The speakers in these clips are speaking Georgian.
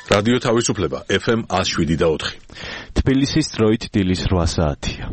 რადიო თავისუფლება FM 107.4. თბილისის დროით დილის 8 საათია.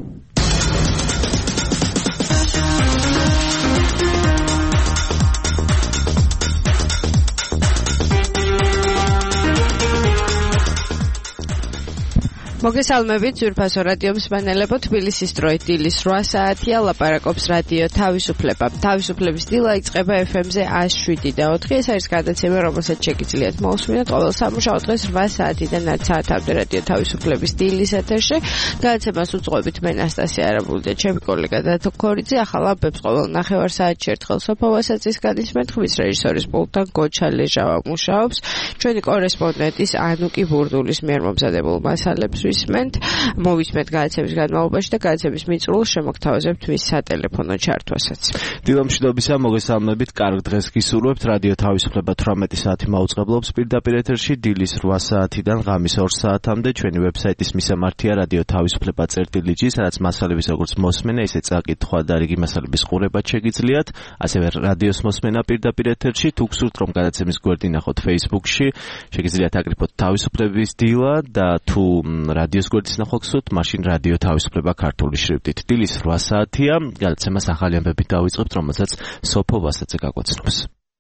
მოგესალმებით ძვირფასო რადიო მსმენელებო, თბილისის დროით დილის 8 საათია, ლაპარაკობს რადიო თავისუფლება. თავისუფლების დილა იწყება FM-ზე 107.4. ეს არის გადაცემა, რომელსაც შეგიძლიათ მოусმინოთ ყოველ სამუშაო დღეს 8 საათიდან 10 საათამდე რადიო თავისუფლების დილის ეთერში. გადაცემას უძღვებით მე ნასტასია არაბული და ჩემი კოლეგა დათო ქორიძე. ახალ ამბებს ყოველ ნახევარ საათში ერთხელ სოფოვასაც განისმენთ, ხმის რეჟისორის პულტთან გოჩა ლეჟავა მუშაობს. ჩვენი კორესპონდენტის ანუკი ბურდულის მიერ მომზადებულ მასალებს მოვისმენთ გადაცემის განმავლობაში და გადაცემის მიწურულს შემოგთავაზებთ მის სატელეფონო ჩართვასაც. დილამშვიდობისა, მოგესალმებით, კარგ დღეს გისურვებთ. რადიო თავისუფლება 18 საათი მაუწყებლობს პირდაპირ ეთერში დილის 8 საათიდან ღამის 2 საათამდე. ჩვენი ვებსაიტის მისამართია რადიო თავისუფლება.gi, სადაც მასალების როგორც მოსმენა, ისე წაკითხვა და რიგი მასალების ყურებაც შეგიძლიათ. ასევე რადიოს მოსმენა პირდაპირ ეთერში. თუ გსურთ რომ გადაცემის გვერდი ნახოთ Facebook-ში, შეგიძლიათ აკრიფოთ თავისუფლების დილა და თუ რადიოს გვერდის ნახვა გსურთ, მაშინ რადიო თავისუფლება ქართული შრიფტით. დილის 8 საათია, გადაცემას ახალი ამბებით დავიწყებთ, რომელსაც სოფო ვასაძე გაგვაცნობს.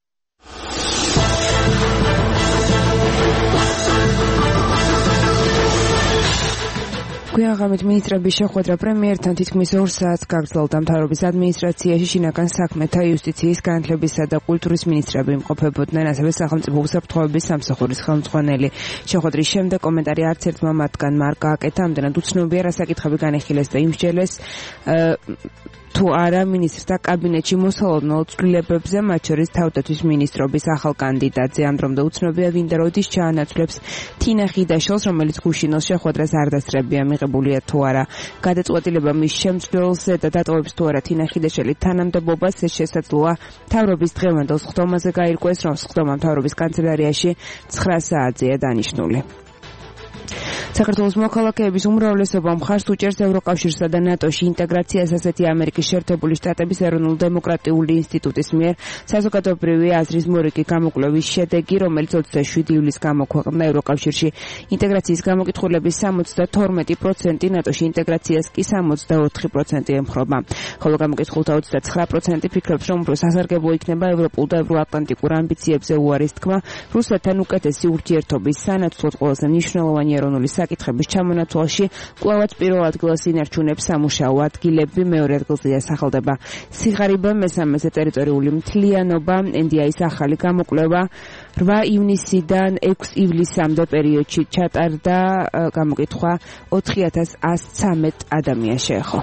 გვიანღამით მინისტრების შეხვედრა პრემიერთან თითქმის 2 საათს გაგრძელდა. მთავრობის ადმინისტრაციაში შინაგან საქმეთა, იუსტიციის, განათლებისა და კულტურის მინისტრები იმყოფებოდნენ, ასევე სახელმწიფო უსაფრთხოების სამსახურის ხელმძღვანელი. შეხვედრის შემდეგ კომენტარი არც ერთმა მათგანმა არ გააკეთა, ამდენად უცნობია რა საკითხები განიხილეს და იმსჯელეს თუ არა მინისტრთა კაბინეტში მოსალოდნელ ცვლილებებზე, მათ შორის თავდაცვის მინისტრობის ახალ კანდიდატზე. ამ დრომდე უცნობია ვინ და როდის ჩაანაცვლებს თინა ხიდაშელს, რომელიც გუშინოს შეხვედრას არ დასწრებია მიღებულია თუ არა. გადაწყვეტილება მის შემცვლელზე და დატოვებს თუ არა თინა ხიდაშელი თანამდებობას, ეს შესაძლოა მთავრობის დღევანდელ სხდომაზე გაირკვეს, რომ სხდომა მთავრობის კანცელარიაში 9 საათზეა დანიშნული. საქართველოს მოქალაქეების უმრავლესობა მხარს უჭერს ევროკავშირსა და ნატოში ინტეგრაციას, ასეთი ამერიკის შეერთებული შტატების ეროვნულ-დემოკრატიული ინსტიტუტის მიერ საზოგადოებრივი აზრის მორიგი გამოკვლევის შედეგი, რომელიც 27 ივლისს გამოქვეყნდა. ევროკავშირში ინტეგრაციის გამოკითხულების 72%, ნატოში ინტეგრაციას კი 64% ემხრობა. ხოლო გამოკითხულთა 29% ფიქრობს, რომ უფრო სასარგებლო იქნება ევროპულ და ევროატლანტიკურ ამბიციებზე უარის თქმა, რუსეთთან უკეთესი ურთიერთობის სანაცვლოდ ყველაზე მნიშვნელოვანი ეროვნული საკითხების ჩამონათვალში კვლავაც პირველ ადგილას ინარჩუნებს სამუშაო ადგილები, მეორე ადგილზეა სახელდება სიღარიბე, მესამეზე ტერიტორიული მთლიანობა. NDI-ის ახალი გამოკვლევა 8 ივნისიდან 6 ივლისამდე პერიოდში ჩატარდა, გამოკითხვა 4113 ადამიანს შეეხო.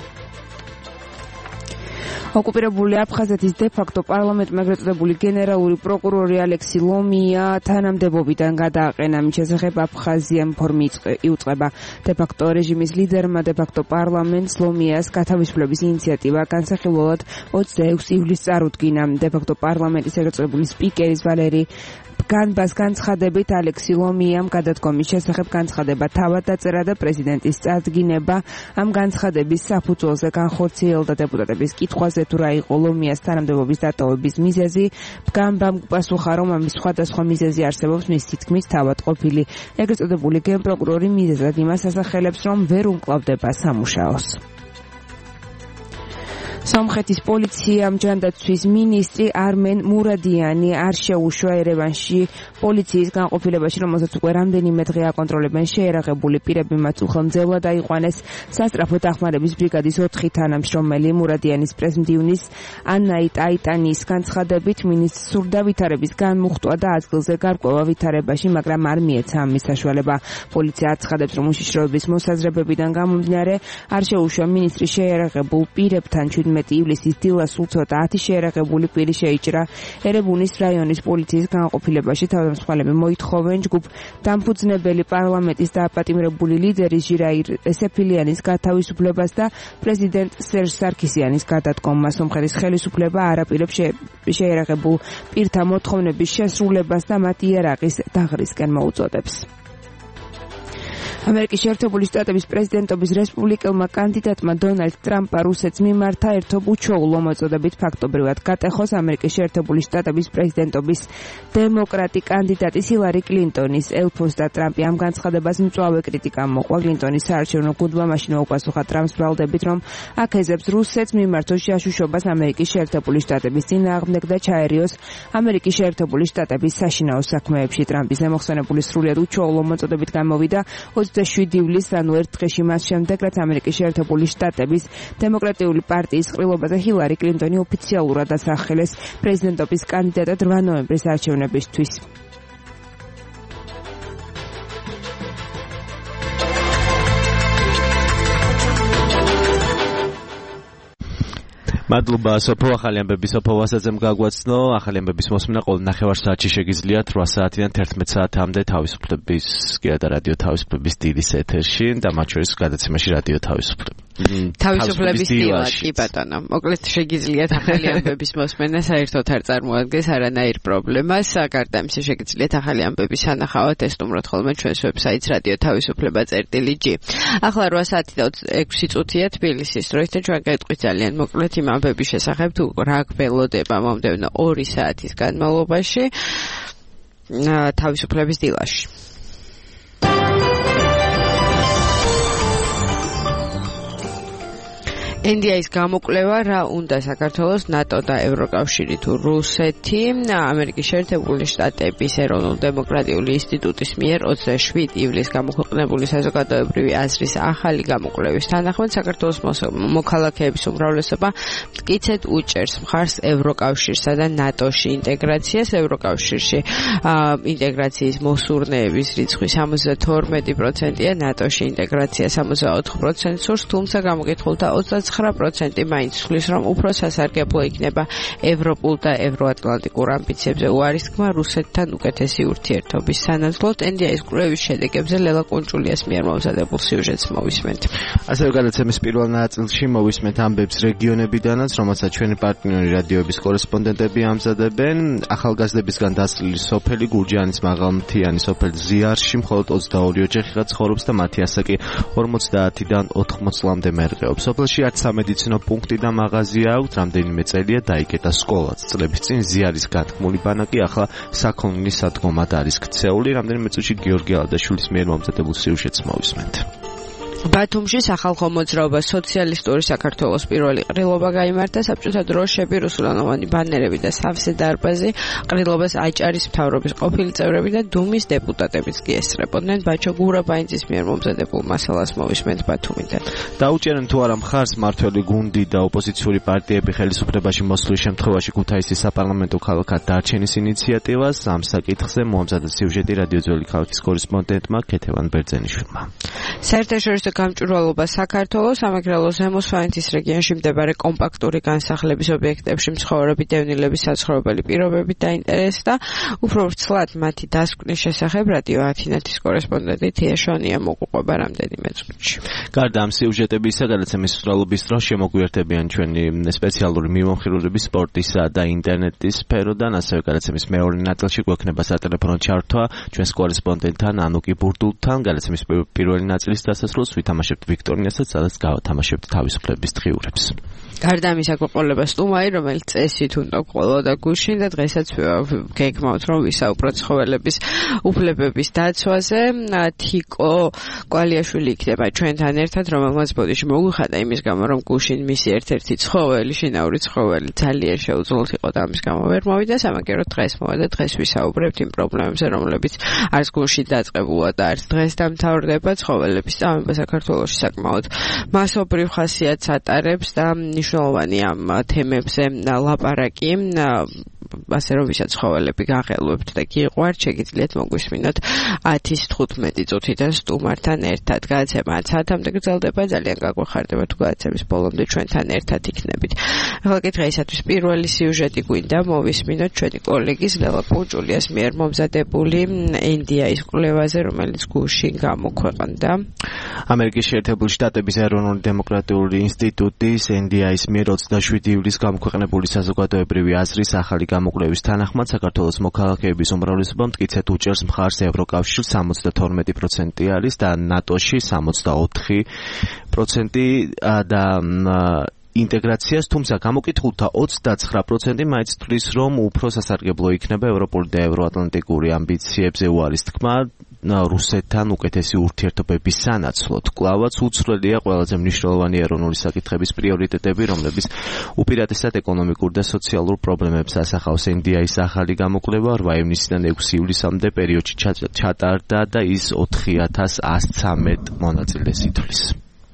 ოკუპირებული აფხაზეთის დე-ფაქტო პარლამენტმა ეგრეთ წოდებული გენერალური პროკურორი ალექსი ლომია თანამდებობიდან გადააყენა. მის შესახებ აფხაზიამ ფორმი იუწყება. დე-ფაქტო რეჟიმის ლიდერმა დე-ფაქტო პარლამენტს ლომიას გათავისუფლების ინიციატივა განსახილველად 26 ივლისს წარუდგინა. დე-ფაქტო პარლამენტის ეგრეთ წოდებული სპიკერის ვალერი განბას განცხადებით ალექსი ლომიამ გადადგომის შესახებ განცხადება თავად დაწერა და პრეზიდენტის წარდგინება ამ განცხადების საფუძველზე განხორციელდა. დეპუტატების კითხვაზე თუ რა იყო ლომიას თანამდებობის დატოვების მიზეზი, განბამ პასუხა, რომ ამის სხვადასხვა მიზეზი არსებობს, მის თითქმის თავად ყოფილი ეგრეთ წოდებული გენპროკურორი მიზეზად იმას ასახელებს, რომ ვერ უმკლავდება სამუშაოს. სომხეთის პოლიციამ ჯანდაცვის მინისტრი არმენ მურადიანი არ შეუშვა ერევანში პოლიციის განყოფილებაში, რომელსაც უკვე რამდენიმე დღე აკონტროლებენ შეერაღებული პირები, მათ უხელმძევლად აიყვანეს სასტრაფო დახმარების ბრიგადის 4 თანამშრომელი. მურადიანის პრესმდივნის ანაიტ აიტანის განცხადებით, მინისტრს სურდა ვითარების განმუხტვა და ადგილზე გარკვევა ვითარებაში, მაგრამ არ მიეცა ამის საშუალება. პოლიცია აცხადებს, რომ უშიშროების მოსაზრებებიდან გამომდინარე არ შეუშვა მინისტრის შეერაღებულ პირებთან. 17 ივლისის დილას სულ ცოტა 10 შეერაღებული პირი შეიჭრა ერებუნის რაიონის პოლიციის განყოფილებაში. თავდამსხმელები მოითხოვენ ჯგუფ დამფუძნებელი პარლამენტის დააპატიმრებული ლიდერის ჟირაირ ესეფილიანის გათავისუფლებას და პრეზიდენტ სერჟ სარქისიანის გადადგომას. სომხეთის ხელისუფლება არ აპირებს შეერაღებულ პირთა მოთხოვნების შესრულებას და მათ იარაღის დაღრისკენ მოუწოდებს. ამერიკის შეერთებული შტატების პრეზიდენტობის რესპუბლიკელმა კანდიდატმა დონალდ ტრამპმა რუსეთს მიმართა ერთობ უჩვეულო მოწოდებით ფაქტობრივად გატეხოს ამერიკის შეერთებული შტატების პრეზიდენტობის დემოკრატი კანდიდატის ჰილარი კლინტონის ელფოს და ტრამპი ამ განცხადებას მწვავე კრიტიკა მოყვა. კლინტონის საარჩევნო გუნდმა მაშინ მოუპასუხა ტრამპს ბრალდებით, რომ აქეზებს რუსეთს მიმართოს ჯაშუშობას ამერიკის შეერთებული შტატების წინააღმდეგ და ჩაერიოს ამერიკის შეერთებული შტატების საშინაო საქმეებში. ტრამპის ზემოხსენებული სრულიად უჩვეულო მოწოდებით გამოვიდა 27 ივლისს, ანუ ერთ დღეში მას შემდეგ, რაც ამერიკის შეერთებული შტატების დემოკრატიული პარტიის ყრილობაზე ჰილარი კლინტონი ოფიციალურად ასახელეს პრეზიდენტობის კანდიდატად 8 ნოემბრის არჩევნებისთვის. მადლობა სოფო, ახალი ამბები სოფო ვასაძემ გაგვაცნო. ახალი ამბების მოსმენა ყოველ ნახევარ საათში შეგიძლიათ 8 საათიდან 11 საათამდე თავისუფლების და რადიო თავისუფლების დილის ეთერში და მათ შორის გადაცემაში რადიო თავისუფლება. თავისუფლების დილა, კი ბატონო. მოკლედ შეგიძლიათ ახალი ამბების მოსმენა საერთოდ არ წარმოადგენს არანაირ პრობლემას. გარდა ამისა შეგიძლიათ ახალი ამბების სანახავად ესტუმროთ ხოლმე ჩვენს ვებსაიტს radiotavisupleba.gi. ახლა 8 საათი და 6 წუთია თბილისის დროით და ჩვენ გეტყვით ძალიან მოკლედ იმ ამბების შესახებ თუ რა გველოდება მომდევნო 2 საათის განმავლობაში თავისუფლების დილაში. NDI-ის გამოკვლევა რა უნდა საქართველოს ნატო და ევროკავშირი თუ რუსეთი ამერიკის შეერთებული შტატების ეროვნულ დემოკრატიული ინსტიტუტის მიერ 27 ივლისს გამოქვეყნებული საზოგადოებრივი აზრის ახალი გამოკვლევის თანახმად საქართველოს მოქალაქეების უმრავლესობა მტკიცედ უჭერს მხარს ევროკავშირსა და ნატოში ინტეგრაციას. ევროკავშირში ინტეგრაციის მოსურნეების რიცხვი 72%-ია, ნატოში ინტეგრაცია 64% სურს, თუმცა გამოკითხულთა 29% მაინც თვლის, რომ უფრო სასარგებლო იქნება ევროპულ და ევროატლანტიკურ ამბიციებზე უარისქმა რუსეთთან უკეთესი ურთიერთობის სანაცვლოდ. NDI-ის კვლევის შედეგებზე ლელა კუნჭულიას მიერ მომზადებულ სიუჟეტს მოვისმენთ. ასევე გადაცემის პირველ ნაწილში მოვისმენთ ამბებს რეგიონებიდანაც, რომელსაც ჩვენი პარტნიორი რადიოების კორესპონდენტები ამზადებენ. ახალგაზრდებისგან დასწრილი სოფელი გურჯაანის მაღალმთიანი სოფელ ზიარში მხოლოდ 22 ოჯახი ცხოვრობს და მათი ასაკი 50-დან 80 წლამდე მერყეობს. სოფელში არც სამედიცინო პუნქტი და მაღაზია აქვს, რამდენიმე წელია დაიკეტა სკოლაც. წლების წინ ზიარის განთქმული ბანაკი ახლა საქონლის სადგომად არის ქცეული. რამდენიმე წუთში გიორგი ალდაშვილის მიერ მომზადებულ სიუჟეტს მოვისმენთ. ბათუმში სახალხო მოძრაობა სოციალისტური საქართველოს პირველი ყრილობა გაიმართა. საბჭოთა დროშები, რუსულენოვანი ბანერები და სავსე დარბაზი ყრილობას აჭარის მთავრობის ყოფილი წევრები და დუმის დეპუტატებიც კი ესწრებოდნენ. ბაჩო გურაბაინძის მიერ მომზადებულ მასალას მოვისმენთ ბათუმიდან. დაუჭერენ თუ არა მხარს მართველი გუნდი და ოპოზიციური პარტიები ხელისუფლებაში მოსვლის შემთხვევაში ქუთაისის საპარლამენტო ქალაქად დარჩენის ინიციატივას. ამ საკითხზე მომზადა სიუჟეტი რადიო ძველი ქალაქის კორესპონდენტმა ქეთევან ბერძენიშვილმა. საერთაშორისო გამჭვირვალობა საქართველოს სამეგრელოს ზემო სვანეთის რეგიონში მდებარე კომპაქტური განსახლების ობიექტებში მცხოვრები დევნილების საცხოვრებელი პირობებით დაინტერესდა. უფრო ვრცლად მათი დასკვნის შესახებ რადიო ათინათის კორესპონდენტი თია შონია მოგვიყვება რამდენიმე წუთში. გარდა ამ სიუჟეტებისა, გადაცემის მსვლელობის დროს შემოგვიერთებიან ჩვენი სპეციალური მიმოხილვები სპორტისა და ინტერნეტის სფეროდან, ასევე გადაცემის მეორე ნაწილში გვექნება სატელეფონო ჩართვა ჩვენს კორესპონდენტთან ანუკი ბურდულთან. გადაცემის პირველი ნაწილის დასასრულს ვითამაშებთ ვიქტორინასაც, სადაც გავათამაშებთ თავისუფლების დღიურებს. გარდა ამისა გვეყოლება სტუმარი, რომელიც წესით უნდა ყოლოდა გუშინ და დღესაც გეგმავთ, რომ ვისაუბროთ ცხოველების უფლებების დაცვაზე. თიკო კვალიაშვილი იქნება ჩვენთან ერთად, რომელმაც ბოდიში მოგვიხადა იმის გამო, რომ გუშინ მისი ერთ-ერთი ცხოველი, შინაური ცხოველი ძალიან შეუძლოდ იყო და ამის გამო ვერ მოვიდა. სამაგეროდ დღეს მოვიდა, დღეს ვისაუბრებთ იმ პრობლემებზე, რომლებიც არც გუშინ დაწყებულა და არც დღეს დამთავრდება. ცხოველების წამება საქართველოში საკმაოდ მასობრივ ხასიათს ატარებს და მნიშვნელოვანი ამ თემებზე ლაპარაკი, ასე რომ ვისაც ცხოველები გაღელვებთ და გიყვართ, შეგიძლიათ მოგვისმინოთ 10-15 წუთიდან სტუმართან ერთად. გადაცემა 10 საათამდე გრძელდება, ძალიან გაგვეხარდება თუ გადაცემის ბოლომდე ჩვენთან ერთად იქნებით. ახლა კი დღეისათვის პირველი სიუჟეტი გვინდა მოვისმინოთ ჩვენი კოლეგის ლელა კუნჭულიას მიერ მომზადებული NDI-ის კვლევაზე, რომელიც გუშინ გამოქვეყნდა. ამერიკის შეერთებული შტატების ეროვნული დემოკრატიული ინსტიტუტის NDI-ის მიერ 27 ივლისს გამოქვეყნებული საზოგადოებრივი აზრის ახალი გამოკვლევა გამოკვლევის თანახმად საქართველოს მოქალაქეების უმრავლესობა მტკიცედ უჭერს მხარს ევროკავშირს 72% არის და ნატოში 64% და ინტეგრაციას, თუმცა გამოკითხულთა 29% მაინც თვლის, რომ უფრო სასარგებლო იქნება ევროპული და ევროატლანტიკური ამბიციებზე უარის თქმა რუსეთთან უკეთესი ურთიერთობების სანაცვლოდ. კვლავაც უცვლელია ყველაზე მნიშვნელოვანი ეროვნული საკითხების პრიორიტეტები, რომლებიც უპირატესად ეკონომიკურ და სოციალურ პრობლემებს ასახავს. NDI-ის ახალი გამოკვლევა 8 ივნისიდან 6 ივლისამდე პერიოდში ჩატარდა და ის 4113 მონაწილეს ითვლის.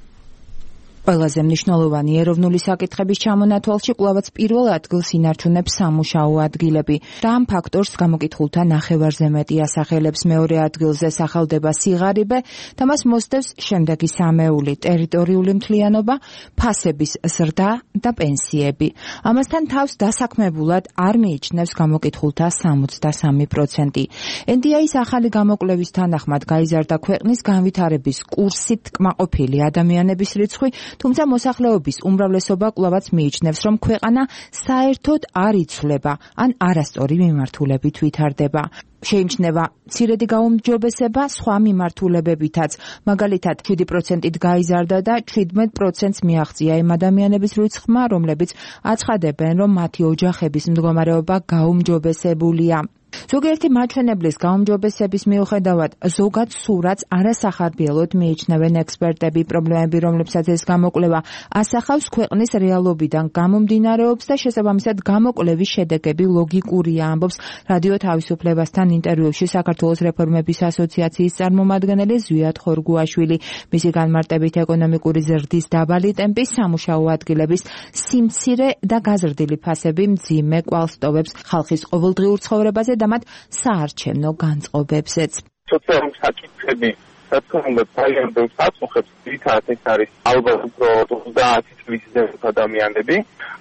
ყველაზე მნიშვნელოვანი ეროვნული საკითხების ჩამონათვალში კვლავაც პირველ ადგილს ინარჩუნებს სამუშაო ადგილები და ამ ფაქტორს გამოკითხულთა ნახევარზე მეტი ასახელებს. მეორე ადგილზე სახელდება სიღარიბე და მას მოსდევს შემდეგი სამეული: ტერიტორიული მთლიანობა, ფასების ზრდა და პენსიები. ამასთან თავს დასაქმებულად არ მიიჩნევს გამოკითხულთა 63%. NDI-ის ახალი გამოკვლევის თანახმად გაიზარდა ქვეყნის განვითარების კურსით კმაყოფილი ადამიანების რიცხვი, თუმცა მოსახლეობის უმრავლესობა კვლავაც მიიჩნევს, რომ ქვეყანა საერთოდ არ იცვლება, ან არასწორი მიმართულებით ვითარდება. შეიმჩნევა მცირედი გაუმჯობესება სხვა მიმართულებებითაც, მაგალითად 7%-ით გაიზარდა და 17%-ს მიაღწია იმ ადამიანების რიცხვმა, რომლებიც აცხადებენ, რომ მათი ოჯახების მდგომარეობა გაუმჯობესებულია. ზოგიერთი მაჩვენებლის გაუმჯობესების მიუხედავად ზოგად სურათს არასახარბიელოდ მიიჩნევენ ექსპერტები. პრობლემები, რომლებსაც ეს გამოკვლევა ასახავს, ქვეყნის რეალობიდან გამომდინარეობს და შესაბამისად გამოკვლევის შედეგები ლოგიკურია, ამბობს რადიო თავისუფლებასთან ინტერვიუში საქართველოს რეფორმების ასოციაციის წარმომადგენელი ზვიად ხორგუაშვილი. მისი განმარტებით ეკონომიკური ზრდის დაბალი ტემპი, სამუშაო ადგილების სიმცირე და გაზრდილი ფასები მძიმე კვალს ტოვებს ხალხის ყოველდღიურ ცხოვრებაზე და მათ საარჩევნო განწყობებზეც. სოციალური საკითხები, რა თქმა უნდა, ძალიან ბევრს აწუხებს, თითქოს ეს არის ალბათ უფრო 30 წლის ზემოთ ადამიანები.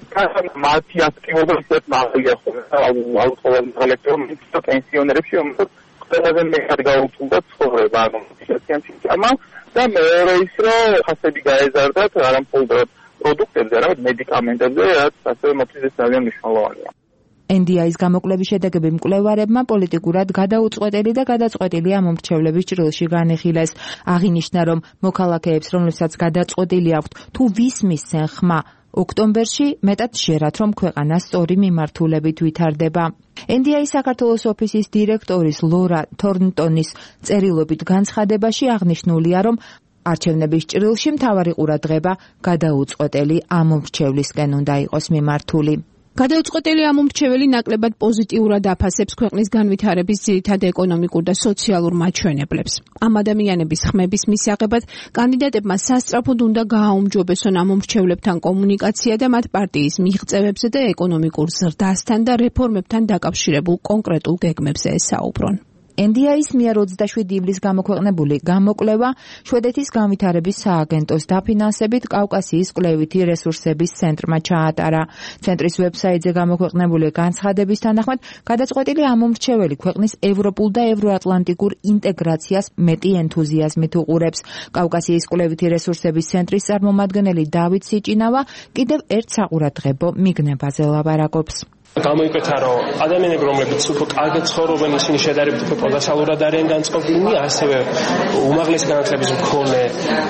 მათი აქტივობა ისეთ მაღალია ხოლმე, ალბათ ყოველდღიურად პენსიონერებში, რომელსაც ყველაზე მეტად გაუწევდა ცხოვრება, ანუ სოციალურ და მეორე ის, რომ ფასები გაეზარდათ არა მხოლოდ პროდუქტებზე, არამედ მედიკამენტებზე, რაც ასევე მათთვის ძალიან მნიშვნელოვანია. NDI-ის გამოკვლევის შედეგები მკვლევარებმა პოლიტიკურად გადაუწყვეტელი და გადაწყვეტილი ამომრჩევლების ჭრილში განიხილეს. აღინიშნა, რომ მოქალაქეებს, რომლებსაც გადაწყვეტილი აქვთ თუ ვისმისცენ ხმა ოქტომბერში, მეტად ჟერათ, რომ ქვეყანა სწორი მიმართულებით ვითარდება. NDI-ის საქართველოს ოფისის დირექტორის ლორა თორნტონის წერილობით განცხადებაში აღნიშნულია, რომ არჩევნების ჭრილში მთავარი ყურადღება გადაუწყვეტელი ამომრჩევლისკენ უნდა იყოს მიმართული. გადაუწყვეტელი ამომრჩეველი ნაკლებად პოზიტიურად აფასებს ქვეყნის განვითარების ძირითად ეკონომიკურ და სოციალურ მაჩვენებლებს. ამ ადამიანების ხმების მისაღებად კანდიდატებმა სასწრაფოდ უნდა გააუმჯობესონ ამომრჩევლებთან კომუნიკაცია და მათ პარტიის მიღწევებზე და ეკონომიკურ ზრდასთან და რეფორმებთან დაკავშირებულ კონკრეტულ გეგმებზე ესაუბრონ. NDI-ის მიერ 27 ივლისს გამოქვეყნებული გამოკვლევა შვედეთის განვითარების სააგენტოს დაფინანსებით კავკასიის კვლევითი რესურსების ცენტრმა ჩაატარა. ცენტრის ვებსაიტზე გამოქვეყნებული განცხადების თანახმად, გადაწყვეტილი ამომრჩეველი ქვეყნის ევროპულ და ევროატლანტიკურ ინტეგრაციას მეტი ენთუზიაზმით უყურებს. კავკასიის კვლევითი რესურსების ცენტრის წარმომადგენელი დავით სიჭინავა კიდევ ერთ საყურადღებო მიგნებაზე ლაპარაკობს. გამოიკეთა, რომ ადამიანები, რომლებიც უფრო კარგად ცხოვრობენ, ისინი შედარებით უფრო პროდუქტიულად არიან განწყობილნი, ასევე უმაღლესი განათლების მქონე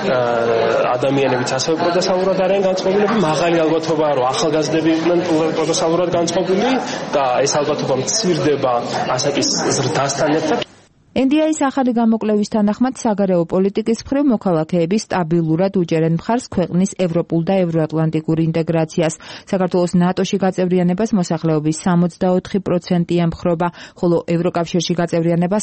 ადამიანებიც ასევე პროდუქტიულად არიან განწყობილები. მაღალი ალბათობაა, რომ ახალგაზრდები იყვნენ პროდუქტიულად განწყობილი და ეს ალბათობა მცირდება ასაკის ზრდასთან ერთად. NDI-ის ახალი გამოკვლევის თანახმად საგარეო პოლიტიკის მხრივ მოქალაქეები სტაბილურად უჭერენ მხარს ქვეყნის ევროპულ და ევროატლანტიკურ ინტეგრაციას. საქართველოს ნატოში გაწევრიანებას მოსახლეობის 64% ემხრობა, ხოლო ევროკავშირში გაწევრიანებას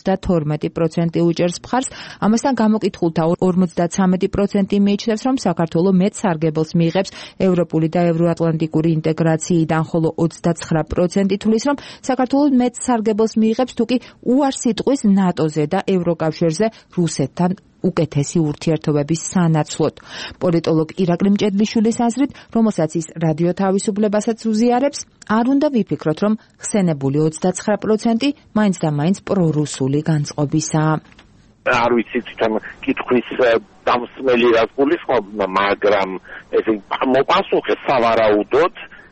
72% უჭერს მხარს. ამასთან გამოკითხულთა 53% მიიჩნევს, რომ საქართველო მეტ სარგებელს მიიღებს ევროპული და ევროატლანტიკური ინტეგრაციიდან, ხოლო 29% თვლის, რომ საქართველო მეტ სარგებელს მიიღებს თუკი უარს იტყვის ნატოზე და ევროკავშირზე რუსეთთან უკეთესი ურთიერთობების სანაცვლოდ. პოლიტოლოგ ირაკლი მჭედლიშვილის აზრით, რომელსაც ის რადიო თავისუფლებასაც უზიარებს, არ უნდა ვიფიქროთ, რომ ხსენებული 29% მაინც და მაინც პრორუსული განწყობისაა. არ ვიცით თან კითხვის დამსმელი რაც გულისხმობ, მაგრამ ესე მოპასუხე სავარაუდოდ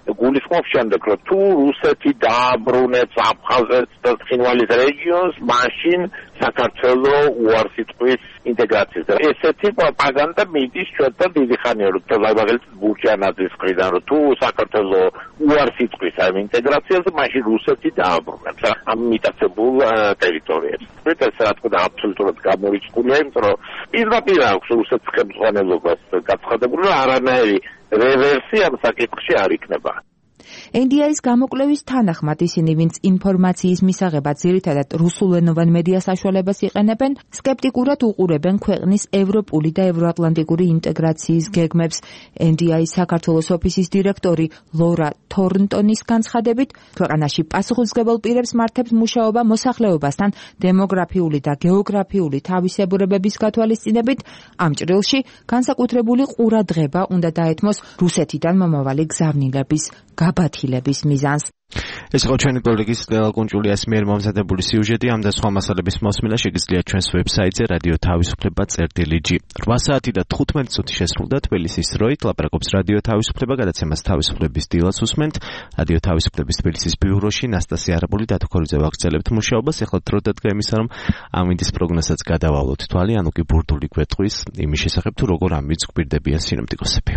გულისხმობს შემდეგ, რომ თუ რუსეთი დააბრუნებს აფხაზეთს და ცხინვალის რეგიონს, მაშინ საქართველოს უარს იწვის ინტეგრაციას. ესეთი პროპაგანდა მიდის ჩვენთან დიდი ხანია, რომ მაგალითად ბურჯანაძის მხრიდან, რომ თუ საქართველოს უარს იწვის ამ ინტეგრაციას, მაშინ რუსეთი დააბრუნებს ამ მიტაცებულ ტერიტორიებს. ეს რა თქმა უნდა აბსოლუტურად გამორიცხულია, იმიტომ რომ პირდაპირ აქვს რუსეთის ხელმძღვანელობას გაცხადებული, რომ არანაირი რევერსი ამ საკითხში არ იქნება. NDI-ის გამოკვლევის თანახმად ისინი, ვინც ინფორმაციის მისაღებად ძირითადად რუსულენოვან მედია საშუალებას იყენებენ, სკეპტიკურად უყურებენ ქვეყნის ევროპული და ევროატლანტიკური ინტეგრაციის გეგმებს. NDI-ის საქართველოს ოფისის დირექტორი ლორა თორნტონის განცხადებით, ქვეყანაში პასუხისმგებელ პირებს მართებს მუშაობა მოსახლეობასთან დემოგრაფიული და გეოგრაფიული თავისებურებების გათვალისწინებით. ამ ჭრილში განსაკუთრებული ყურადღება უნდა დაეთმოს რუსეთიდან მომავალი გზავნილების გაბათილების მიზანს. ეს იყო ჩვენი კოლეგის ლელა კუნჭულიას მიერ მომზადებული სიუჟეტი. ამ და სხვა მასალების მოსმენა შეგიძლიათ ჩვენს ვებსაიტზე რადიო თავისუფლება წერტილი.g. 8 საათი და 15 წუთი შესრულდა თბილისის დროით. ლაპარაკობს რადიო თავისუფლება, გადაცემას თავისუფლების დილას უსმენთ. რადიო თავისუფლების თბილისის ბიუროში ნასტასია არაბული და თქორიძე ვაგრძელებთ მუშაობას. ეხლა დრო დადგა იმისა, რომ ამინდის პროგნოზსაც გადავალოთ თვალი, ანუ კი ბურდული გვეტყვის იმის შესახებ, თუ როგორ ამბიც გვირდებიან სინოპტიკოსები.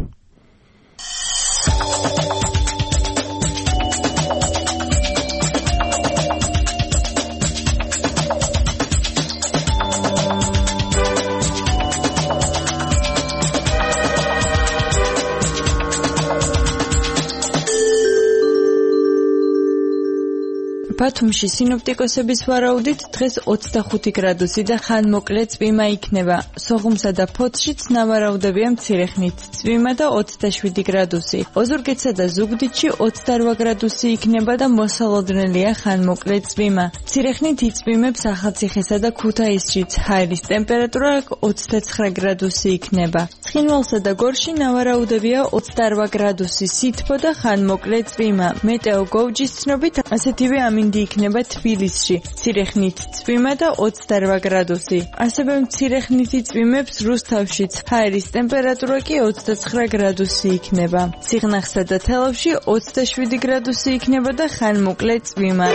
ბათუმში სინოპტიკოსების ვარაუდით დღეს 25 გრადუსი და ხანმოკლე წვიმა იქნება. სოხუმსა და ფოთშიც ნავარაუდებია მცირე ხნით წვიმა და 27 გრადუსი. ოზურგეთსა და ზუგდიდში 28 გრადუსი იქნება და მოსალოდნელია ხანმოკლე წვიმა. მცირე ხნით იწვიმებს ახალციხესა და ქუთაისშიც. ჰაერის ტემპერატურა 29 გრადუსი იქნება. ცხინვალსა და გორში ნავარაუდებია 28 გრადუსი სითბო და ხანმოკლე წვიმა. მეტეო გოუჯის ცნობით ასეთივე ამინდი იქნება თბილისში. მცირე ხნით წვიმა და 28 გრადუსი. ასევე მცირე ხნით იწვიმებს რუსთავშიც. ჰაერის ტემპერატურა კი 29 გრადუსი იქნება. სიღნაღსა და თელავში 27 გრადუსი იქნება და ხანმოკლე წვიმა.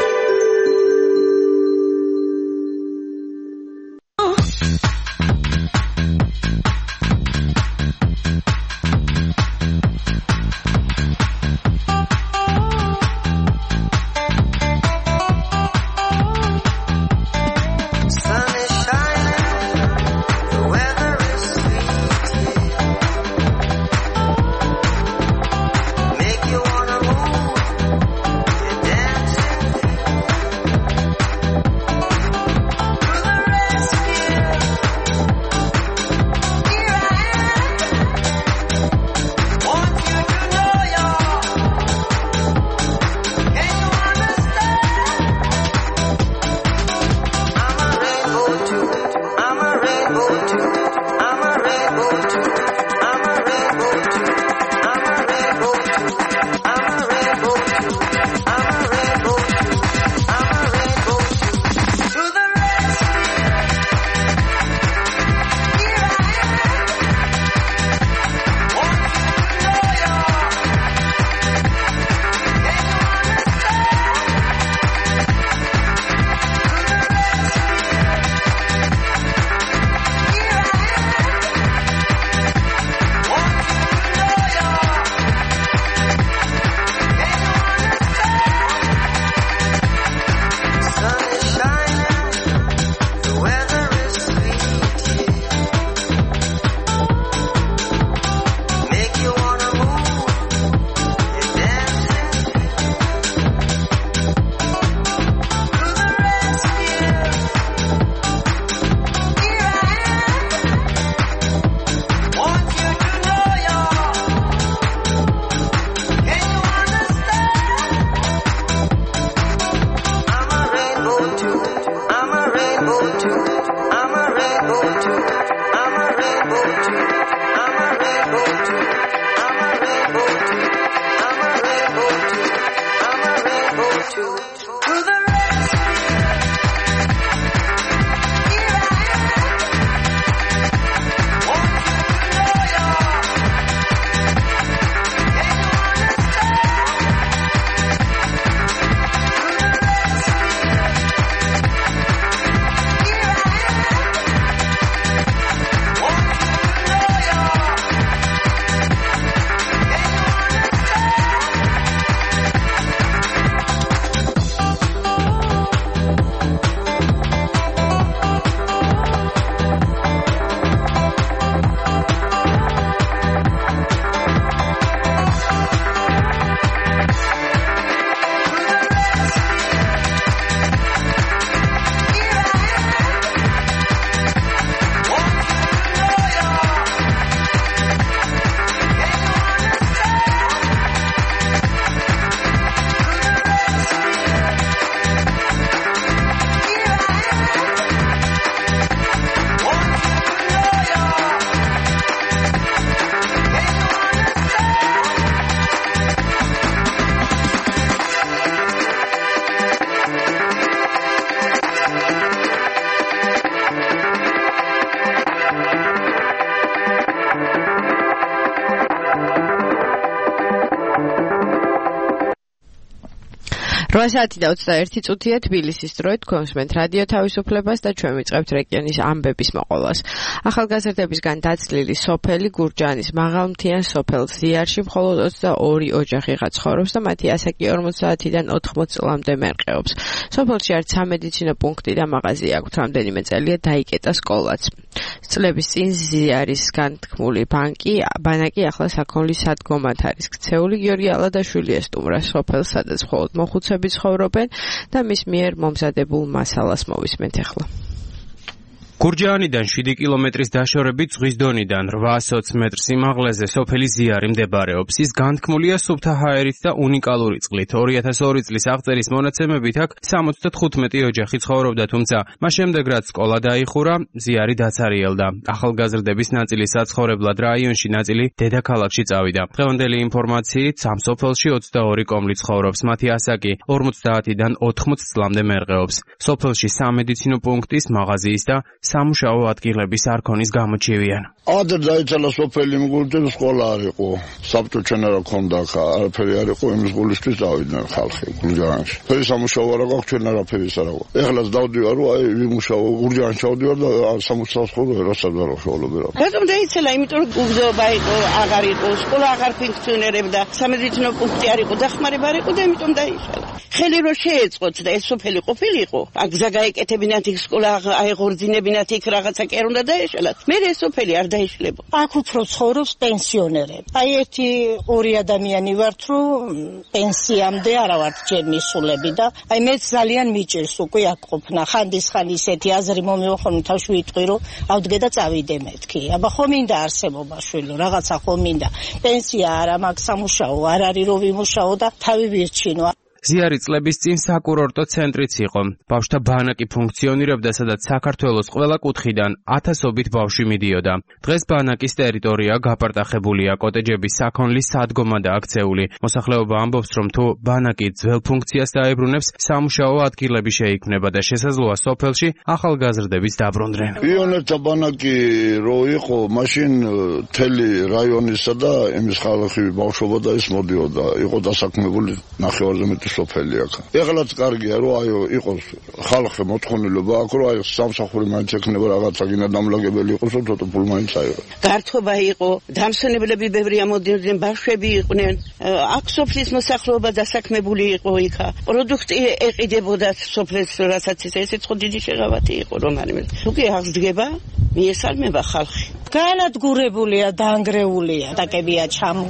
8 საათი და 21 წუთია თბილისის დროით გონსმენთ რადიო თავისუფლებას და ჩვენ ვიწყებთ რეგიონის ამბების მოყოლას. ახალგაზრდებისგან დაცლილი სოფელი გურჯაანის მაღალმთიან სოფელ ზიარში მხოლოდ 22 ოჯახი ცხოვრობს და მათი ასაკი 40-დან 80 წლამდე მერყეობს. სოფელში არც სამედიცინო პუნქტი და მაღაზია აქვთ, რამდენიმე წელია დაიკეტა სკოლაც. წლების წინ ზიარის განთქმული ბანაკი ახლა საქონლის სადგომად არის ქცეული. გიორგი ალადაშვილი ესტუმრა სოფელს, სადაც მხოლოდ მოხუცები ცხოვრობენ და მის მიერ მომზადებულ მასალას მოვისმენთ ახლა. გურჯაანიდან 7 კილომეტრის დაშორებით ზღვის დონიდან 820 მეტრ სიმაღლეზე სოფელი ზიარი მდებარეობს. ის განთქმულია სუფთა ჰაერით და უნიკალური წყლით. 2002 წლის აღწერის მონაცემებით აქ 75 ოჯახი ცხოვრობდა, თუმცა მას შემდეგ რაც სკოლა დაიხურა, ზიარი დაცარიელდა. ახალგაზრდების ნაწილი საცხოვრებლად რაიონში, ნაწილი დედაქალაქში წავიდა. დღევანდელი ინფორმაციით ამ სოფელში 22 კომლი ცხოვრობს. მათი ასაკი 50-დან 80 წლამდე მერყეობს. სოფელში სამედიცინო პუნქტის, მაღაზიის და სამუშაო ადგილების არ ქონის გამოჩივიან. ადრე დაიცალა სოფელი მიგულდე სკოლა არ იყო. საბჭო ჩვენ არა ქონდა, არაფერი არ იყო, იმის გულისთვის დავიდნენ ხალხი გურჯაანში. ფერი სამუშაო არა გაქვს, ჩვენ არაფერის არ აქვს. ეხლაც დავდივარ, რომ აი ვიმუშაო გურჯაანში ჩავდივარ და სამუშაო რასაც არ ვშავლობ. რატომ დაიცალა? იმიტომ რომ უგზობა იყო, აღარ იყო, სკოლა აღარ ფუნქციონირებდა, სამედიცინო პუნქტი არ იყო, დახმარება არ იყო და იმიტომ დაიცალა. ხელი რო შეეწყოთ და ეს სოფელი ყოფილიყო, აქ გზა გაეკეთებინათ, იქ სკოლა აეღორძინებინათ, იქ რაღაცა კი არ უნდა დაეშალათ. მე ეს სოფელი არ დაიშლება. აქ უფრო ცხოვრობს პენსიონერები. აი 1-2 ადამიანი ვართ, რომ პენსიამდე არა ვართ ჯერ მისულები და აი მეც ძალიან მიჭირს უკვე აქ ყოფნა. ხანდისხან ისეთი აზრი მომეოხონი თავში ვიტყვი, რომ ავდგე და წავიდე მეთქი. აბა ხომ მინდა არსებობა შვილო, რაღაცა ხომ მინდა. პენსია არა მაქვს, სამუშაო არ არის რომ ვიმუშაო და თავი ვირჩინო. ზიარი წლების წინ საკურორტო ცენტრიც იყო. ბავშვთა ბანაკი ფუნქციონირებდა, სადაც საქართველოს ყველა კუთხიდან ათასობით ბავშვი მიდიოდა. დღეს ბანაკის ტერიტორია გაპარტახებულია, კოტეჯების საქონლის სადგომადაა აქცეული. მოსახლეობა ამბობს, რომ თუ ბანაკი ძველ ფუნქციას დაებრუნებს, სამუშაო ადგილები შეიქმნება და შესაძლოა სოფელში ახალგაზრდებიც დაბრუნდნენ. პიონერთა ბანაკი რო იყო, მაშინ მთელი რაიონისა და იმის ხალხი ბავშვობა და ის მოდიოდა. იყო დასაქმებული ნახევარზე მეტი სოფელი აქ. ეხლაც კარგია, რომ აი იყოს ხალხი მოთხოვნილობა აქ, რომ აი სამსახური მაინც ექნება რაღაცა გინდა დამლაგებელი იყოს, რომ ცოტა ფული მაინც აიღო. გართობა იყო, დამსვენებლები ბევრი ამოდიოდნენ, ბავშვები იყვნენ. აქ სოფლის მოსახლეობა დასაქმებული იყო იქა. პროდუქტი ეყიდებოდა სოფლის, რასაც ესეც ხო დიდი შეღავათი იყო რომ არის. თუკი აღსდგება, მიესალმება ხალხი. განადგურებულია, დაანგრეულია, დაკებია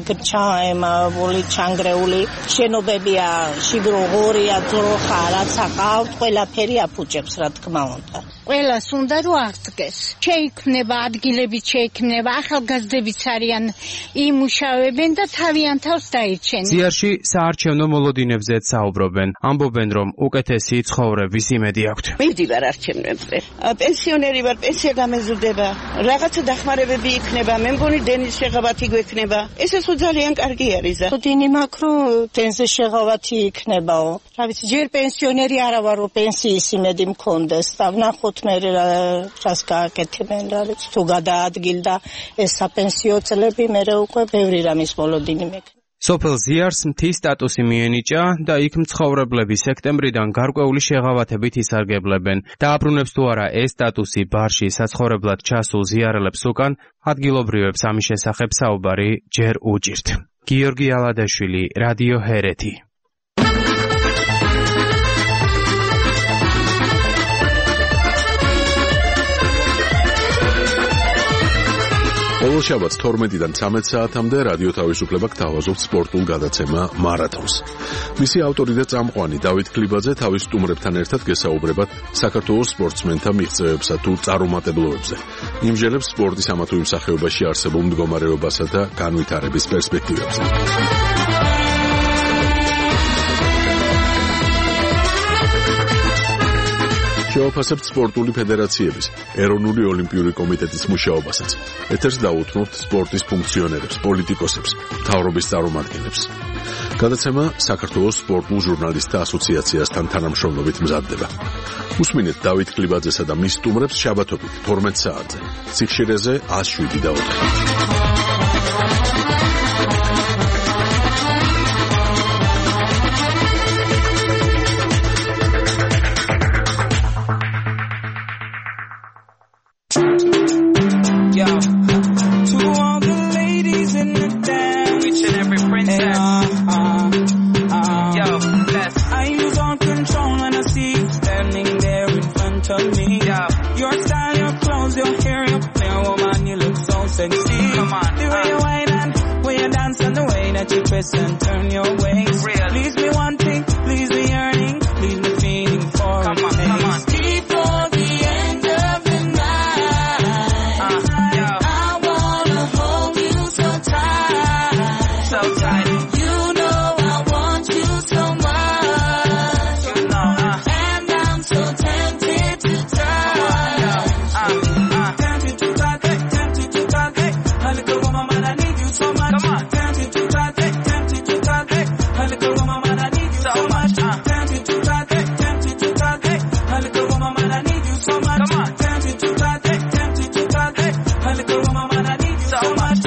ჩამგრეული, ჩანგრეული, შენობებია, შიგრო ღორია, ძროხა, რაც აყავთ, ყველაფერი აფუჭებს, რა თქმა უნდა. ყველას უნდა რომ აღდგეს. შეიქმნება ადგილები, შეიქმნება ახალგაზრდებიც არიან, იმუშავებენ და თავიანთ თავს დაირჩენენ. ზიარში საარჩევნო მოლოდინებზეც საუბრობენ. ამბობენ, რომ უკეთესი ცხოვრების იმედი აქვთ. მივდივარ არჩევნებზე. პენსიონერი ვარ, პენსია გამეზრდება. რაღაცა დახმარებები იქნება, მე მგონი დენის შეღავათი გვექნება. ესეც ძალიან კარგი არის. ოდენი მაქრო დენზე შეღავათი იქნებაო. რა ვიცი, ჯერ პენსიონერი არა ვარ, რომ პენსიის იმედი მქონდეს და ვნახოთ მე რას გააკეთებენ, რა ვიცი, თუ გადაადგილდა ეს საპენსიო წლები, მე უკვე ბევრი რამის მოლოდინი მექნება. სოფელ ზიარს მთის სტატუსი მიენიჭა და იქ მცხოვრებლები სექტემბრიდან გარკვეული შეღავათებით ისარგებლებენ. დააბრუნებს თუ არა ეს სტატუსი ბარში საცხოვრებლად ჩასულ ზიარელებს უკან, ადგილობრივებს ამის შესახებ საუბარი ჯერ უჭირთ. გიორგი ალადაშვილი, რადიო ჰერეთი. ყოველ შაბათს 12-დან 13 საათამდე რადიო თავისუფლება გთავაზობთ სპორტულ გადაცემა მარათონს. მისი ავტორი და წამყვანი დავით ქლიბაძე თავის სტუმრებთან ერთად გესაუბრებათ საქართველოს სპორტსმენთა მიღწევებსა თუ წარუმატებლობებზე. იმჟელებს სპორტის ამა თუ იმ სახეობაში არსებულ მდგომარეობასა და განვითარების პერსპექტივებზე. შევაფასებთ სპორტული ფედერაციების, ეროვნული ოლიმპიური კომიტეტის მუშაობასაც. ეთერს დაუთმობთ სპორტის ფუნქციონერებს, პოლიტიკოსებს, მთავრობის წარმომადგენლებს. გადაცემა საქართველოს სპორტულ ჟურნალისტთა ასოციაციასთან თანამშრომლობით მზადდება. უსმინეთ დავით ქლიბაძესა და მის სტუმრებს შაბათობით 12 საათზე. სიხშირეზე 107.4. keep it and turn your ways. Please me wanting, please me yearning, please me feeling for a taste. Before the end of the night, I wanna hold you so tight, so tight. You know I want you so much, You know, and I'm so tempted to touch. tempted to touch, tempted to touch. A little woman, man, I need you so much. Come on, tempted to touch, tempted to touch. A little woman, man, I need you so much. Tempted to touch, tempted to touch. A little woman, man, I need you so much. Come on, tempted to touch, tempted to touch. A little woman, man, I need you so much.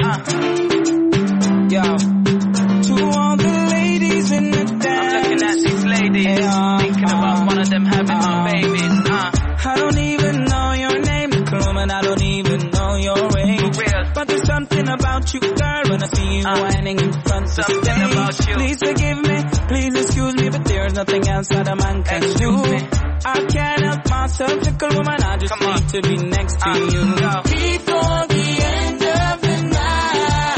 Yo, to all the ladies in the dance, I'm looking at these ladies, thinking about one of them having my babies. I don't even know your name, woman, I don't even know your age. But there's something about you, girl, when I see you whining in front of the stage. Please forgive me, please excuse me, but there's nothing else that a man can do. I can't help myself, little woman, I just need to be next to you. Before the end of the night,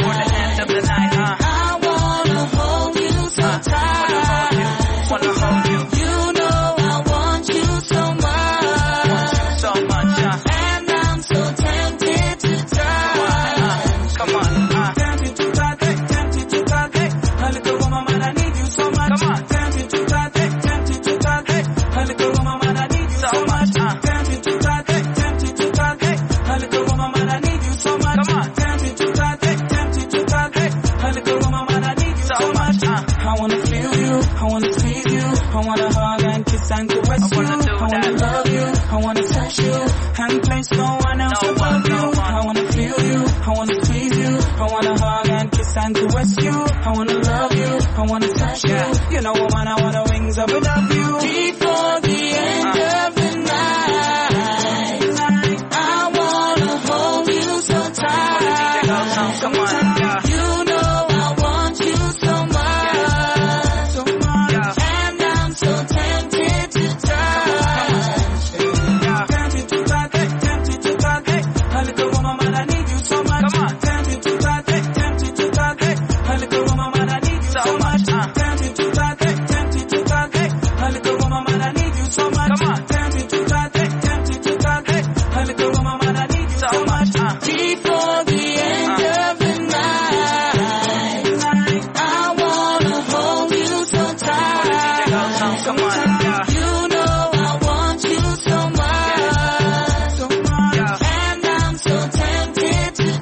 I wanna hold you so tight. Wanna hold you You know I want you so much, so much, and I'm so tempted to touch. Come on, tempted to touch, tempted to touch. A little woman, man, I need you so much. Come on, tempted to touch, tempted to touch. A little woman, man, I need you so much. Tempted to touch, tempted to touch. A little woman, man, I need you so much. Come on, tempted to touch, tempted to touch. A little woman, man, I need you so much. I wanna feel you, I wanna squeeze you, I wanna hug and kiss and caress you. I wanna love you, I wanna touch you, and place no one else above you. I wanna feel you, I wanna squeeze you, I wanna hug and kiss and caress you. I wanna love you, I wanna touch you. You know, woman, I wanna wings up above you. Before the end of the night, I wanna hold you so tight. Come on, You know I want you so much, and I'm so tempted to touch. tempted to touch, tempted to touch. A little woman, man, I need you so much. Come on, tempted to touch, tempted to touch. A little woman, man, I need you so much. Tempted to touch, tempted to touch. A little woman, man, I need you so much. Come on, tempted to touch, tempted to touch. A little woman, man, I need you so much. Before the end of the night, I wanna hold you so tight. Come on, You know I want you so much, and I'm so tempted to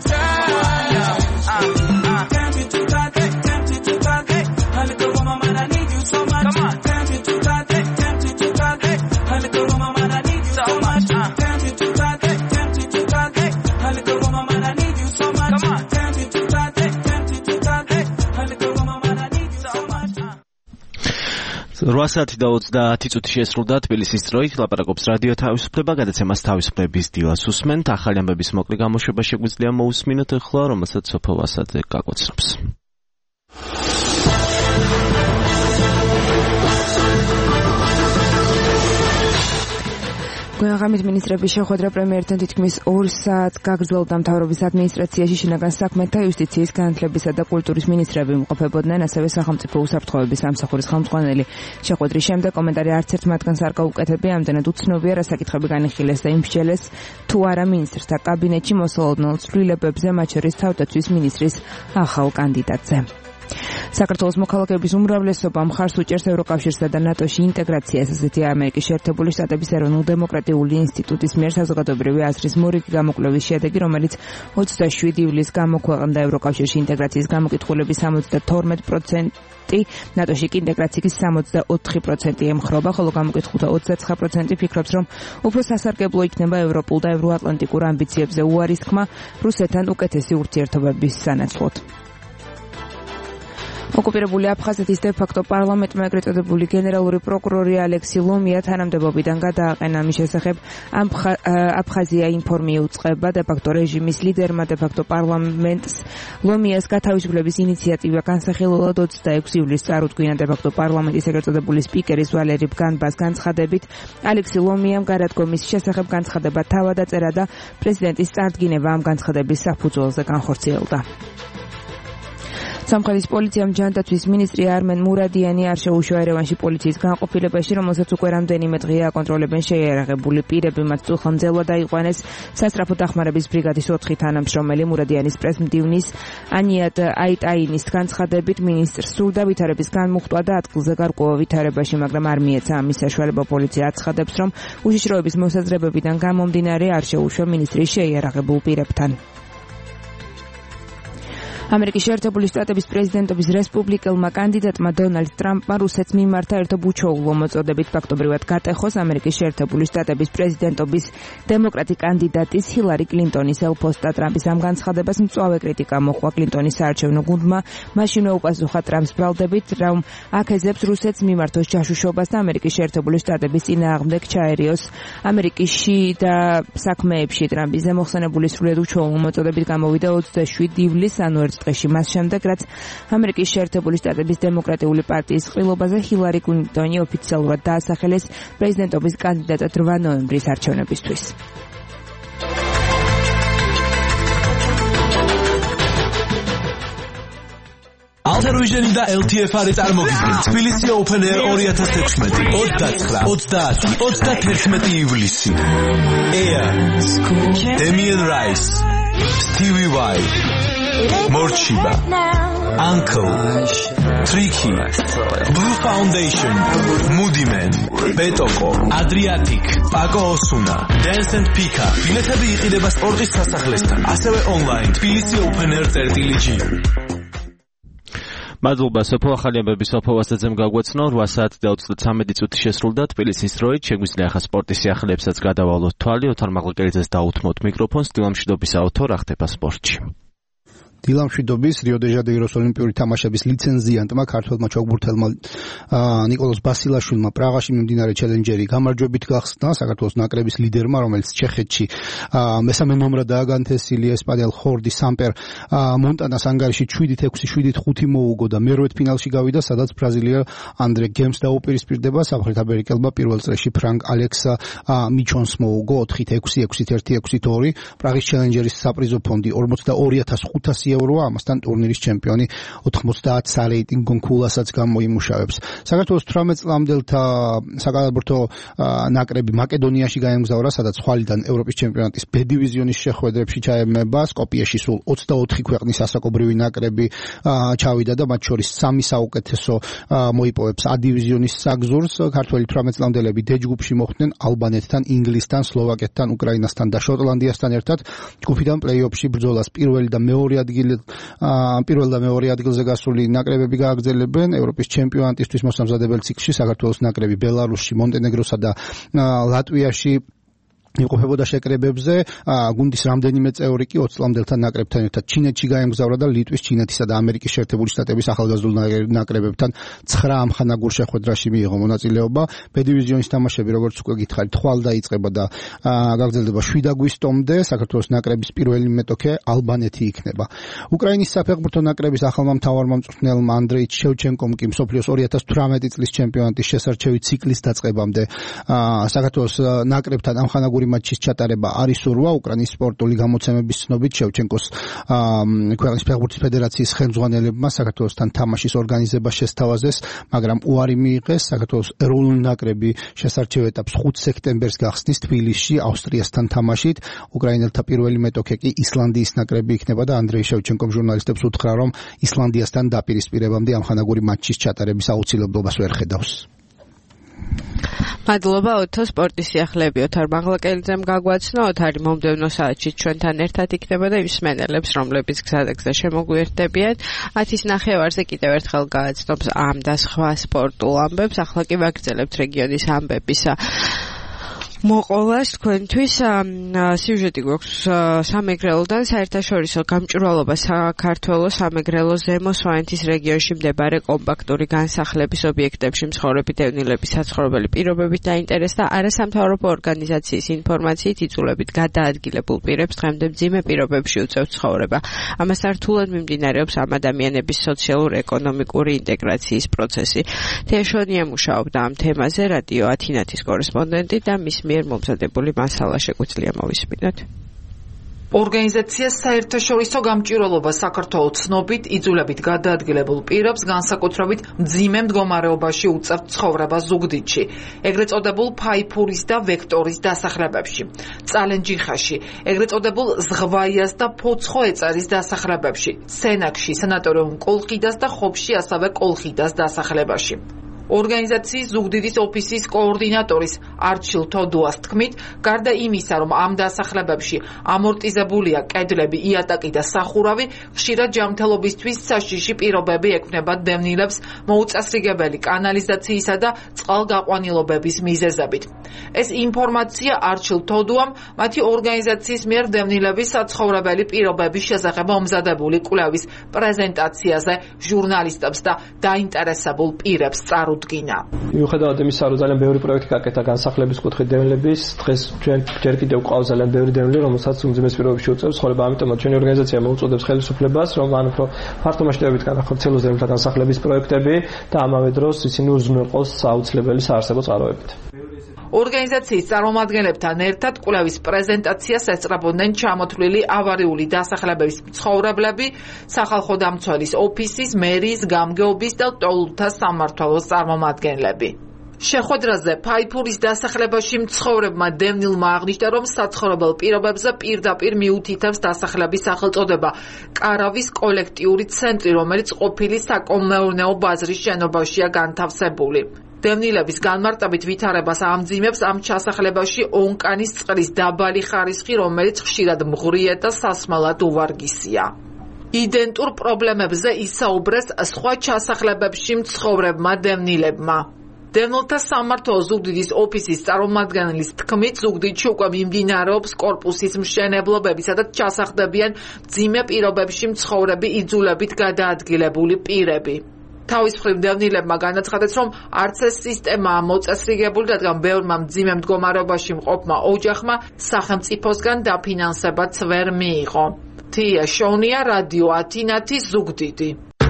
touch. tempted to touch, tempted to touch. A little woman, man, I need you so much. Come on, tempted to touch, tempted to touch. A little woman, man, I need you so much. Tempted to touch, tempted to touch. A little woman, man, I need you so much. Come on, tempted to touch, tempted to touch. A little woman, man, I need you so much. 8 და 30 წუთი შესრულდა თბილისის დროით. ლაპარაკობს რადიო თავისუფლება, გადაცემას თავისუფლების დილას უსმენთ. ახალი ამბების მოკლე გამოშვება შეგვიძლია მოусმინოთ ახლა, რომელსაც სოფო ვასაძე გაგვაცნობს. გვიანღამით მინისტრების შეხვედრა პრემიერთან თითქმის 2 საათს გაგრძელდა. მთავრობის ადმინისტრაციაში შინაგან საქმეთა, იუსტიციის, განათლებისა და კულტურის მინისტრები იმყოფებოდნენ, ასევე სახელმწიფო უსაფრთხოების სამსახურის ხელმძღვანელი. შეხვედრის შემდეგ კომენტარი არც ერთ მათგანს არ გაუკეთებია, ამდენად უცნობია, რა საკითხები განიხილეს და იმსჯელეს თუ არა მინისტრთა კაბინეტში მოსალოდნელ ცვლილებებზე, მათ შორის თავდაცვის მინისტრის ახალ კანდიდატზე. საქართველოს მოქალაქეების უმრავლესობა მხარს უჭერს ევროკავშირსა და ნატოში ინტეგრაციას, ასეთია ამერიკის შეერთებული შტატების ეროვნულ-დემოკრატიული ინსტიტუტის მიერ საზოგადოებრივი აზრის მორიგი გამოკვლევის შედეგი, რომელიც 27 ივლისს გამოქვეყნდა. ევროკავშირში ინტეგრაციის გამოკითხულების 72%, ნატოში კი ინტეგრაციის 64% ემხრობა, ხოლო გამოკითხულთა 29% ფიქრობს, რომ უფრო სასარგებლო იქნება ევროპულ და ევროატლანტიკურ ამბიციებზე უარის თქმა რუსეთთან უკეთესი ურთიერთობების სანაცვლოდ. ოკუპირებული აფხაზეთის დე-ფაქტო პარლამენტმა ეგრეთ წოდებული გენერალური პროკურორი ალექსი ლომია თანამდებობიდან გადააყენა. მის შესახებ აფხაზია ინფორმი უწყება დე-ფაქტო რეჟიმის ლიდერმა. დე-ფაქტო პარლამენტს ლომიას გათავისუფლების ინიციატივა განსახილველად 26 ივლისს წარუდგინა. დე-ფაქტო პარლამენტის ეგრეთ წოდებული სპიკერის ვალერი ბგანბას განცხადებით, ალექსი ლომიამ გადადგომის შესახებ განცხადება თავად აწერა და პრეზიდენტის წარდგინება ამ განცხადების საფუძველზე განხორციელდა. სომხეთის პოლიციამ ჯანდაცვის მინისტრი არმენ მურადიანი არ შეუშვა ერევანში პოლიციის განყოფილებაში, რომელსაც უკვე რამდენიმე დღეა აკონტროლებენ შეიარაღებული პირები. მათ წუხამძელვა დაიყვანეს სასწრაფო დახმარების ბრიგადის 4 თანამშრომელი. მურადიანის პრესმდივნის ანიატ აიტაინის განცხადებით მინისტრს სურდა ვითარების განმუხტვა და ადგილზე გარკვეულ ვითარებაში, მაგრამ არ მიეცა ამის საშუალება. პოლიცია აცხადებს, რომ უშიშროების მოსაზრებებიდან გამომდინარე არ შეუშვა მინისტრის შეიარაღებულ პირებთან. ამერიკის შეერთებული შტატების პრეზიდენტობის რესპუბლიკელმა კანდიდატმა დონალდ ტრამპმა რუსეთს მიმართა ერთობ უჩვეულო მოწოდებით ფაქტობრივად გატეხოს ამერიკის შეერთებული შტატების პრეზიდენტობის დემოკრატი კანდიდატის ჰილარი კლინტონის ელფოსტა. ტრამპის ამ განცხადებას მწვავე კრიტიკა მოჰყვა კლინტონის საარჩევნო გუნდმა. მაშინვე უპასუხა ტრამპს ბრალდებით, რომ აქეზებს რუსეთს მიმართოს ჯაშუშობას და ამერიკის შეერთებული შტატების წინააღმდეგ ჩაერიოს. ამერიკაში და საქმეებში ტრამპის ზემოხსენებული სრულიად უჩვეულო მოწოდებით გამოვიდა 27 ივლისს, ანუ დღეში მას შემდეგ, რაც ამერიკის შეერთებული შტატების დემოკრატიული პარტიის ყრილობაზე ჰილარი კლინტონი ოფიციალურად დაასახელეს პრეზიდენტობის კანდიდატად 8 ნოემბრის არჩევნებისთვის. Alter-Vision და LTFR წარმოგიდგენ თბილისი Open Air 2016 29-30-31 ივლისი. Air, Damien Rice, Stevie Vai, Morchiba, Uncle, Tricky, Blue Foundation, Moody Man, Betoko, Adriatic, Paco Osuna, Dance and Pika. ბილეთები იყიდება სპორტის სასახლესთან, ასევე online tbilisi.openair.gr. მადლობა სოფო, ახალი ამბები სოფო ვასაძემ გაგვეცნო. 8 საათი და 33 წუთი შესრულდა თბილისის დროით. შეგვიძლია ახლა სპორტის სიახლეებსაც გადავალოთ თვალი. ოთარ მაღლაკერიძეს დაუთმოთ მიკროფონს. დილამშვიდობის ავთო, რა ხდება სპორტში? დილამშვიდობის რიო-დე-ჟანეიროს ოლიმპიური თამაშების ლიცენზიანტმა ქართველმა ჩოგბურთელმა ნიკოლოზ ბასილაშვილმა პრაღაში მიმდინარე ჩელენჯერი გამარჯვებით გახსნა საქართველოს ნაკრების ლიდერმა, რომელიც ჩეხეთში მესამე ნომრადაა განთესილი ესპანელ ხორდი სამპერ მონტანას ანგარიში 7-6-7-5 მოუგო და მერვედფინალში გავიდა, სადაც ბრაზილია ანდრე გემს დაუპირისპირდება. სამხრეთ ამერიკელმა პირველ წრეში ფრანკ ალექს მიჩონს მოუგო 4-6-6-6-2. პრაღის ჩელენჯერის საპრიზო ფონდი 42,500 ევროა, ამასთან ტურნირის ჩემპიონი 90 სარეიტინგო ქულასაც გამოიმუშავებს. საქართველოს 18 წლამდელთა საკალათბურთო ნაკრები მაკედონიაში გაემგზავრა, სადაც ხვალიდან ევროპის ჩემპიონატის B დივიზიონის შეხვედრებში ჩაემება. სკოპიეში სულ 24 ქვეყნის ასაკობრივი ნაკრები ჩავიდა და მათ შორის 3 საუკეთესო მოიპოვებს A დივიზიონის საგზურს. ქართველი 18 წლამდელები D ჯგუფში მოხვდნენ ალბანეთთან, ინგლისთან, სლოვაკეთთან, უკრაინასთან და შოტლანდიასთან ერთად. ჯგუფიდან პლეი-ოფში ბრძოლას პირველ და მეორე ადგილზე გასული ნაკრებები გააგრძელებენ. ევროპის ჩემპიონატისთვის მოსამზადებელ ციკლში საქართველოს ნაკრები ბელარუსში, მონტენეგროსა და ლატვიაში იყოფებოდა შეკრებებზე. გუნდის რამდენიმე წევრი კი 20 წლამდელთა ნაკრებთან ერთად ჩინეთში გაემგზავრა და ლიტვის, ჩინეთის და ამერიკის შეერთებული შტატების ახალგაზრდულ ნაკრებებთან 9 ამხანაგურ შეხვედრაში მიიღო მონაწილეობა. B დივიზიონის თამაშები, როგორც უკვე გითხარით, ხვალ დაიწყება და გაგრძელდება 7 აგვისტომდე. საქართველოს ნაკრების პირველი მეტოქე ალბანეთი იქნება. უკრაინის საფეხბურთო ნაკრების ახალმა მთავარმა მწვრთნელმა ანდრეი შევჩენკომ კი მსოფლიოს 2018 წლის ჩემპიონატის შესარჩევი ციკლის დაწყებამდე საქართველოს ნაკრებთან ამხანაგურ მატჩის ჩატარება არის სურვა. უკრაინის სპორტული გამოცემების ცნობით შევჩენკოს ქვეყნის ფეხბურთის ფედერაციის ხელმძღვანელებმა საქართველოსთან თამაშის ორგანიზება შესთავაზეს, მაგრამ უარი მიიღეს. საქართველოს ეროვნული ნაკრები შესარჩევ ეტაპს 5 სექტემბერს გახსნის თბილისში ავსტრიასთან თამაშით. უკრაინელთა პირველი მეტოქე კი ისლანდიის ნაკრები იქნება და ანდრეი შევჩენკომ ჟურნალისტებს უთხრა, რომ ისლანდიასთან დაპირისპირებამდე ამხანაგური მატჩის ჩატარების აუცილებლობას ვერ ხედავს. მადლობა ოთო, სპორტის სიახლეები ოთარ მაღლაკერიძემ გაგვაცნო. ოთარი მომდევნო საათში ჩვენთან ერთად იქნება და იმ მსმენელებს, რომლებიც გზადაგზა შემოგვიერთდებიან, 10:30-ზე კიდევ ერთხელ გააცნობს ამ და სხვა სპორტულ ამბებს. ახლა კი ვაგრძელებთ რეგიონის ამბებისა მოყოლას თქვენთვის. სიუჟეტი გვაქვს სამეგრელოდან. საერთაშორისო გამჭვირვალობა საქართველოს სამეგრელო ზემო სვანეთის რეგიონში მდებარე კომპაქტური განსახლების ობიექტებში მცხოვრები დევნილების საცხოვრებელი პირობებით დაინტერესდა არასამთავრობო ორგანიზაციის ინფორმაციით იწულებით გადაადგილებულ პირებს დღემდე მძიმე პირობებში უწევთ ცხოვრება. ამასთან რთულად მიმდინარეობს ამ ადამიანების სოციალურ-ეკონომიკური ინტეგრაციის პროცესი. თეაშონია მუშაობდა ამ თემაზე რადიო ათინათის კორესპონდენტი და მის მიერ მომზადებული მასალა შეგვიძლია მოვისმინოთ. ორგანიზაციას საერთაშორისო გამჭვირვალობა საქართველოს ცნობით იძულებით გადაადგილებულ პირებს განსაკუთრებით მძიმე მდგომარეობაში უწევთ ცხოვრება ზუგდიდში, ეგრეთ წოდებულ ფაიფურის და ვექტორის დასახლებებში, წალენჯიხაში, ეგრეთ წოდებულ ზღვაიას და ფოცხოეწერის დასახლებებში, სენაკში, სანატორიუმ კოლხიდას და ხობში, ასევე კოლხიდას დასახლებაში. ორგანიზაციის ზუგდიდის ოფისის კოორდინატორის არჩილ თოდუას თქმით, გარდა იმისა, რომ ამ დასახლებებში ამორტიზებულია კედლები, იატაკი და სახურავი, ხშირად ჯანმრთელობისთვის საშიში პირობები ექმნებათ დევნილებს მოუწესრიგებელი კანალიზაციისა და წყალგაყვანილობების მიზეზებით. ეს ინფორმაცია არჩილ თოდუამ მათი ორგანიზაციის მიერ დევნილების საცხოვრებელი პირობების შესახებ მომზადებული კვლევის პრეზენტაციაზე ჟურნალისტებს და დაინტერესებულ პირებს წარუდგინა. მიუხედავად იმისა, რომ ძალიან ბევრი პროექტი გაკეთა განსახლების კუთხით დევნილების, დღეს ჯერ კიდევ ყავს ძალიან ბევრი დევნილი, რომელსაც უმძიმეს პირობებში უწევს ცხოვრება, ამიტომაც ჩვენი ორგანიზაცია მოუწოდებს ხელისუფლებას, რომ მან უფრო ფართო მასშტაბებით განახორციელოს დევნილთა განსახლების პროექტები და ამავე დროს ისინი უზრუნველყოს აუცილებელი საარსებო წყაროებით. ორგანიზაციის წარმომადგენლებთან ერთად კვლევის პრეზენტაციას ესწრებოდნენ ჩამოთვლილი ავარიული დასახლებების მცხოვრებლები, სახალხო დამცველის ოფისის, მერიის, გამგეობის და ლტოლვილთა სამმართველოს წარმომადგენლები. შეხვედრაზე ფაიფურის დასახლებაში მცხოვრებმა დევნილმა აღნიშნა, რომ საცხოვრებელ პირობებზე პირდაპირ მიუთითებს დასახლების სახელწოდება კარავის კოლექტიური ცენტრი, რომელიც ყოფილი საკომეურნეო ბაზრის შენობაშია განთავსებული. დევნილების განმარტებით ვითარებას ამძიმებს ამ ჩასახლებაში ონკანის წყლის დაბალი ხარისხი, რომელიც ხშირად მღვრიე და სასმელად უვარგისია. იდენტურ პრობლემებზე ისაუბრეს სხვა ჩასახლებებში მცხოვრებმა დევნილებმა. დევნილთა სამმართველოს ზუგდიდის ოფისის წარმომადგენლის თქმით, ზუგდიდში უკვე მიმდინარეობს კორპუსის მშენებლობები, სადაც ჩასახდებიან მძიმე პირობებში მცხოვრები იძულებით გადაადგილებული პირები. თავის მხრივ დევნილებმა განაცხადეს, რომ არც ეს სისტემაა მოწესრიგებული, რადგან ბევრმა მძიმე მდგომარეობაში მყოფმა ოჯახმა სახელმწიფოსგან დაფინანსებაც ვერ მიიღო. თია შონია, რადიო ათინათი, ზუგდიდი.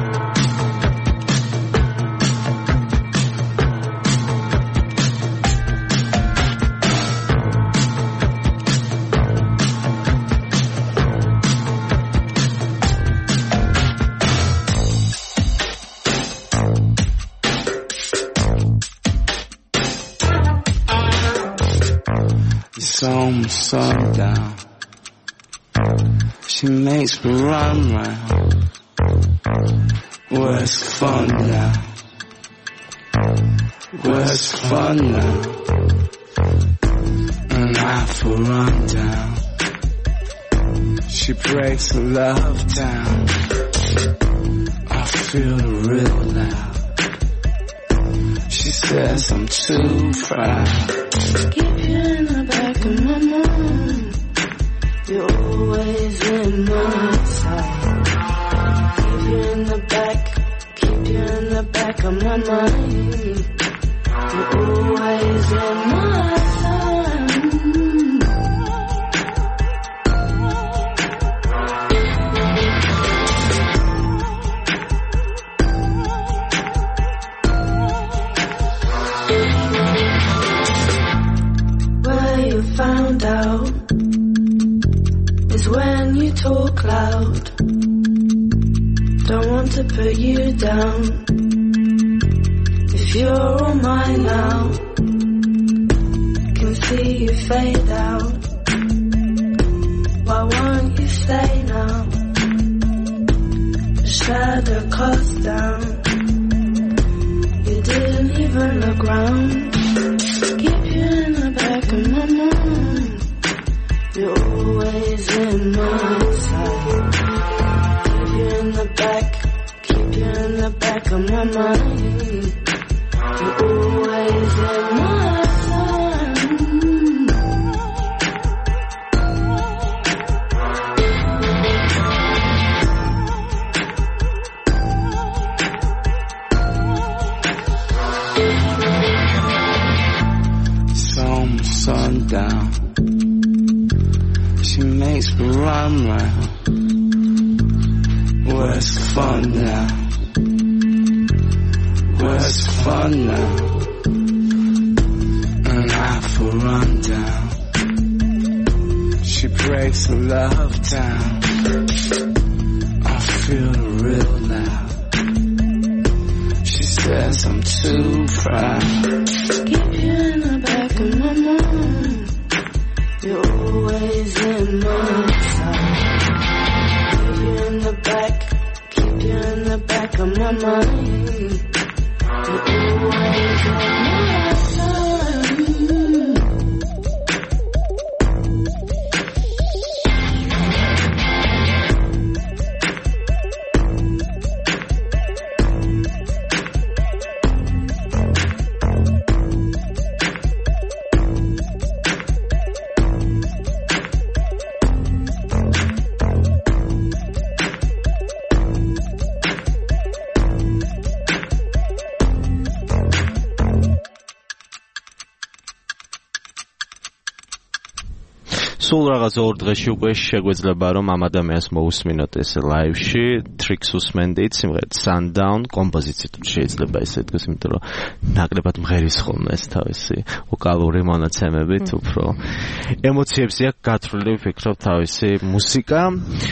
On sundown, she makes me run round. Where's the fun now? Where's the fun now? And I for run down. She breaks the love down. I feel real loud. She says I'm too proud. Keep you in the back of my mind. You're always in my sight. Keep you in the back of my mind. You're always in my sight. Found out is when you talk loud. Don't want to put you down. If you're all mine now, can see you fade out. Why won't you stay now? The shadow casts down. You didn't even look round. Keep you in the back of my mind. You're always in my sight. Keep you in the back of my mind. You're always in my sight. Sundown, she makes me run round. Where's the fun now? Where's the fun now? And I for run down. She breaks the love down. I feel real now. She says I'm too proud. Keep you in the back of my mind. You're always in my side. Keep you in the back. Keep you in the back of my mind. You're always in my side. სულ რაღაც 2 დღეში უკვე შეგვეძლება რომ ამ ადამიანს მოусმინოთ ეს ლაივში ტრიქს უსმენდით სიმღერით Sundown კომპოზიციით შეიძლება ესე ითქვას იმიტომ რომ ნაკლებად მღერის ხოლმე ეს თავისი ვოკალური მონაცემებით უფრო ემოციებზე აქვს გათვლილი ვფიქრობ თავისი მუსიკა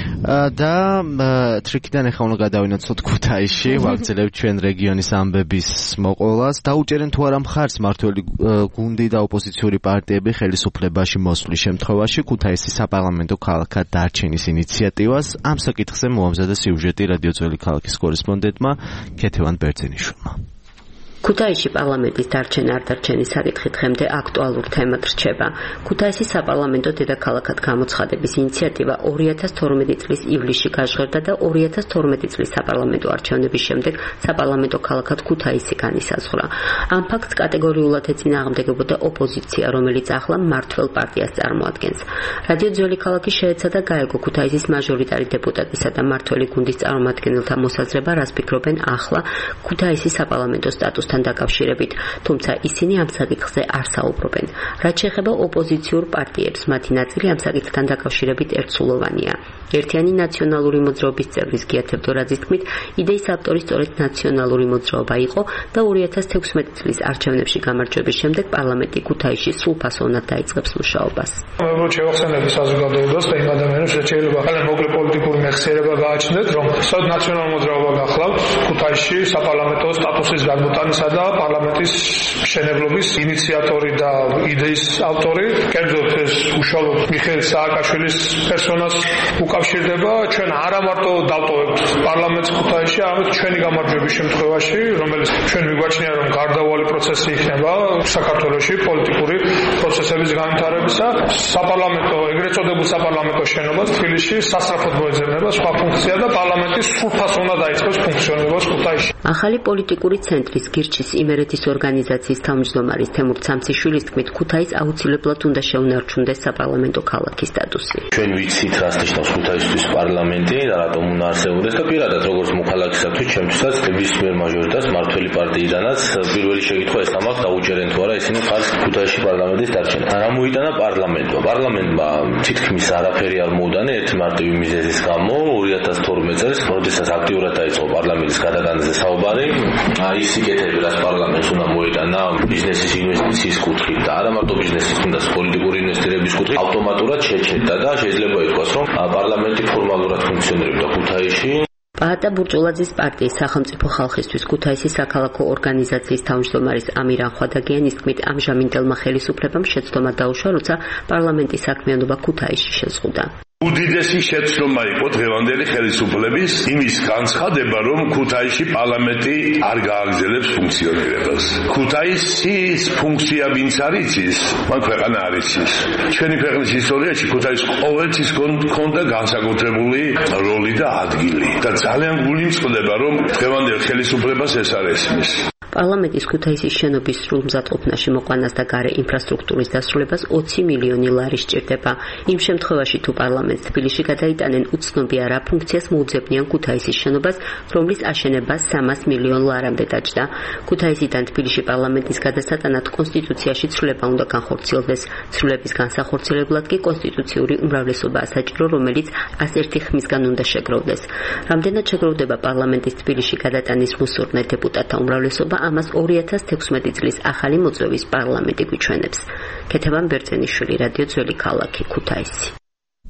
და ტრიქიდან ახლა უნდა გადავინაცვლოთ ქუთაისში ვაგრძელებთ ჩვენ რეგიონის ამბების მოყოლას დაუჭერენ თუ არა მხარს მართველი გუნდი და ოპოზიციური პარტიები ხელისუფლებაში მოსვლის შემთხვევაში ქუთაისის საპარლამენტო ქალაქად დარჩენის ინიციატივას ამ საკითხზე მოამზადა სიუჟეტი რადიო ძველი ქალაქის კორესპონდენტმა ქეთევან ბერძენიშვილმა. ქუთაისში პარლამენტის დარჩენა არ დარჩენის საკითხი დღემდე აქტუალურ თემად რჩება. ქუთაისის საპარლამენტო დედაქალაქად გამოცხადების ინიციატივა 2012 წლის ივლისში გაჟღერდა და 2012 წლის საპარლამენტო არჩევნების შემდეგ საპარლამენტო ქალაქად ქუთაისი განისაზღვრა. ამ ფაქტს კატეგორიულად ეწინააღმდეგებოდა ოპოზიცია, რომელიც ახლა მმართველ პარტიას წარმოადგენს. რადიო ძველი ქალაქი შეეცადა გაეგო ქუთაისის მაჟორიტარი დეპუტატისა და მმართველი გუნდის წარმომადგენელთა მოსაზრება, რას ფიქრობენ ახლა ქუთაისის საპარლამენტო სტატუსს დაკავშირებით, თუმცა ისინი ამ საკითხზე არ საუბრობენ. რაც შეეხება ოპოზიციურ პარტიებს, მათი ნაწილი ამ საკითხთან დაკავშირებით ერთსულოვანია. ერთიანი ნაციონალური მოძრაობის წევრის გია თევდორაძის თქმით, იდეის ავტორი სწორედ ნაციონალური მოძრაობა იყო და 2016 წლის არჩევნებში გამარჯვების შემდეგ პარლამენტი ქუთაისში სრულფასოვნად დაიწყებს მუშაობას. შევახსენებ საზოგადოებას და იმ ადამიანებს, რაც შეიძლება ახალი მოკლე პოლიტიკური მეხსიერება გააჩნდეთ, რომ სწორედ ნაციონალური მოძრაობა გახლავთ ქუთაისში საპარლამენტო სტატუსის გადმოტანის და პარლამენტის მშენებლობის ინიციატორი და იდეის ავტორი. კერძოდ ეს უშუალოდ მიხეილ სააკაშვილის პერსონას უკავშირდება. ჩვენ არა მარტო დავტოვებთ პარლამენტს ქუთაისში, არამედ ჩვენი გამარჯვების შემთხვევაში, რომელიც ჩვენ მიგვაჩნია რომ გარდაუვალი პროცესი იქნება საქართველოში პოლიტიკური პროცესების განვითარებისა, საპარლამენტო, ეგრეთ წოდებულ საპარლამენტო შენობას თბილისში სასწრაფოდ მოეძებნება სხვა ფუნქცია და პარლამენტის სრულფასოვნად დაიწყებს ფუნქციონირებას ქუთაისში. ახალი პოლიტიკური ცენტრის გირჩის იმერეთის ორგანიზაციის თავმჯდომარის თემურ ცამციშვილის თქმით, ქუთაის აუცილებლად უნდა შეუნარჩუნდეს საპარლამენტო ქალაქის სტატუსი. ჩვენ ვიცით, რას ნიშნავს ქუთაისთვის პარლამენტი და რატომ უნდა არსებობდეს და პირადად როგორც მოქალაქისათვის ჩემთვისაც თბილისის მიერ მაჟორიტარს მმართველი პარტიიდანაც პირველი შეკითხვა ეს ამაქვს დაუჭერენ თუ არა ისინი ხარს ქუთაისში პარლამენტის დარჩენა. რა მოიტანა პარლამენტმა თითქმის არაფერი არ მოუტანა ერთი მარტივი მიზეზის გამო 2012 წელს როდესაც აქტიურად დაიწყო პარლამენტის გადაგანაზე საუბარი ის სიკეთები რაც პარლამენტს უნდა მოიტანა ბიზნესის ინვესტიციის კუთხით და არა მარტო ბიზნესის, თუნდაც პოლიტიკური ინვესტირების კუთხით ავტომატურად შეჩერდა და შეიძლება ითქვას, რომ პარლამენტი ფორმალურად ფუნქციონირებდა ქუთაისში. პაატა ბურჭულაძის პარტიის სახელმწიფო ხალხისთვის ქუთაისის საქალაქო ორგანიზაციის თავმჯდომარის ამირან ხვადაგიანის თქმით, ამჟამინდელმა ხელისუფლებამ შეცდომა დაუშვა, როცა პარლამენტის საქმიანობა ქუთაისში შეზღუდა. უდიდესი შეცდომა იყო დღევანდელი ხელისუფლების იმის განცხადება, რომ ქუთაისში პარლამენტი არ გააგრძელებს ფუნქციონირებას. ქუთაისის ფუნქცია ვინც არ იცის, მან ქვეყანა არ იცის. ჩვენი ქვეყნის ისტორიაში ქუთაისს ყოველთვის ჰქონდა განსაკუთრებული როლი და ადგილი და ძალიან გულიმწყდება, რომ დღევანდელ ხელისუფლებას ეს არ ესმის. პარლამენტის ქუთაისის შენობის სრულმზად ყოფნაში მოყვანას და გარე ინფრასტრუქტურის დასრულებას 20 მილიონი ლარი სჭირდება. იმ შემთხვევაში თუ პარლამენტს თბილისში გადაიტანენ, უცნობია რა ფუნქციას მოუძებნიან ქუთაისის შენობას, რომლის აშენება 300 მილიონ ლარამდე დაჯდა. ქუთაისიდან თბილისში პარლამენტის გადასატანად კონსტიტუციაში ცვლილება უნდა განხორციელდეს. ცვლილების განსახორციელებლად კი კონსტიტუციური უმრავლესობაა საჭირო, რომელიც 101 ხმისგან უნდა შეგროვდეს. რამდენად შეგროვდება პარლამენტის თბილისში გადატანის მოსურნე დეპუტატთა უმრავლესობა, ამას 2016 წლის ახალი მოწვევის პარლამენტი გვიჩვენებს. ქეთევან ბერძენიშვილი, რადიო ძველი ქალაქი, ქუთაისი.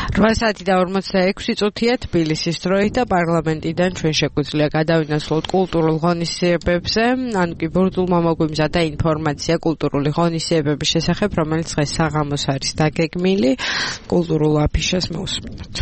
8 საათი და 46 წუთია თბილისის დროით და პარლამენტიდან ჩვენ შეგვიძლია გადავინაცვლოთ კულტურულ ღონისძიებებზე, ანუ კი ბურთულმა მოგვიმზადა ინფორმაცია კულტურული ღონისძიებების შესახებ, რომელიც დღეს საღამოს არის დაგეგმილი. კულტურულ აფიშას მოვსმინოთ.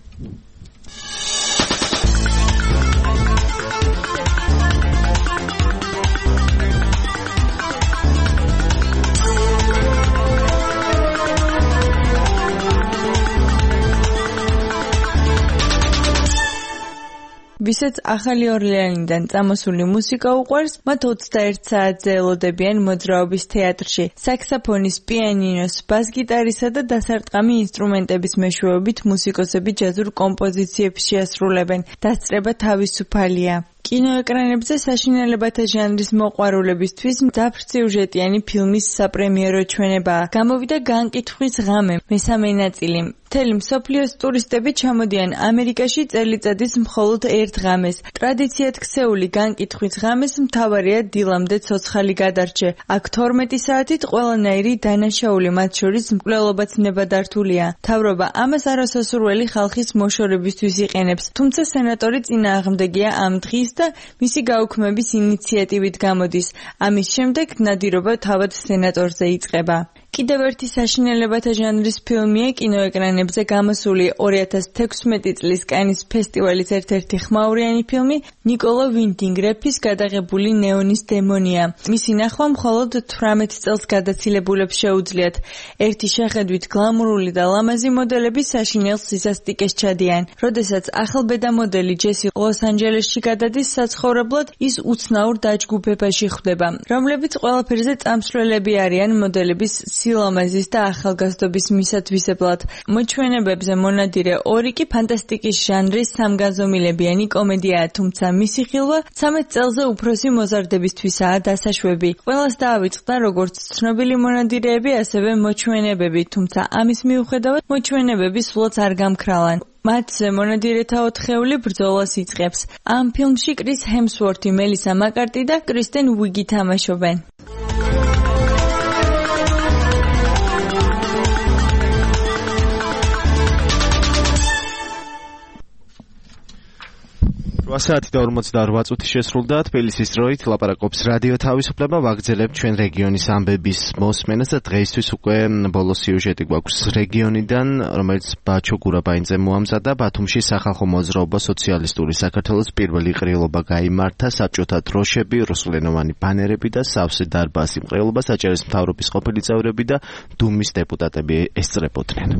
ვისაც ახალი ორლეანიდან წამოსული მუსიკა უყვარს, მათ 21 საათზე ელოდებიან მოძრაობის თეატრში. საქსაფონის, პიანინოს, ბას-გიტარისა და დასარტყამი ინსტრუმენტების მეშვეობით მუსიკოსები ჯაზურ კომპოზიციებს შეასრულებენ. დასწრება თავისუფალია. კინოეკრანებზე საშინელებათა ჟანრის მოყვარულებისთვის მძაფრსიუჟეტიანი ფილმის საპრემიერო ჩვენებაა. გამოვიდა განკითხვის ღამე, მესამე ნაწილი. მთელი მსოფლიოს ტურისტები ჩამოდიან ამერიკაში წელიწადის მხოლოდ ერთ ღამეს. ტრადიციად ქსეული განკითხვის ღამეს მთავარია დილამდე ცოცხალი გადარჩე. აქ 12 საათით ყველანაირი დანაშაული, მათ შორის მკვლელობაც ნებადართულია. მთავრობა ამას არასასურველი ხალხის მოშორებისთვის იყენებს, თუმცა სენატორი წინააღმდეგია ამ დღის და მისი გაუქმების ინიციატივით გამოდის. ამის შემდეგ ნადირობა თავად სენატორზე იწყება. კიდევ ერთი საშინელებათა ჟანრის ფილმია კინოეკრანებზე გამოსული 2016 წლის კანის ფესტივალის ერთ-ერთი ხმაურიანი ფილმი ნიკოლო ვინდინგ რეფის გადაღებული ნეონის დემონია. მისი ნახვა მხოლოდ 18 წელს გადაცილებულებს შეუძლიათ. ერთი შეხედვით გლამურული და ლამაზი მოდელები საშინელ სისასტიკეს ჩადიან. როდესაც ახალბედა მოდელი ჯესი ლოს-ანჯელესში გადადის საცხოვრებლად, ის უცნაურ დაჯგუფებაში ხვდება, რომლებიც ყველაფერზე წამსვლელები არიან მოდელების სილამაზის და ახალგაზრდობის მისათვისებლად. მოჩვენებებზე მონადირე ორი კი ფანტასტიკის ჟანრის სამგანზომილებიანი კომედიაა, თუმცა მისი ხილვა 13 წელზე უფროსი მოზარდებისთვისაა დასაშვები. ყველას დაავიწყდა როგორც ცნობილი მონადირეები, ასევე მოჩვენებები, თუმცა ამის მიუხედავად მოჩვენებები სულაც არ გამქრალან. მათზე მონადირეთა ოთხეული ბრძოლას იწყებს. ამ ფილმში კრის ჰემსვორთი, მელისა მაკარტი და კრისტენ უიგი თამაშობენ. საათი და 48 წუთი შესრულდა თბილისის დროით ლაპარაკობს რადიო თავისუფლება. ვაგრძელებთ ჩვენ რეგიონის ამბების მოსმენას და დღეისთვის უკვე ბოლო სიუჟეტი გვაქვს რეგიონიდან, რომელიც ბაჩო გურაბაინძე მოამზადა. ბათუმში სახალხო მოძრაობა სოციალისტური საქართველოს პირველი ყრილობა გაიმართა. საბჭოთა დროშები, რუსულენოვანი ბანერები და სავსე დარბაზი მკვლელობა საჭირის მთავრობის ყოფილი წევრები და დუმის დეპუტატები ესწრებოდნენ.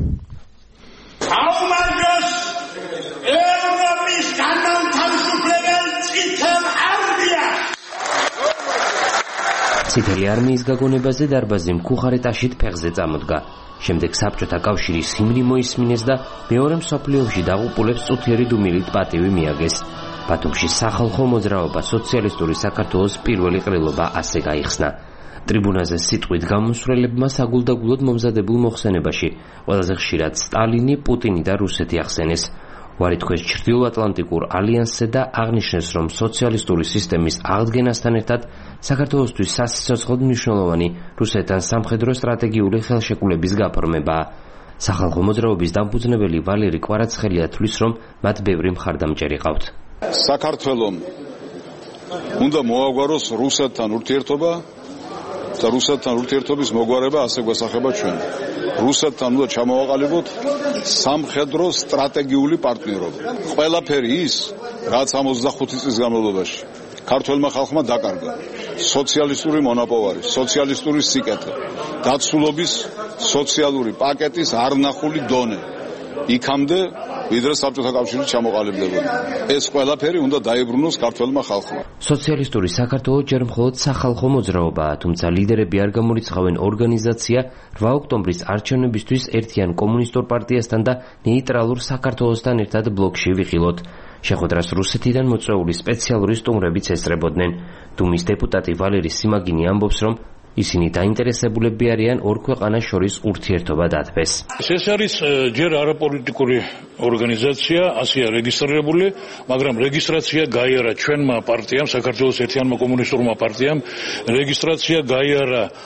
წითელი არმიის გაგონებაზე დარბაზი მქუხარეთაშით ფეხზე წამოდგა. შემდეგ საბჭოთა კავშირის ჰიმნი მოისმინეს და მეორე მსოფლიო ომში დაღუპულებს წუთიერი დუმილით პატივი მიაგეს. ბათუმში სახალხო მოძრაობა სოციალისტური საქართველოს პირველი ყრილობა ასე გაიხსნა. ტრიბუნაზე სიტყვით გამოსვლელებმა საგულდაგულოდ მომზადებულ მოხსენებაში ყველაზე ხშირად სტალინი, პუტინი და რუსეთი ახსენეს. ვარი თქვეს ჩრდილოატლანტიკურ ალიანსზე და აღნიშნეს, რომ სოციალისტური სისტემის აღდგენასთან ერთად საქართველოსთვის სასიცოცხლოდ მნიშვნელოვანი რუსეთთან სამხედრო სტრატეგიული ხელშეკრულების გაფორმებაა. სახალხო მოძრაობის დამფუძნებელი ვალერი კვარაცხელია თვლის, რომ მათ ბევრი მხარდამჭერი ყავთ. საქართველომ უნდა მოაგვაროს რუსეთთან ურთიერთობა და რუსეთთან ურთიერთობის მოგვარება ასე გვასახება ჩვენ. რუსეთთან უნდა ჩამოვაყალიბოთ სამხედრო სტრატეგიული პარტნიორობა. ყველაფერი ის, რაც 65 წლის განმავლობაში ქართველმა ხალხმა დაკარგა. სოციალისტური მონაპოვარი, სოციალისტური სიკეთე, დაცულობის სოციალური პაკეტის არნახული დონე. იქამდე ვიდრე საბჭოთა კავშირი ჩამოყალიბდებოდა. ეს ყველაფერი უნდა დაებრუნოს ქართველმა ხალხმა. სოციალისტური საქართველო ჯერ მხოლოდ სახალხო მოძრაობაა, თუმცა ლიდერები არ გამორიცხავენ ორგანიზაცია 8 ოქტომბრის არჩევნებისთვის ერთიან კომუნისტურ პარტიასთან და ნეიტრალურ საქართველოსთან ერთად ბლოკში ვიხილოთ. შეხვედრას რუსეთიდან მოწვეული სპეციალური სტუმრებიც ესწრებოდნენ. დუმის დეპუტატი ვალერი სიმაგინი ამბობს, რომ ისინი დაინტერესებულები არიან ორ ქვეყანას შორის ურთიერთობა დათბეს. ეს არის ჯერ არაპოლიტიკური ორგანიზაცია, ასეა რეგისტრირებული, მაგრამ რეგისტრაცია გაიარა ჩვენმა პარტიამ, საქართველოს ერთიანმა კომუნისტურმა პარტიამ, რეგისტრაცია გაიარა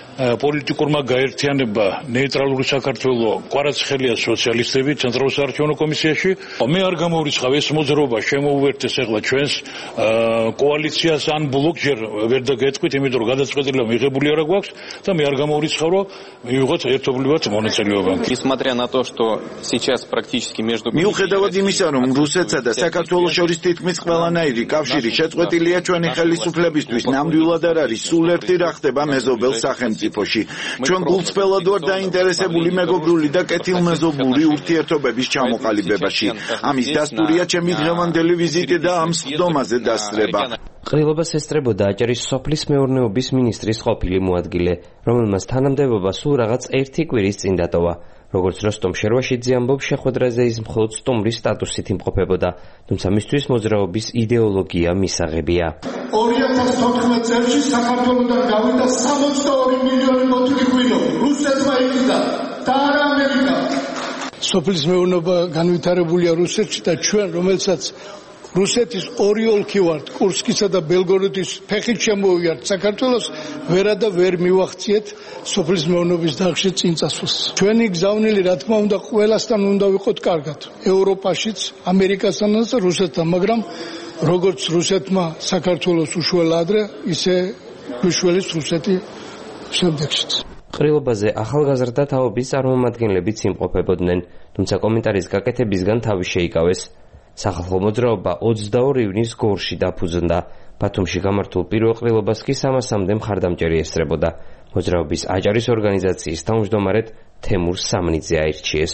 პოლიტიკურმა გაერთიანება ნეიტრალური საქართველო კვარაცხელია სოციალისტები ცენტრალურ საარჩევნო კომისიაში. მე არ გამოვრიცხავ ეს მოძრაობა შემოუერთეს ახლა ჩვენს კოალიციას ან ბლოკს ჯერ ვერ დაგეთქვით, იმიტომ რომ გადაწყვეტილება მიღებული არ გვაქვს და მე არ გამოვრიცხავ რომ მივიღოთ ერთობლივად მონაწილეობა. Несмотря на то, что сейчас практически между მიუხედავად იმისა, რომ რუსეთსა და საქართველოს შორის თითქმის ყველანაირი კავშირი შეწყვეტილია ჩვენი ხელისუფლებისთვის, ნამდვილად არ არის სულ ერთი რა ხდება მეზობელ სახელმწიფოში. ჩვენ გულწრფელად ვართ დაინტერესებული მეგობრული და კეთილმეზობური ურთიერთობების ჩამოყალიბებაში. ამის დასტურია ჩემი დღევანდელი ვიზიტი და ამ სხდომაზე დასწრება. ყრილობას ესწრებოდა აჭარის სოფლის მეურნეობის მინისტრის ყოფილი მოადგილე, რომელმაც თანამდებობა სულ რაღაც ერთი კვირის წინ დატოვა. როგორც როსტომ შერვაშიძე ამბობს, შეხვედრაზე ის მხოლოდ სტუმრის სტატუსით იმყოფებოდა, თუმცა მისთვის მოძრაობის იდეოლოგია მისაღებია. 2014 წელს საქართველოსთან გავიდა 62 მილიონი მოთვლი ღვინო, რუსეთმა იყიდა და არა ამერიკა. სოფლის მეურნეობა განვითარებულია რუსეთში და ჩვენ, რომელსაც რუსეთის ორი ოლქი ვართ, კურსკისა და ბელგოროდის ფეხით შემოვიართ საქართველოს, ვერა და ვერ მივახციეთ სოფლის მეურნეობის დახში წინ წასვლას. ჩვენი გზავნილი, რა თქმა უნდა, ყველასთან უნდა ვიყოთ კარგად. ევროპაშიც, ამერიკასთანაც და რუსეთთან, მაგრამ როგორც რუსეთმა საქართველოს უშველა ადრე, ისე უშველის რუსეთი შემდეგშიც. ყრილობაზე ახალგაზრდა თაობის წარმომადგენლებიც იმყოფებოდნენ, თუმცა კომენტარის გაკეთებისგან თავი შეიკავეს. სახალხო მოძრაობა 22 ივნის გორში დაფუძნდა. ბათუმში გამართულ პირველ ყრილობას კი 300-მდე მხარდამჭერი ესწრებოდა. მოძრაობის აჭარის ორგანიზაციის თავმჯდომარედ თემურ სამნიძე აირჩიეს.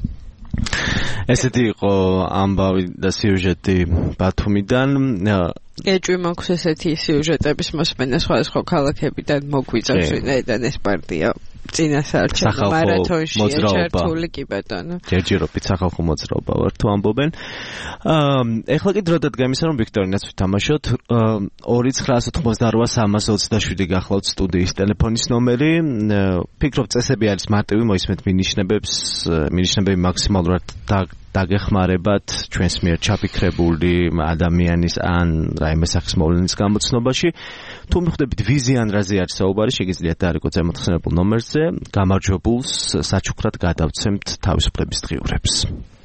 ესეთი იყო ამბავი და სიუჟეტი ბათუმიდან. ეჭვი მაქვს ესეთი სიუჟეტების მოსმენა სხვადასხვა ქალაქებიდან მოგვიწევს ვინაიდან ეს პარტია წინასაარჩევნო მარათონში ჩართული კი ბატონო. ჯერჯერობით სახალხო მოძრაობა ვარ თუ ამბობენ. ეხლა კი დრო დადგემისა რომ ვიქტორინას ვითამაშოთ 2988-327 გახლავთ სტუდიის ტელეფონის ნომერი. ფიქრობ წესები არის მარტივი, მოისმენთ მინიშნებები მაქსიმალურად დაგეხმარებათ ჩვენს მიერ ჩაფიქრებული ადამიანის ან რაიმე სახის მოვლენის გამოცნობაში. თუ მიხვდებით ვიზი ან რაზე არის საუბარი, შეგიძლიათ დაარეკოთ ზემოთხსენებულ ნომერზე, გამარჯვებულს საჩუქრად გადავცემთ თავისუფლების დღიურებს.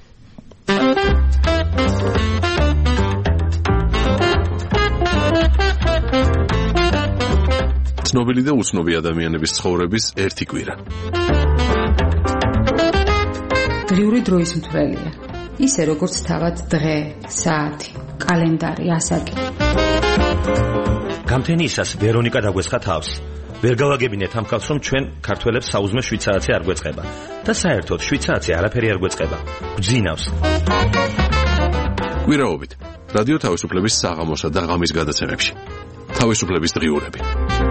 ცნობილი და უცნობი ადამიანების ცხოვრების ერთი კვირა. დღიური დროის მთვრელია. ისე როგორც თავად დღე, საათი, კალენდარი, ასაკი. გამთენისას ვერონიკა დაგვესხა თავს. ვერ გავაგებინეთ ამ ხალხს, რომ ჩვენ ქართველებს საუზმე შვიცარიცი არ გვეწყება და საერთოდ შვიცარიცი არაფერი არ გვეწყება. გძინავს. კვირაობით რადიო თავისუფლების საღამოსა და ღამის გადაცემებში. თავისუფლების დღიურები.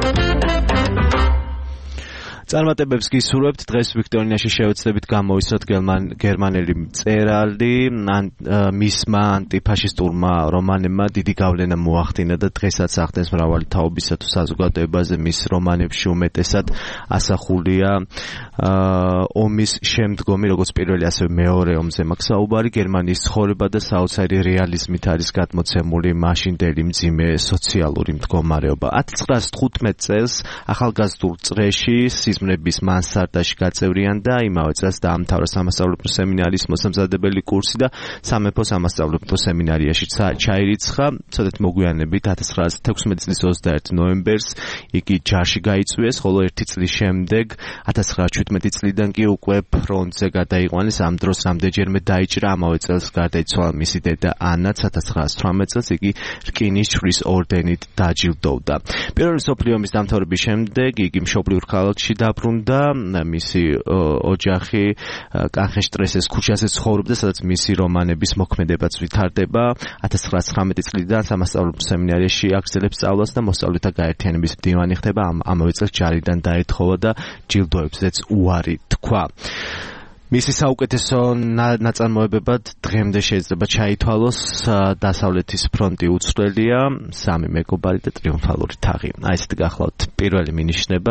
წარმატებებს გისურვებთ. დღეს ვიქტორინაში შევეცდებით გამოვისვათ გერმანელი მწერალი მისმა ანტიფაშისტურმა რომანებმა დიდი გავლენა მოახდინა და დღესაც ახდენს მრავალი თაობისა თუ საზოგადოებაზე. მის რომანებში უმეტესად ასახულია ომის შემდგომი, როგორც პირველი ასევე მეორე ომზე მაქვს საუბარი. გერმანიის ცხოვრება და საოცარი რეალიზმით არის გადმოცემული მაშინდელი მძიმე სოციალური მდგომარეობა. 1915 წელს ახალგაზრდულ წრეში სიზმრების მანსარდაში გაწევრიანდა, იმავე წელს დაამთავრა სამასწავლებლო სემინარიის მოსამზადებელი კურსი და სამეფო სამასწავლებლო სემინარიაში ჩაირიცხა. ცოტათი მოგვიანებით 1916 წლის 21 ნოემბერს იგი ჯარში გაიწვიეს, ხოლო ერთი წლის შემდეგ 1917 წლიდან კი უკვე ფრონტზე გადაიყვანეს. ამ დროს რამდენჯერმე დაიჭრა, ამავე წელს გარდაიცვალა მისი დედა ანაც. 1918 წელს იგი რკინის ჯვრის ორდენით დაჯილდოვდა. პირველი მსოფლიო ომის დამთავრების შემდეგ იგი მშობლიურ ქალაქში დაბრუნდა. მისი ოჯახი კანხენშტრესეს ქუჩაზე ცხოვრობდა, სადაც მისი რომანების მოქმედებაც ვითარდება. 1919 წლიდან სამასწავლებლო სემინარიაში აგრძელებს სწავლას და მოსწავლეთა გაერთიანების მდივანი ხდება. ამავე წელს ჯარიდან დაეთხოვა და ჯილდოებზეც უარი თქვა. მისი საუკეთესო ნაწარმოებებად დღემდე შეიძლება ჩაითვალოს დასავლეთის ფრონტი უცვლელია, სამი მეგობარი და ტრიუმფალური თაღი. აი ესეთი გახლავთ პირველი მინიშნება.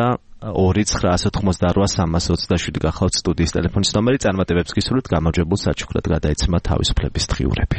2988-327 გახლავთ სტუდიის ტელეფონის ნომერი. წარმატებებს გისურვებთ, გამარჯვებულ საჩუქრად გადაეცემა თავისუფლების დღიურები.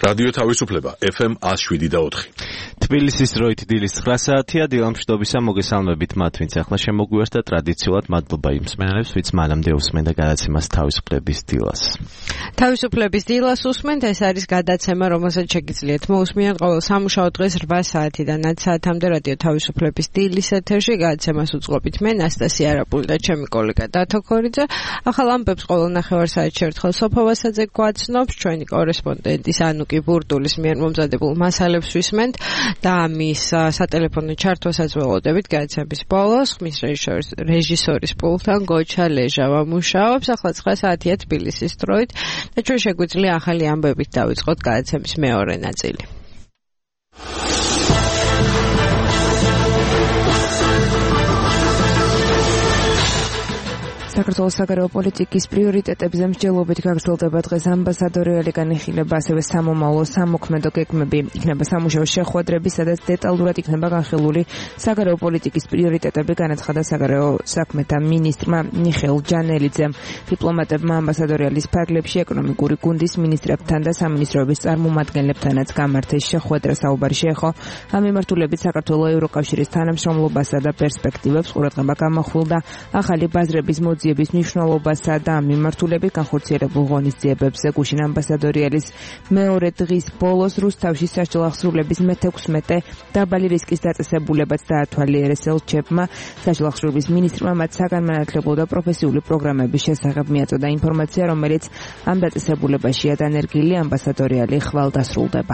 რადიო თავისუფლება FM 107.4. თბილისის დროით დილის 9 საათია. დილამშვიდობისა მოგესალმებით მათ, ვინც ახლა შემოგვიართ და ტრადიციულად მადლობა იმ მსმენელებს, ვინც მანამდე უსმენდა გადაცემას თავისუფლების დილას. თავისუფლების დილას უსმენთ, ეს არის გადაცემა, რომელსაც შეგიძლიათ მოусმენთ ყოველ სამუშაო დღეს 8 საათიდან 10 საათამდე რადიო თავისუფლების დილის ეთერში. გადაცემას უწყობთ მე, ნასტასია არაპული და ჩემი კოლეგა დათო ქორიძე. ახალ ამბებს ყოველ ნახევარ-საათში ერთხელ სოფო ვასაძე გვაცნობს, ჩვენი კორესპონდენტის ანუკი ბურდულის მიერ მომზადებულ მასალებს ვისმენთ და მის სატელეფონო ჩართვასაც ველოდებით გადაცემის ბოლოს. ხმის რეჟისორის პულტთან გოჩა ლეჟავა მუშაობს. ახლა 9 საათია თბილისის დროით და ჩვენ შეგვიძლია ახალი ამბებით დავიწყოთ გადაცემის მეორე ნაწილი. საქართველოს საგარეო პოლიტიკის პრიორიტეტებზე მსჯელობით გაგრძელდება დღეს ამბასადორი განიხილება, ასევე სამომავლო სამოქმედო გეგმები, იქნება სამუშაო შეხვედრები, სადაც დეტალურად იქნება განხილული საგარეო პოლიტიკის პრიორიტეტები, განაცხადა საგარეო საქმეთა მინისტრმა მიხეილ ჯანელიძემ. დიპლომატებმა ამბასადორიალის ფარგლებში ეკონომიკური გუნდის მინისტრებთან და სამინისტროების წარმომადგენლებთანაც გამართეს შეხვედრა. საუბარი შეეხო ამ მიმართულებით საქართველოს ევროკავშირის თანამშრომლობასა და პერსპექტივებს, ყურადღება გამახვილდა ახალი ბაზრების მოძიების მნიშვნელობასა და ამ მიმართულებით განხორციელებულ ღონისძიებებზე. გუშინ ამბასადორიალის მეორე დღის ბოლოს რუსთავში საშუალახსრულების მე-16 დაბალი რისკის დაწესებულებაც დაათვალიერეს ელჩებმა. საშუალახსრულების მინისტრმა მათ საგანმანათლებლო და პროფესიული პროგრამების შესახებ მიაწოდა ინფორმაცია, რომელიც ამ დაწესებულებაშია დანერგილი. ამბასადორიალი ხვალ დასრულდება.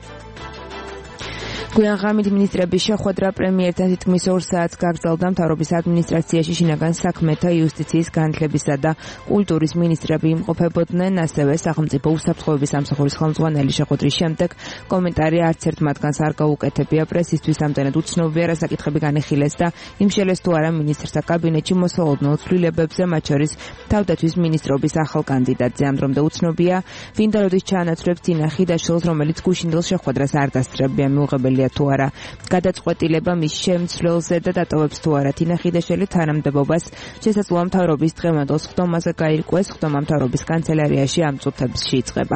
გვიან ღამით მინისტრების შეხვედრა პრემიერთან თითქმის 2 საათს გაგრძელდა. მთავრობის ადმინისტრაციაში შინაგან საქმეთა, იუსტიციის, განათლებისა და კულტურის მინისტრები იმყოფებოდნენ. ასევე სახელმწიფო უსაფრთხოების სამსახურის ხელმძღვანელი შეხვედრის შემდეგ კომენტარი არც ერთ მათგანს არ გაუკეთებია. პრესისთვის ამდენად უცნობია, რა საკითხები განიხილეს და იმშელეს თუ არა მინისტრთა კაბინეტში მოსალოდნელ ცვლილებებზე, მათ შორის თავდაცვის მინისტრობის ახალ კანდიდატზე. ამ დრომდე უცნობია, ვინ და როდის ჩაანაცვლებს დინა ხიდაშვილს, რომელიც გუშინდელ შეხვედრას არ დასწრებია. მიუღებელი თუ არა გადაწყვეტილება მის შემცვლელზე და დატოვებს თუ არა თინა ხიდაშვილი თანამდებობას. შესაძლოა მთავრობის დღევანდელ სხდომაზე გაირკვეს. სხდომა მთავრობის კანცელარიაში ამ წუთებში იწყება.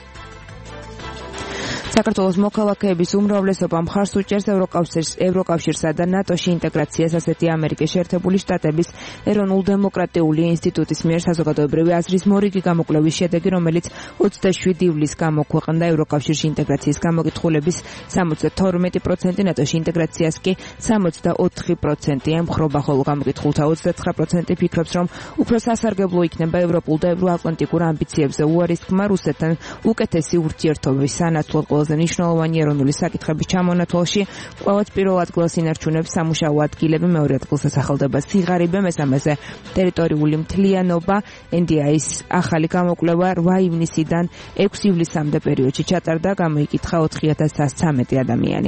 საქართველოს მოქალაქეების უმრავლესობა მხარს უჭერს ევროკავშირსა და ნატოში ინტეგრაციას, ასეთი ამერიკის შეერთებული შტატების ეროვნულ-დემოკრატიული ინსტიტუტის მიერ საზოგადოებრივი აზრის მორიგი გამოკვლევის შედეგი, რომელიც 27 ივლისს გამოქვეყნდა. ევროკავშირში ინტეგრაციის გამოკითხულების 72%, ნატოში ინტეგრაციას კი 64% ემხრობა, ხოლო გამოკითხულთა 29% ფიქრობს, რომ უფრო სასარგებლო იქნება ევროპულ და ევროატლანტიკურ ამბიციებზე უარის თქმა რუსეთთან უკეთესი ურთიერთობის სანაცვლოდ. ნიშნულოვანი ეროვნული საკითხების ჩამონათვალში ყველაც პირველ ადგილას ინარჩუნებს სამუშაო ადგილები, მეორე ადგილს სახელდება სიღარიბე, მესამეზე ტერიტორიული მთლიანობა. NDI-ის ახალი გამოკვლევა 8 ივნისიდან 6 ივლისამდე პერიოდში ჩატარდა, გამოიკითხა 4113 ადამიანი.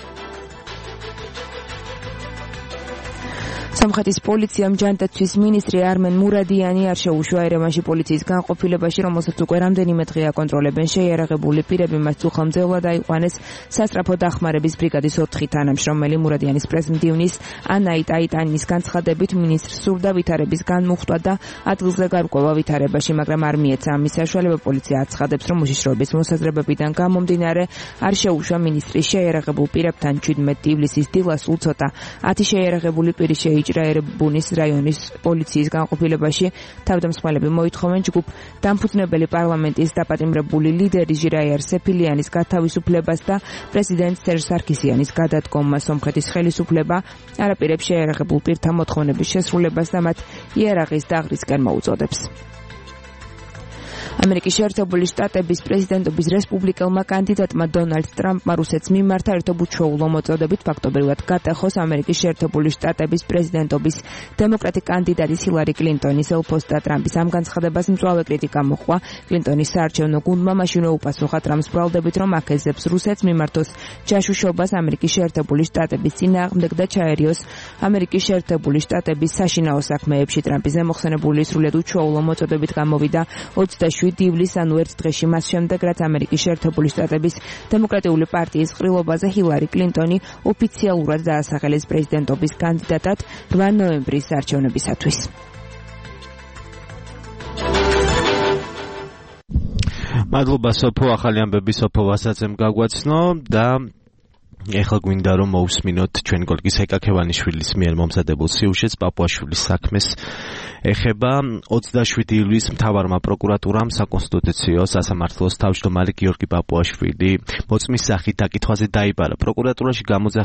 სომხეთის პოლიციამ ჯანდაცვის მინისტრი არმენ მურადიანი არ შეუშვა ერევანში პოლიციის განყოფილებაში, რომელსაც უკვე რამდენიმე დღეა კონტროლებენ შეიარაღებული პირები. მას უხელმძებლად აიყვანეს სასწრაფო დახმარების ბრიგადის 4 თანამშრომელი. მურადიანის პრეზიდენტის ანაიტ აიტანის განცხადებით მინისტრს სურდა ვითარების განმუხტვა და ადგილზე გარკვევა ვითარებაში, მაგრამ არ მიეცა ამის საშუალება. პოლიცია აცხადებს, რომ უშიშროების მოსაზრებებიდან გამომდინარე არ შეუშვა მინისტრის შეიარაღებულ პირებთან. 17 ივლისის დილას უცოტა 10 შეიარაღებული პირი შეიჭრა ერებუნის რაიონის პოლიციის განყოფილებაში. თავდამსხმელები მოითხოვენ ჯგუფ დამფუძნებელი პარლამენტის დაპატიმრებული ლიდერი ჟირაიარ სეფილიანის გათავისუფლებას და პრეზიდენტ სერჟ სარქისიანის გადადგომას. სომხეთის ხელისუფლება არაპირებს შეიარაღებულ პირთა მოთხოვნების შესრულებას და მათ იარაღის დაღრისკენ მოუწოდებს. ამერიკის შეერთებული შტატების პრეზიდენტობის რესპუბლიკელმა კანდიდატმა დონალდ ტრამპმა რუსეთს მიმართა ერთობ უჩვეულო მოწოდებით ფაქტობრივად გადახოს ამერიკის შეერთებული შტატების პრეზიდენტობის დემოკრატი კანდიდატის ჰილარი კლინტონის ელფოსტა. ტრამპის ამ განცხადებას მწვავე კრიტიკა მოჰყვა. კლინტონის საარჩევნო გუნდმა მაშინვე უპასუხა ტრამპს ბრალდებით, რომ აქეზებს რუსეთს მიმართოს ჯაშუშობას ამერიკის შეერთებული შტატების წინააღმდეგ და ჩაერიოს ამერიკის შეერთებული შტატების საშინაო საქმეებში. ტრამპის ზემოხსენებული სრულიად უჩვეულო მოწოდებით გამოვიდა 27 ივლის, ანუ ერთ დღეში მას შემდეგ, რაც ამერიკის შეერთებული შტატების დემოკრატიული პარტიის ყრილობაზე ჰილარი კლინტონი ოფიციალურად დაასახელეს პრეზიდენტობის კანდიდატად 8 ნოემბრის არჩევნებისათვის. მადლობა სოფო, ახალი ამბები სოფო ვასაცემ გაგვაცნო და ეხლა გვინდა რომ მოვუსმინოთ ჩვენ გოლგის ეკაკევანიშვილის მიერ მომზადებულ სიუჟეტს პაპუაშვილის საქმეს ეხება 27 ივლისს მთავარმა პროკურატურამ საკონსტიტუციო სასამართლოს თავმჯდომარე გიორგი პაპუაშვილი მოწმის სახით დაკითხვაზე დაიბარა. პროკურატურაში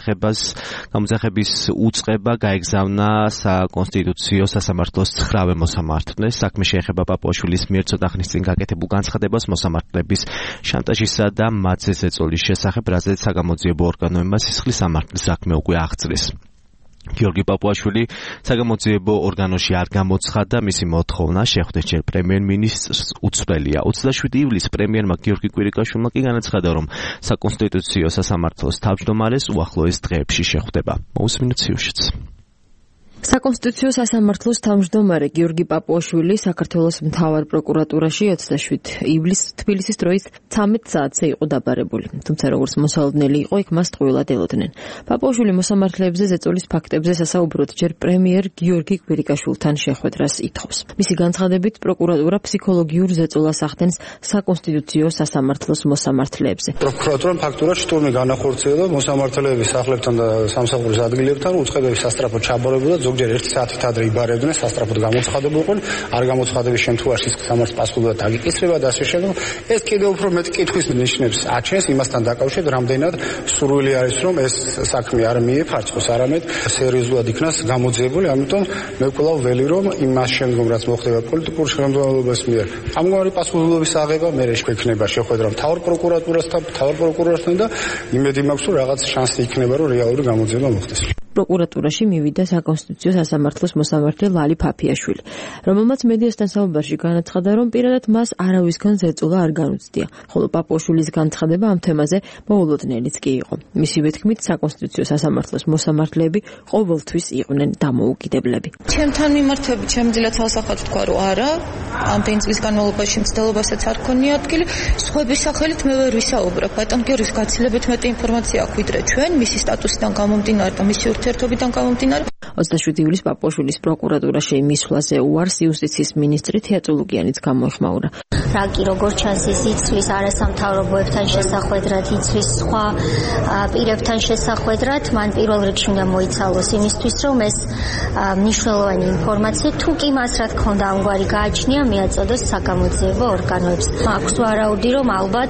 გამოძახების უწყება გაეგზავნა საკონსტიტუციო სასამართლოს 9-ვე მოსამართლეს. საქმე შეეხება პაპუაშვილის მიერ ცოტა ხნის წინ გაკეთებულ განცხადებას მოსამართლების შანტაჟისა და მათზე ზეწოლის შესახებ, რაზეც საგამოძიებო ორგანოებმა სისხლის სამართლის საქმე უკვე აღწრეს. გიორგი პაპუაშვილი საგამოძიებო ორგანოში არ გამოცხადდა, მისი მოთხოვნა შეხვდეს ჯერ პრემიერ-მინისტრს უცვლელია. 27 ივლისს პრემიერმა გიორგი კვირიკაშვილმა კი განაცხადა, რომ საკონსტიტუციო სასამართლოს თავმჯდომარეს უახლოეს დღეებში შეხვდება. მოусმინოთ სიუჟეტს. საკონსტიტუციო სასამართლოს თავმჯდომარე გიორგი პაპუაშვილი საქართველოს მთავარ პროკურატურაში 27 ივლისს თბილისის დროით 13 საათზე იყო დაბარებული. თუმცა როგორც მოსალოდნელი იყო, იქ მას ტყუილად ელოდნენ. პაპუაშვილი მოსამართლეებზე ზეწოლის ფაქტებზე სასაუბროდ ჯერ პრემიერ გიორგი კვირიკაშვილთან შეხვედრას ითხოვს. მისი განცხადებით, პროკურატურა ფსიქოლოგიურ ზეწოლას ახდენს საკონსტიტუციო სასამართლოს მოსამართლეებზე. პროკურატურამ ფაქტურად შტურმი განახორციელა მოსამართლეების სახლებთან და სამსახურის ადგილებთან უწყებების სასტრაფო ჩაბარებულა ზოგჯერ 1 საათით ადრე იბარებდნენ, სასტრაფოდ გამოცხადებულიყო, არ გამოცხადების შემთხვევაში სამართლის პასუხობრივად დაგიკისრება და ასე შემდეგ. ეს კიდევ უფრო მეტ კითხვის ნიშნებს აჩენს იმასთან დაკავშირებით, რამდენად სურვილი არის, რომ ეს საქმე არ მიეფარცხოს, არამედ სერიოზულად იქნას გამოძიებული. ამიტომ მე ვკვლავ ველი, რომ იმას შემდგომ რაც მოხდება პოლიტიკურ შემადგენლობას მიერ, ამგვარი პასუხობრივობის აღება მე შეექმნება შეხვედრა მთავარ პროკურატურასთან და იმედი მაქვს, რომ რაღაც შანსი იქნება, რომ რეალური გამოძიება მოხდეს. პროკურატურაში მივიდა საკონსტიტუციო სასამართლოს მოსამართლე ლალი ფაფიაშვილი, რომელმაც მედიასთან საუბარში განაცხადა, რომ პირადად მას არავისგან ზეწოლა არ განუცდია, ხოლო პაპუაშვილის განცხადება ამ თემაზე მოულოდნელიც კი იყო. მისივე თქმით, საკონსტიტუციო სასამართლოს მოსამართლეები ყოველთვის იყვნენ დამოუკიდებლები. ჩემთან მიმართებით შემიძლია თალსახად თქვა, რომ არა, ამდენი წლის განმავლობაში მცდელობასაც არ ქონია ადგილი, სხვების სახელით მე ვერ ვისაუბრებ. ბატონ გიორგის გაცილებით მეტი ინფორმაცია აქვს ვიდრე ჩვენ, მისი სტატუსიდან გამომდინარე და მისი ურთიერთობიდან გამომდინარე. 27 ივლისს პაპუაშვილის პროკურატურაში მისვლაზე უარს იუსტიციის მინისტრი თეატრო ლუგიანიც გამოეხმაურა. რაკი როგორც ჩანს ის იცვლის არასამთავრობოებთან შესახვედრად, იცვლის სხვა პირებთან შესახვედრად, მან პირველ რიგში უნდა მოიცალოს იმისთვის, რომ ეს მნიშვნელოვანი ინფორმაცია თუ კი მას რა თქონდა ამგვარი გააჩნია, მიაწოდოს საგამოძიებო ორგანოებს. აქვს ვარაუდი, რომ ალბათ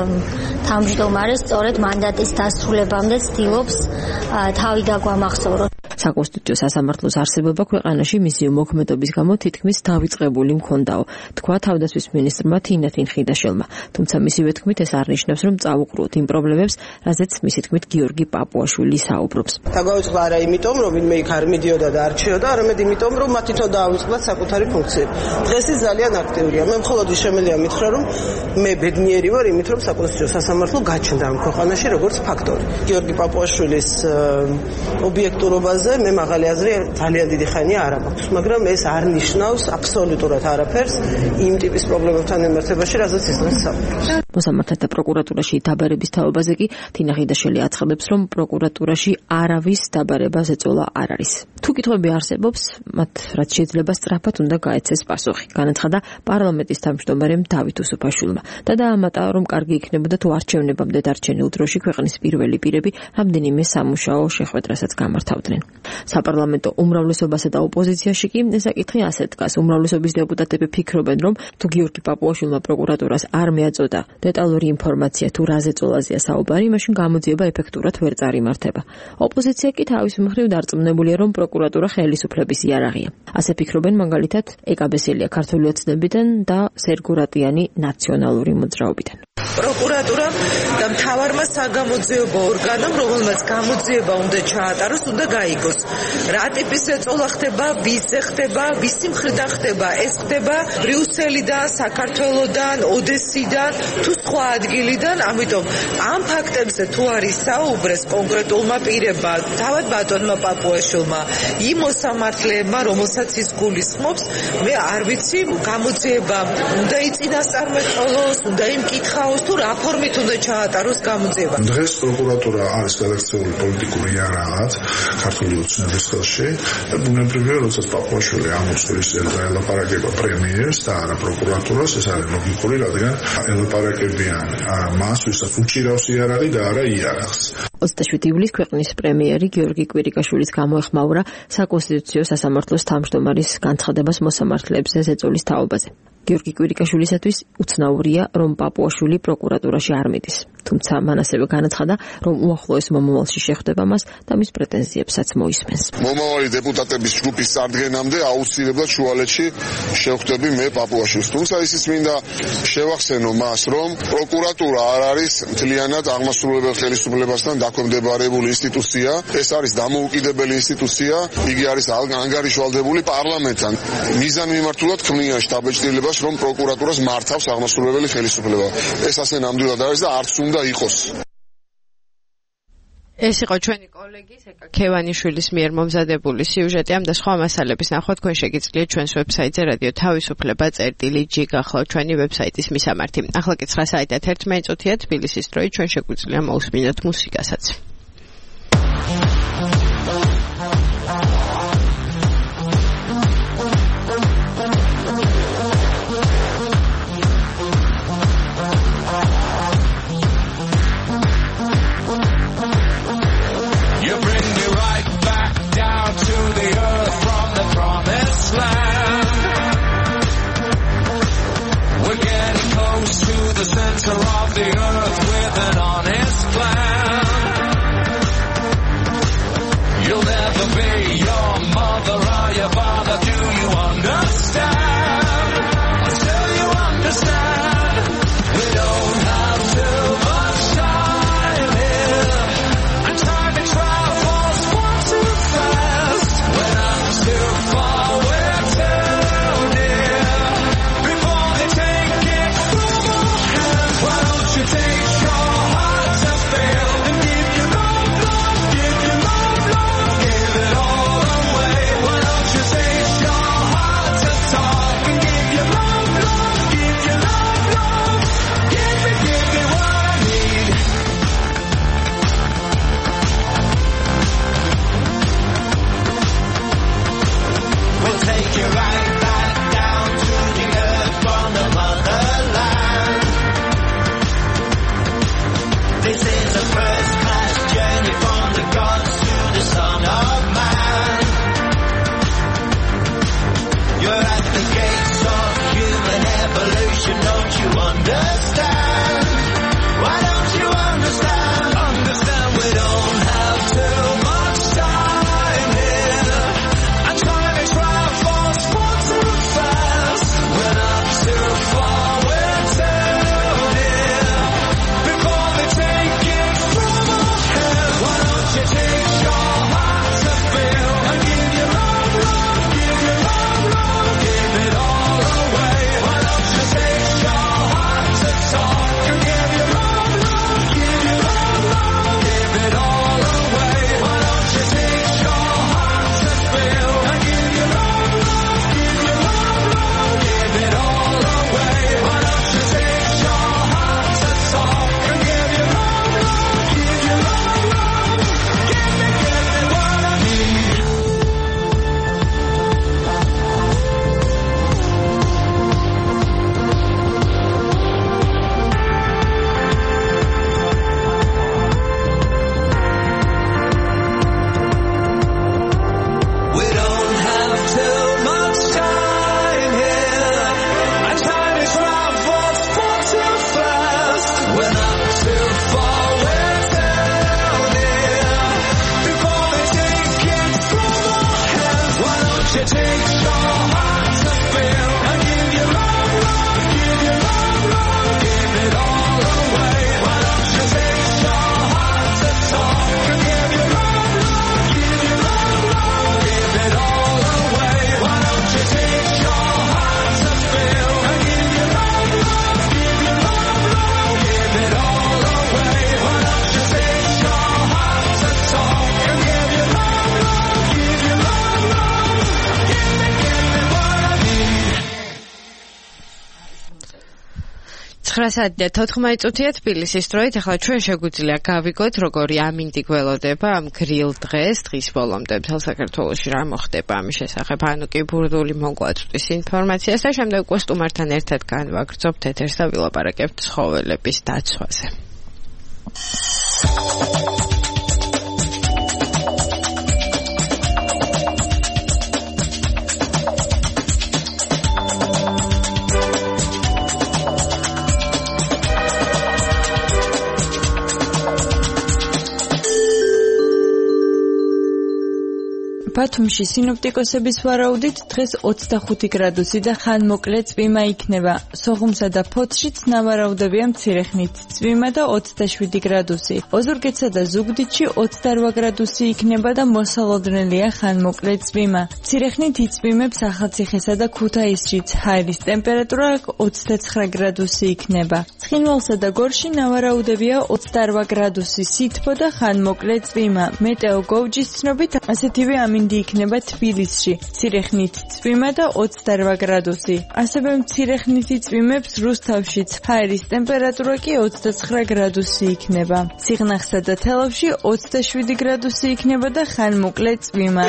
თავმჯდომარე სწორედ მანდატის დასრულებამდე ცდილობს თავი დაგვამახსოვროს. საკონსტიტუციო სასამართლოს არსებობა ქვეყანაში მისი მოქმედობის გამო თითქმის დავიწყებული მქონდაო, თქვა თავდაცვის მინისტრმა თინათინ ხიდაშელმა. თუმცა მისივე თქმით ეს არ ნიშნავს, რომ წავუყროთ იმ პრობლემებს, რაზეც მისი თქმით გიორგი პაპუაშვილი საუბრობს. დაგავიწყდა არა იმიტომ, რომ ვინმე იქ არ მიდიოდა და არ რჩიოდა, არამედ იმიტომ, რომ მათ თვითონ დაავიწყდათ საკუთარი ფუნქციები. დღეს ის ძალიან აქტიურია. მე მხოლოდ შემიძლია მითხრა, რომ მე ბედნიერი ვარ იმით, რომ საკონსტიტუციო სასამართლო გაჩნდა ამ ქვეყანაში როგორც ფაქტორი. გიორგი პაპუაშვილის ობიექტურობაზე მე მაღალი აზრი ძალიან დიდი ხანია არ მაქვს, მაგრამ ეს არ ნიშნავს აბსოლუტურად არაფერს იმ ტიპის პრობლემებთან მიმართებაში, რაზეც ის დღეს საუბრობს. მოსამართლეთა პროკურატურაში დაბარების თაობაზე კი თინა ხიდაშვილი აცხადებს, რომ პროკურატურაში არავის დაბარება ზეწოლა არ არის. თუ კითხვები არსებობს, მათ რაც შეიძლება სწრაფად უნდა გაეცეს პასუხი. განაცხადა პარლამენტის თავმჯდომარემ დავით უსუფაშვილმა და დაამატა, რომ კარგი იქნებოდა თუ არჩევნებამდე დარჩენილ დროში ქვეყნის პირველი პირები რამდენიმე სამუშაო შეხვედრასაც გამართავდნენ. საპარლამენტო უმრავლესობასა და ოპოზიციაში კი ეს საკითხი ასე დგას. უმრავლესობის დეპუტატები ფიქრობენ, რომ თუ გიორგი პაპუაშვილმა პროკურატურას არ მიაწოდა დეტალური ინფორმაცია თუ რა ზეწოლაზეა საუბარი, მაშინ გამოძიება ეფექტურად ვერ წარიმართება. ოპოზიცია კი თავის მხრივ დარწმუნებულია, რომ პროკურატურა ხელისუფლების იარაღია. ასე ფიქრობენ მაგალითად ეკაბესელია ქართული ოცნებიდან და სერგო რატიანი ნაციონალური მოძრაობიდან. პროკურატურამ და მთავარმა საგამოძიებო ორგანომ, რომელმაც გამოძიება უნდა ჩაატაროს, უნდა გაიგოს. რა ტიპის ზეწოლა ხდება, ვისზე ხდება, ვისი მხრიდან ხდება, ეს ხდება ბრიუსელიდან, საქართველოდან, ოდესიდან, თუ სხვა ადგილიდან, ამიტომ ამ ფაქტებზე თუ არის საუბრეს კონკრეტულმა პირებმა, თავად ბატონმა პაპუაშვილმა, იმ მოსამართლეებმა, რომელსაც ის გულისხმობს, მე არ ვიცი, გამოძიება უნდა იწინასწარმეტყველოს, უნდა იმკითხა გაუს თუ რა ფორმით უნდა ჩაატაროს გამოძიება. დღეს პროკურატურა არის გადაქცეული პოლიტიკური რაღაც ქართული ოცნების ხელში და ბუნებრივია, როდესაც პაპუაშვილი ამოწურს ელაპარაკება პრემიერს და არა პროკურატურას, ეს არის ლოგიკური, რადგან ელაპარაკებიან მას, ვისაც უჭირავს იარაღი და არა იარაღს. 27 ივლისს ქვეყნის პრემიერი გიორგი კვირიკაშვილის გამოეხმაურა საკონსტიტუციო სასამართლოს თავმჯდომარის განცხადებას მოსამართლეებზე ზეწოლის თაობაზე. გიორგი კვირიკაშვილისათვის უცნაურია, რომ პაპუაშვილი პროკურატურაში არ მიდის. თუმცა მან ასევე განაცხადა, რომ უახლოეს მომავალში შეხვდება მას და მის პრეტენზიებსაც მოისმენს. მომავალი დეპუტატების ჯგუფის წარდგენამდე აუცილებლად შუალედში შევხვდები მე პაპუაშვილს. თუმცა ისიც მინდა შევახსენო მას, რომ პროკურატურა არ არის მთლიანად აღმასრულებელ ხელისუფლებასთან დაქვემდებარებული ინსტიტუცია. ეს არის დამოუკიდებელი ინსტიტუცია. იგი არის ანგარიშვალდებული პარლამენტთან. მიზანმიმართულად ქმნიან შტაბ-ჭრილებას, რომ პროკურატურას მართავს აღმასრულებელი ხელისუფლება. ეს ასე ნამდვილად არის და არც უნდა იყოს. ეს იყო ჩვენი კოლეგის ეკა ქევანიშვილის მიერ მომზადებული სიუჟეტი. ამ და სხვა მასალების ნახვა თქვენ შეგიძლიათ ჩვენს ვებსაიტზე რადიო თავისუფლება.gi გახლავთ ჩვენი ვებსაიტის მისამართი. ახლა კი 9 საათად 11 წუთია თბილისის დროით. ჩვენ შეგვიძლია მოусმინოთ მუსიკასაც. Of the earth with an honest plan. You'll never be your mother or your father. Do you understand? Until you understand, we don't have too much time here, and time and travels far too fast. When I'm too far, we're too near. Before they take it from our hands, why don't you take your heart to feel and give your love, give your love, give it all away. Why don't you take your heart to talk and give your love, give your love, give me what I need. We'll take you right back down to the earth from the motherland. This is a first-class journey from the gods to the Son of Man. You're at the gates of human evolution, don't you understand? Why don't you understand? Understand we don't have too much time here, and time is travels far too fast. We're not too far, we're too near. Before they take it from our hands, why don't you take your heart to feel and give your love, give your love, give it all away. Why don't you take your heart to talk and give your love, give your love, give it all away. Why don't you take your heart to feel and give your love, give your love, give it all away. Why don't you take your heart to talk and give your love, give your love, give me what I need. We don't have too much time here, and time is travels far too fast. We're not too far, we're too near. Before they take it from our hands, why don't you take your heart to feel and give your love, give your love, give it all away. Why don't you take your heart to talk and give your love, give your love, give it all away. Why don't you take your heart to feel and give your love, give your love, give it all away. Why don't you take your heart to talk and give your love, give your love, give me 9:14 თბილისის დროით ახლა ჩვენ შეგვიძლია გავიგოთ როგორი ამინდი გველოდება ამ გრილ დღეს დღის ბოლომდე მთელ საქართველოში რა მოხდება ამის შესახებ ანუ კი ბურდული მოგვაწვდის ინფორმაციას და შემდეგ უკვე სტუმართან ერთად განვაგრძობთ ეთერს და ვილაპარაკებთ ცხოველების დაცვაზე. ბათუმში სინოპტიკოსების ვარაუდით დღეს 25 გრადუსი და ხანმოკლე წვიმა იქნება. სოხუმსა და ფოთშიც ნავარაუდებია მცირე ხნით წვიმა და 27 გრადუსი. ოზურგეთსა და ზუგდიდში 28 გრადუსი იქნება და მოსალოდნელია ხანმოკლე წვიმა. მცირე ხნით იწვიმებს ახალციხესა და ქუთაისშიც. ჰაერის ტემპერატურა 29 გრადუსი იქნება. ცხინვალსა და გორში ნავარაუდებია 28 გრადუსი სითბო და ხანმოკლე წვიმა. მეტეო გოუჯის ცნობით ასეთივე ამინდი იქნება თბილისში. მცირე ხნით წვიმა და 28 გრადუსი. ასევე მცირე ხნით იწვიმებს რუსთავშიც. ჰაერის ტემპერატურა კი 29 გრადუსი იქნება. სიღნაღსა და თელავში 27 გრადუსი იქნება და ხანმოკლე წვიმა.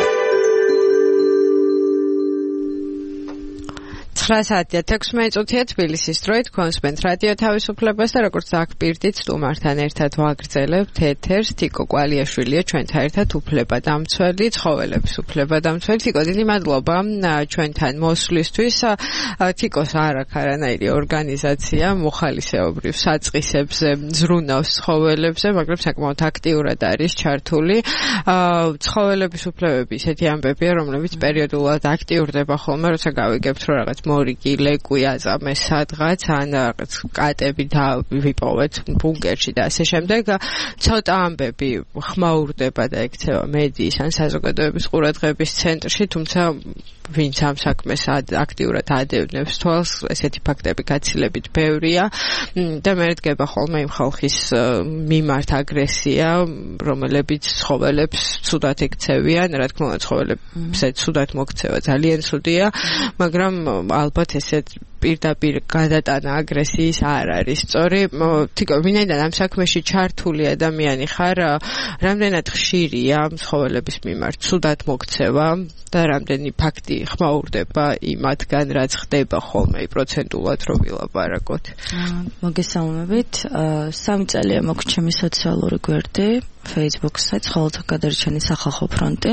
9:16 თბილისის დროით კონსპენთ რადიო თავისუფლებას და როგორც აქ პირდით სტუმართან ერთად ვაგრძელებთ ეთერს თიკო კვალიაშვილია ჩვენთან ერთად უფლებადამცველი ცხოველების უფლებადამცველი. თიკო დიდი მადლობა ჩვენთან მოსვლისთვის. თიკოს არ აქვს არანაირი ორგანიზაცია მოხალისეობრივ საწყისებზე ზრუნავს ცხოველებზე მაგრამ საკმაოდ აქტიურად არის ჩართული. ცხოველების უფლებები ისეთი ამბებია რომლებიც პერიოდულად აქტიურდება ხოლმე როცა გავიგებთ რომ რაღაც მორიგი ლეკვი აწამეს სადღაც ან რაღაც კატები დავიპოვეთ ბუნკერში და ასე შემდეგ ცოტა ამბები ხმაურდება და ექცევა მედიის ან საზოგადოების ყურადღების ცენტრში თუმცა ვინც ამ საქმეს აქტიურად ადევნებს თვალს ესეთი ფაქტები გაცილებით ბევრია და მე დგება ხოლმე იმ ხალხის მიმართ აგრესია რომელებიც ცხოველებს ცუდად ექცევიან რა თქმა უნდა ცხოველებზე ცუდად მოქცევა ძალიან ცუდია მაგრამ ალბათ ესეთ პირდაპირ გადატანა აგრესიის არ არის სწორი. თიკო ვინაიდან ამ საქმეში ჩართული ადამიანი ხარ რამდენად ხშირია ცხოველების მიმართ ცუდად მოქცევა და რამდენი ფაქტი ხმაურდება იმათგან რაც ხდება ხოლმე პროცენტულად რო ვილაპარაკოთ. მოგესალმებით. 3 წელია მოგვიჩა ჩემი სოციალური გვერდი Facebook-ზე ცხოველთა გადარჩენის სახალხო ფრონტი.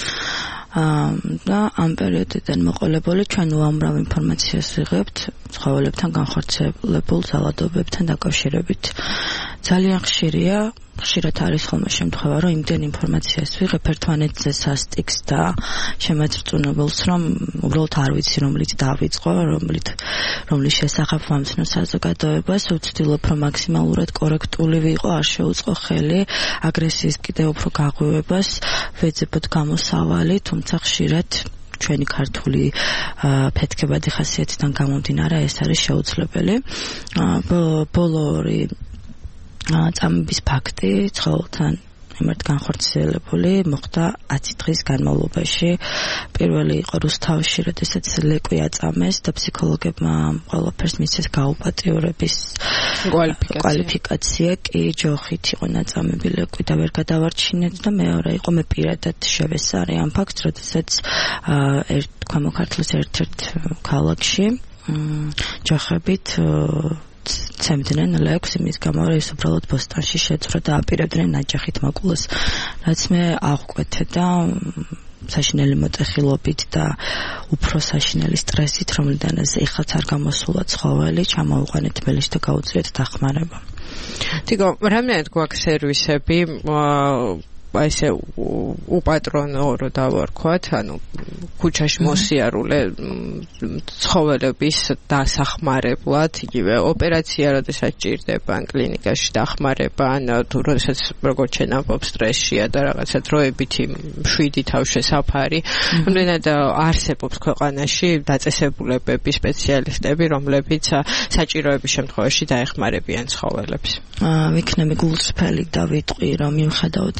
და ამ პერიოდიდან მოყოლებული ჩვენ უამრავ ინფორმაციას ვიღებთ ცხოველებთან განხორციელებულ ძალადობებთან დაკავშირებით. ძალიან ხშირად არის ხოლმე შემთხვევა, რომ იმდენ ინფორმაციას ვიღებ ერთმანეთზე სასტიკს და შემაწრწუნებულს, რომ უბრალოდ არ ვიცი რომლით დავიწყო, რომლის შესახებ ვამცნო საზოგადოებას, ვცდილობ რომ მაქსიმალურად კორექტული ვიყო, არ შეუწყო ხელი აგრესიის კიდევ უფრო გაღვივებას, ვეძებოთ გამოსავალი, თუმცა ხშირად ჩვენი ქართული ფეთქებადი ხასიათიდან გამომდინარე ეს არის შეუძლებელი. ბოლო ორი წამების ფაქტი ცხოველთან მიმართ განხორციელებული მოხდა 10 დღის განმავლობაში. პირველი იყო რუსთავში, როდესაც ლეკვი აწამეს და ფსიქოლოგებმა ყველაფერს მისცეს გაუპატიურების კვალიფიკაცია. კი ჯოხით იყო ნაწამები ლეკვი და ვერ გადავარჩინეთ და მეორე იყო მე პირადად შევესწარი ამ ფაქტს, როდესაც ქვემო ქართლის ერთ-ერთ ქალაქში ჯოხებით ცემდნენ ლეკვს იმის გამო რომ ის უბრალოდ ბოსტონში შეძრა და აპირებდნენ ნაჯახით მოკვლას, რაც მე აღვკვეთე და საშინელი მოტეხილობით და უფრო საშინელი სტრესით, რომლიდანაც ეხლაც არ გამოსულა ცხოველი, ჩამოვიყვანეთ მელში და გაუწიეთ დახმარება. თიკო, რამდენად გვაქვს სერვისები ესე უპატრონო რო დავარქვათ, ანუ ქუჩაში მოსიარულე ცხოველების დასახმარებლად, იგივე ოპერაცია როდესაც ჭირდება, ან კლინიკაში დახმარება, ან თუ როდესაც როგორც ჩვენ ამბობ სტრესშია და რაღაცა დროებითი მშვიდი თავშესაფარი, რამდენად არსებობს ქვეყანაში დაწესებულებები, სპეციალისტები, რომლებიც საჭიროების შემთხვევაში დაეხმარებიან ცხოველებს. ვიქნები გულწრფელი და ვიტყვი, რომ მიუხედავად იმისა,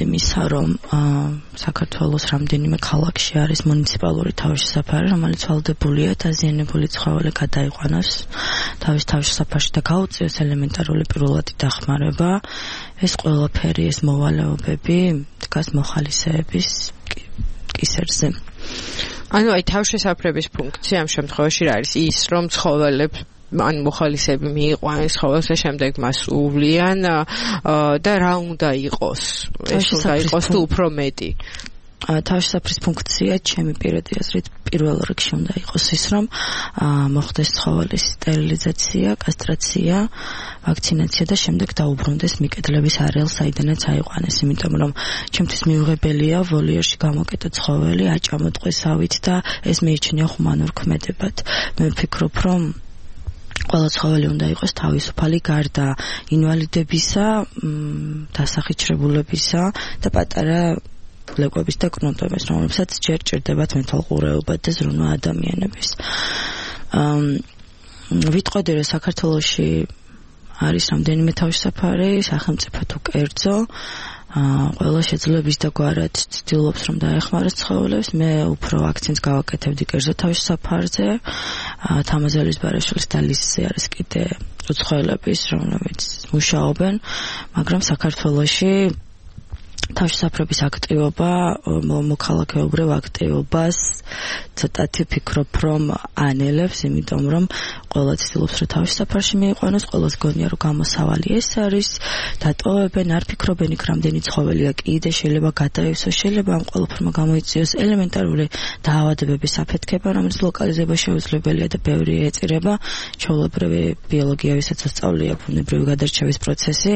რომ საქართველოს რამდენიმე ქალაქში არის მუნიციპალური თავშესაფარი, რომელიც ვალდებულია დაზიანებული ცხოველი გადაიყვანოს თავის თავშესაფარში და გაუწიოს ელემენტარული პირველადი დახმარება. ეს ყველაფერი, ეს მოვალეობები დგას მოხალისეების კისერზე. ანუ აი თავშესაფრების ფუნქცია ამ შემთხვევაში რა არის? ის რომ ცხოველებს ან მოხალისეები მიიყვანეს ცხოველს და შემდეგ მას უვლიან და რა უნდა იყოს? ეს უნდა იყოს თუ უფრო მეტი? თავშესაფრის ფუნქცია ჩემი პირადი აზრით პირველ რიგში უნდა იყოს ის, რომ მოხდეს ცხოველის სტერილიზაცია, კასტრაცია, ვაქცინაცია და შემდეგ დაუბრუნდეს მიკედლების არეალს, საიდანაც აიყვანეს, იმიტომ რომ ჩემთვის მიუღებელია ვოლიერში გამოკეტა ცხოველი აჭამოტყვესავით და ეს მეიჩნია ჰუმანურ ქმედებად. მე ვფიქრობ, რომ ყველა ცხოველი უნდა იყოს თავისუფალი გარდა ინვალიდებისა, დასახიჩრებულებისა და პატარა ლეკვების და კრონტების, რომლებსაც ჯერ ჭირდებათ მეთვალყურეობა და ზრუნვა ადამიანების. ვიტყოდი, რომ საქართველოში არის რამდენიმე თავშესაფარი, სახელმწიფო თუ კერძო, ყველა შეძლებს და გვარად ცდილობს რომ დაეხმაროს ცხოველებს. მე უფრო აქცენტს გავაკეთებდი კერძო თავშესაფარზე. თამაზელის ბარაშვილის და ლისზე არის კიდე ცხოველების, რომლებიც მუშაობენ, მაგრამ საქართველოში თავშესაფრების აქტივობა, მოქალაქეობრივ აქტივობას ცოტათი ვფიქრობ, რომ ანელებს, იმიტომ რომ ყველა ცდილობს, რომ თავშესაფარში მიიყვანოს, ყველას გონია, რომ გამოსავალი ეს არის, დატოვებენ, არ ფიქრობენ იქ რამდენი ცხოველია კიდე შეიძლება გადაივსოს, შეიძლება ამ ყველაფერმა გამოიწვიოს ელემენტარული დაავადებების აფეთქება, რომელიც ლოკალიზება შეუძლებელია და ბევრი ეწირება, ჩვეულებრივი ბიოლოგია, ვისაც ასწავლია ბუნებრივი გადარჩევის პროცესი.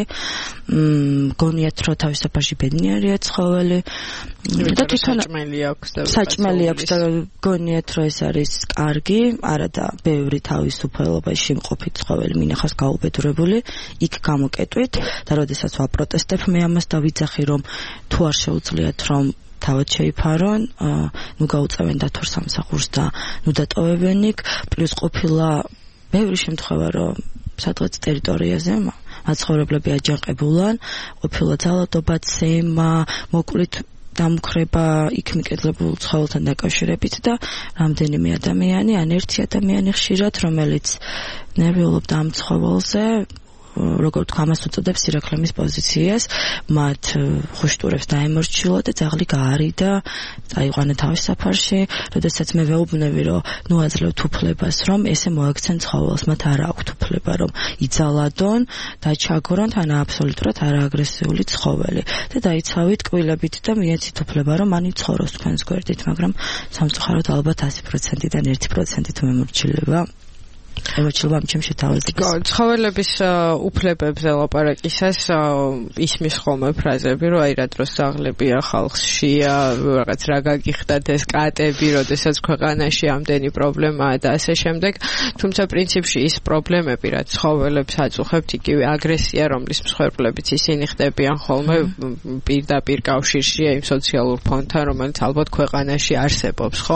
გონიათ, რომ თავშესაფარში ნიერია ცხოველი და თვითონ საჭმელი აქვს და გონიათ რომ ეს არის კარგი, არა და ბევრი თავისუფლებას შემყოფით ცხოველი მინახავს გაუბედურებული, იქ გამოკეტვით და როდესაც ვაპროტესტებ მე ამას და ვიძახი რომ თუ არ შეუძლიათ რომ თავად შეიფარონ, ნუ გაუწევენ დათორ სამსახურს და ნუ დატოვებენ იქ, პლუს ყოფილა ბევრი შემთხვევა რომ სადღაც ტერიტორიაზე მაცხოვრებლები აჯანყებულან, ყოფილა ძალადობა, ცემა, მოკლით დამქრება იქ მიკედლებულ ცხოველთან დაკავშირებით და რამდენიმე ადამიანი, ან ერთი ადამიანი ხშირად, რომელიც ნერვიულობდა ამ ცხოველზე, როგორ თქვა, ამას უწოდებს სირაქლემის პოზიციას, მათ ხუშტურებს დაემორჩილა და ძაღლი გაარიდა, წაიყვანა თავშესაფარში, როდესაც მე ვეუბნები, რომ ნუ აძლევთ უფლებას, რომ ესე მოაქცენ ცხოველს, მათ არ აქვთ უფლება, რომ იძალადონ, დაჩაგორონ თან აბსოლუტურად არააგრესიული ცხოველი და დაიცავით კბილებით და მიეცით უფლება, რომ მან იცხოვროს თქვენს გვერდით, მაგრამ სამწუხაროდ ალბათ 100%-დან 1% მემორჩილება. ემოჩილობა ჩემში თავაზებს. ცხოველების უფლებებზე ლაპარაკისას ისმის ხოლმე ფრაზები, რომ აი რა დროს ძაღლებია ხალხშია, რაღაც რა გაგიხდათ ეს კატები, როდესაც ქვეყანაში ამდენი პრობლემაა და ასე შემდეგ. თუმცა პრინციპში ის პრობლემები, რაც ცხოველებს აწუხებთ, იგივე აგრესია, რომლის მსხვერპლებიც ისინი ხდებიან ხოლმე პირდაპირ კავშირშია იმ სოციალურ ფონთან, რომელიც ალბათ ქვეყანაში არსებობს, ხო?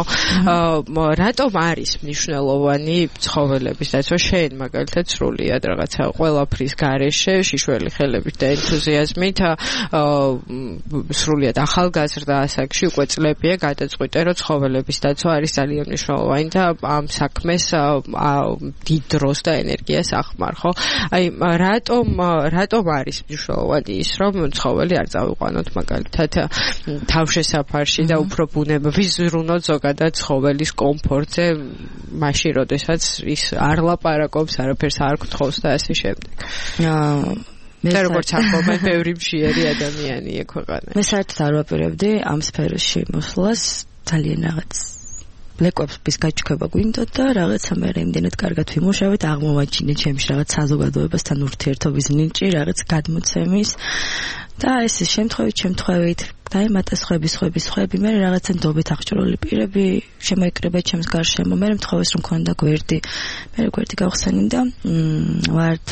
რატომ არის მნიშვნელოვანი ცხოველების დაცვა შენ მაგალითად სრულიად რაღაცა ყველაფრის გარეშე შიშველი ხელებით და ენთუზიაზმით სრულიად ახალგაზრდა ასაკში უკვე წლებია გადაწყვიტე რომ ცხოველების დაცვა არის ძალიან მნიშვნელოვანი და ამ საქმეს დიდ დროს და ენერგიას ახმარ, ხო? აი რატომ არის მნიშვნელოვანი ის რომ ცხოველი არ წავიყვანოთ მაგალითად თავშესაფარში და უფრო ბუნება ვიზრუნოთ ზოგადად ცხოველის კომფორტზე მაშინ როდესაც ის არ ლაპარაკობს, არაფერს არ გთხოვს და ასე შემდეგ. მე როგორც ახალგაზრდა ბევრი მშიერი ადამიანია ქვეყანაში. მე საერთოდ არ ვაპირებდი ამ სფეროში მოსვლას, ძალიან რაღაც ლეკვების გაჩქება გვინდოდა, რაღაცა მე იმდენად კარგად ვიმუშავეთ, აღმოვაჩინე ჩემში რაღაც საზოგადოებასთან ურთიერთობის ნიჭი, რაღაც გადმოცემის და ეს შემთხვევით დაემატა სხვები, მე რაღაცა ნდობით აღჭურვილი პირები შემოიკრება ჩემს გარშემო, მე მთხოვეს რომ მქონდა გვერდი, მე გვერდი გავხსენინდა, ვართ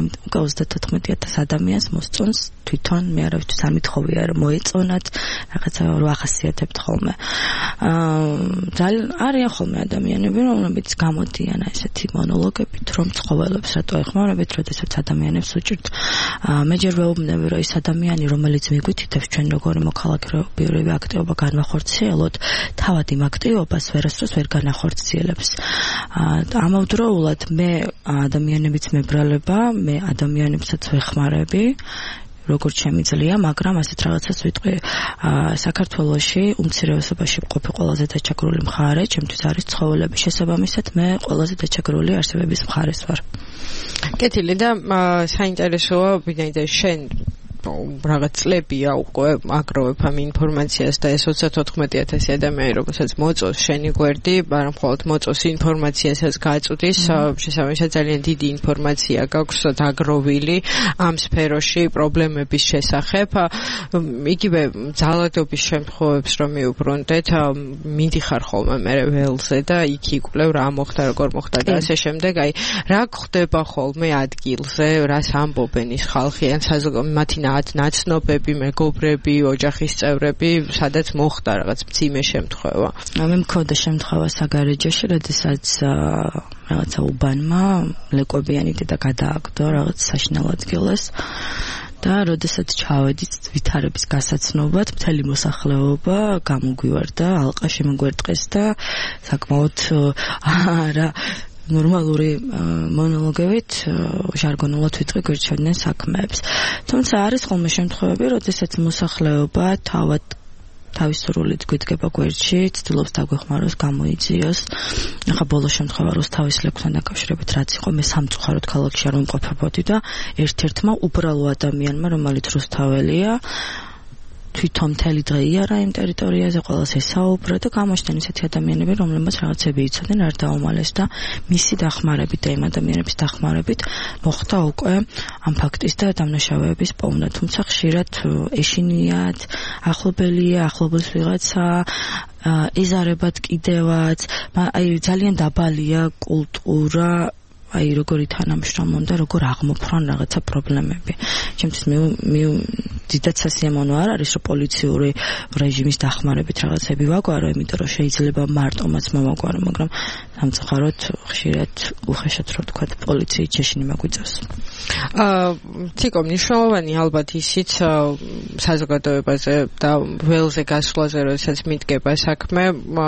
34,000 ადამიანს მოსწონს თვითონ, მე არავითარ არ მithოვია რომ მოეწონათ, რაღაცა რო ახასიათებთ ხოლმე. ძალიან არიან ხოლმე ადამიანები, რომლებიც გამოდიან ესეთი მონოლოგებით, რომ ცხოველებს რატო ეხმარებით, როდესაც ადამიანებს უჭირთ. მე ჯერ ვეუბნები, რომ ის ადამიანი ადამიანი, რომელიც მიგვითითებს ჩვენ როგორი მოქალაქეობრივი აქტივობა განვახორციელოთ, თავად იმ აქტივობას ვერასდროს ვერ განახორციელებს. ამავდროულად მე ადამიანებიც მებრალება, მე ადამიანებსაც ვეხმარები, როგორც შემიძლია, მაგრამ ასეთ რაღაცას ვიტყვი. საქართველოში უმცირესობაში მყოფი ყველაზე დაჩაგრული მხარე, ჩემთვის არის ცხოველების შესაბამისად, მე ყველაზე დაჩაგრული არსებების მხარეს ვარ. კეთილი და საინტერესოა, ვინაიდან შენ რაღაც წლებია უკვე აგროვებ ამ ინფორმაციას და ეს 34,000 ადამიანი რომელსაც მოწოს შენი გვერდი, მაგრამ მხოლოდ მოწოს ინფორმაციასაც გაწვდის, შესაბამისად ძალიან დიდი ინფორმაცია გაქვს დაგროვილი ამ სფეროში პრობლემების შესახებ. იგივე ძალადობის შემთხვევებს რომ მიუბრუნდეთ, მიდიხარ ხოლმე მე ველზე და იქ იკვლევ რა მოხდა, როგორ მოხდა და ასე შემდეგ. აი, რა ხდება ხოლმე ადგილზე, რას ამბობენ ის ხალხი, ან მათი ნაცნობები, მეგობრები, ოჯახის წევრები, სადაც მოხდა რაღაც მძიმე შემთხვევა. მე მქონდა შემთხვევა საგარეჯოში, როდესაც რაღაცა უბანმა ლეკვებიანი დედა გადააგდო რაღაც საშინაო ადგილას. და როდესაც ჩავედით ვითარების გასაცნობად, მთელი მოსახლეობა გამოგვივარდა, ალყა შემოგვერტყეს და საკმაოდ რა ნორმალური მონოლოგებით ჟარგონულად ვიტყვი გვერდჩევდნენ საქმეებს. თუმცა არის ხოლმე შემთხვევები, როდესაც მოსახლეობა თავის სურვილით გვიდგება გვერდში, ცდილობს დაგვეხმაროს, გამოიძიოს. ახლა ბოლო შემთხვევა რუსთავის ლეკვთან დაკავშირებით რაც იყო, მე სამწუხაროდ ქალაქში არ ვიმყოფებოდი და ერთ-ერთმა უბრალო ადამიანმა, რომელიც რუსთაველია, თვითონ მთელი დღე იარა იმ ტერიტორიაზე, ყველას ესაუბრა და გამოჩნდნენ ისეთი ადამიანები, რომლებმაც რაღაცები იცოდნენ, არ დაუმალეს და მისი დახმარებით და იმ ადამიანების დახმარებით მოხდა უკვე ამ ფაქტის და დამნაშავეების პოვნა. თუმცა ხშირად ეშინიათ, ახლობელია, ახლობლის ვიღაცა ეზარებათ კიდევაც, აი ძალიან დაბალია კულტურა, აი როგორი თანამშრომლობ და როგორ აღმოფრან რაღაცა პრობლემები. ჩემთვის დიდად სასიამოვნო არ არის, რომ პოლიციური რეჟიმის დახმარებით რაღაცები ვაგვარო, იმიტომ რომ შეიძლება მარტომაც მომაგვარო, მაგრამ სამწუხაროდ ხშირად უხეშად რო ვთქვათ, პოლიციის ჯეშინი მაგვიწევს. ციკო მნიშვნელოვანი ალბათ ისიც საზოგადოებაზე და ველზე გასვლაზე, როდესაც მიდგება საქმე,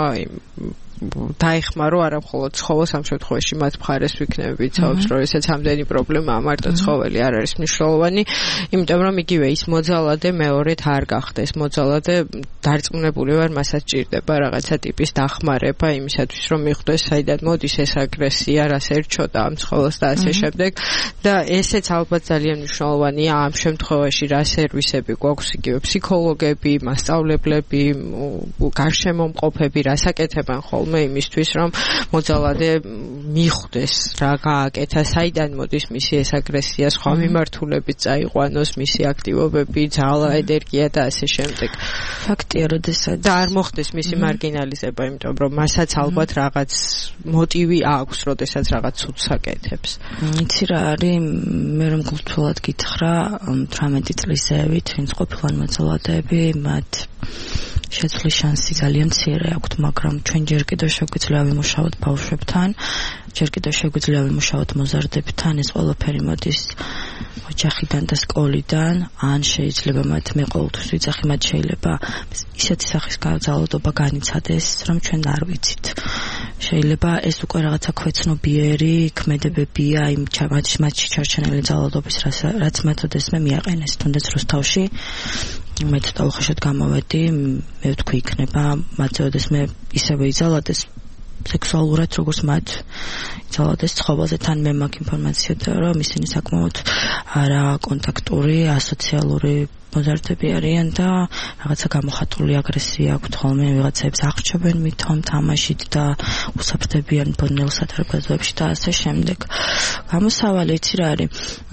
დაეხმარო არა მხოლოდ ცხოველს, ამ შემთხვევაში მათ მხარეს ვიქნები ვიცავებს, რომ ესეც ამდენი პრობლემაა, მარტო ცხოველი არ არის მნიშვნელოვანი, იმიტომ რომ იგივე ის მოძალადე მეორედ არ გახდეს. მოძალადე დარწმუნებული ვარ, მასაც ჭირდება რაღაცა ტიპის დახმარება იმისათვის, რომ მიხვდეს საიდან მოდის ეს აგრესია, რას ერჩოდა ამ ცხოველს და ასე შემდეგ. და ესეც ალბათ ძალიან მნიშვნელოვანია ამ შემთხვევაში, რა სერვისები გვაქვს, იგივე ფსიქოლოგები, მასწავლებლები, გარშემომყოფები, რას აკეთებენ ხოლმე იმისთვის, რომ მოძალადე მიხვდეს რა გააკეთა, საიდან მოდის მისი ეს აგრესია, სხვა მიმართულებით წაიყვანოს მისი აქტივობები, ძალა, ენერგია და ასე შემდეგ. ფაქტია, როდესაც და არ მოხდეს მისი მარგინალიზება, იმიტომ რომ მასაც ალბათ რაღაც მოტივი აქვს, როდესაც რაღაც ცუდს აკეთებს. იცი რა არის, მე რომ გულთვალად გითხრა, 18 წლისეებით, ვინც ყოფილან მოძალადეები, მათ შეცვლის შანსი ძალიან მცირე აქვთ, მაგრამ ჩვენ ჯერ კიდევ შეგვიძლია ვიმუშაოთ ბავშვებთან, ჯერ კიდევ შეგვიძლია ვიმუშაოთ მოზარდებთან, ეს ყველაფერი მოდის ოჯახიდან და სკოლიდან, ან შეიძლება მათ მე ყოველთვის ვიძახი, მათ შეიძლება ისეთი სახის ძალადობა განიცადეს, რომ ჩვენ არ ვიცით. შეიძლება ეს უკვე რაღაცა ქვეცნობიერი ქმედებებია იმ მათში ჩარჩენილი ძალადობის, რაც მეთოდეს მე მიაყენეს, თუნდაც რუსთავში მე ცოტა უხეშად გამოვედი, მე ვთქვი იქნება მათზე მე ისევე იზალადეს სექსუალურად, როგორც მათ იზალადეს ცხოველზე. თან მე მაქვს ინფორმაცია, რომ ისინი საკმაოდ არა კონტაქტური, ასოციალური მოზარდები არიან და რაღაცა გამოხატული აგრესია აქვთ ხოლმე, ვიღაცებს აღჭობენ მithom თამაშით და უსაფრდებიან ბონელ სადარბაზოებში და ასე შემდეგ. გამოსავალი იცი რა არის?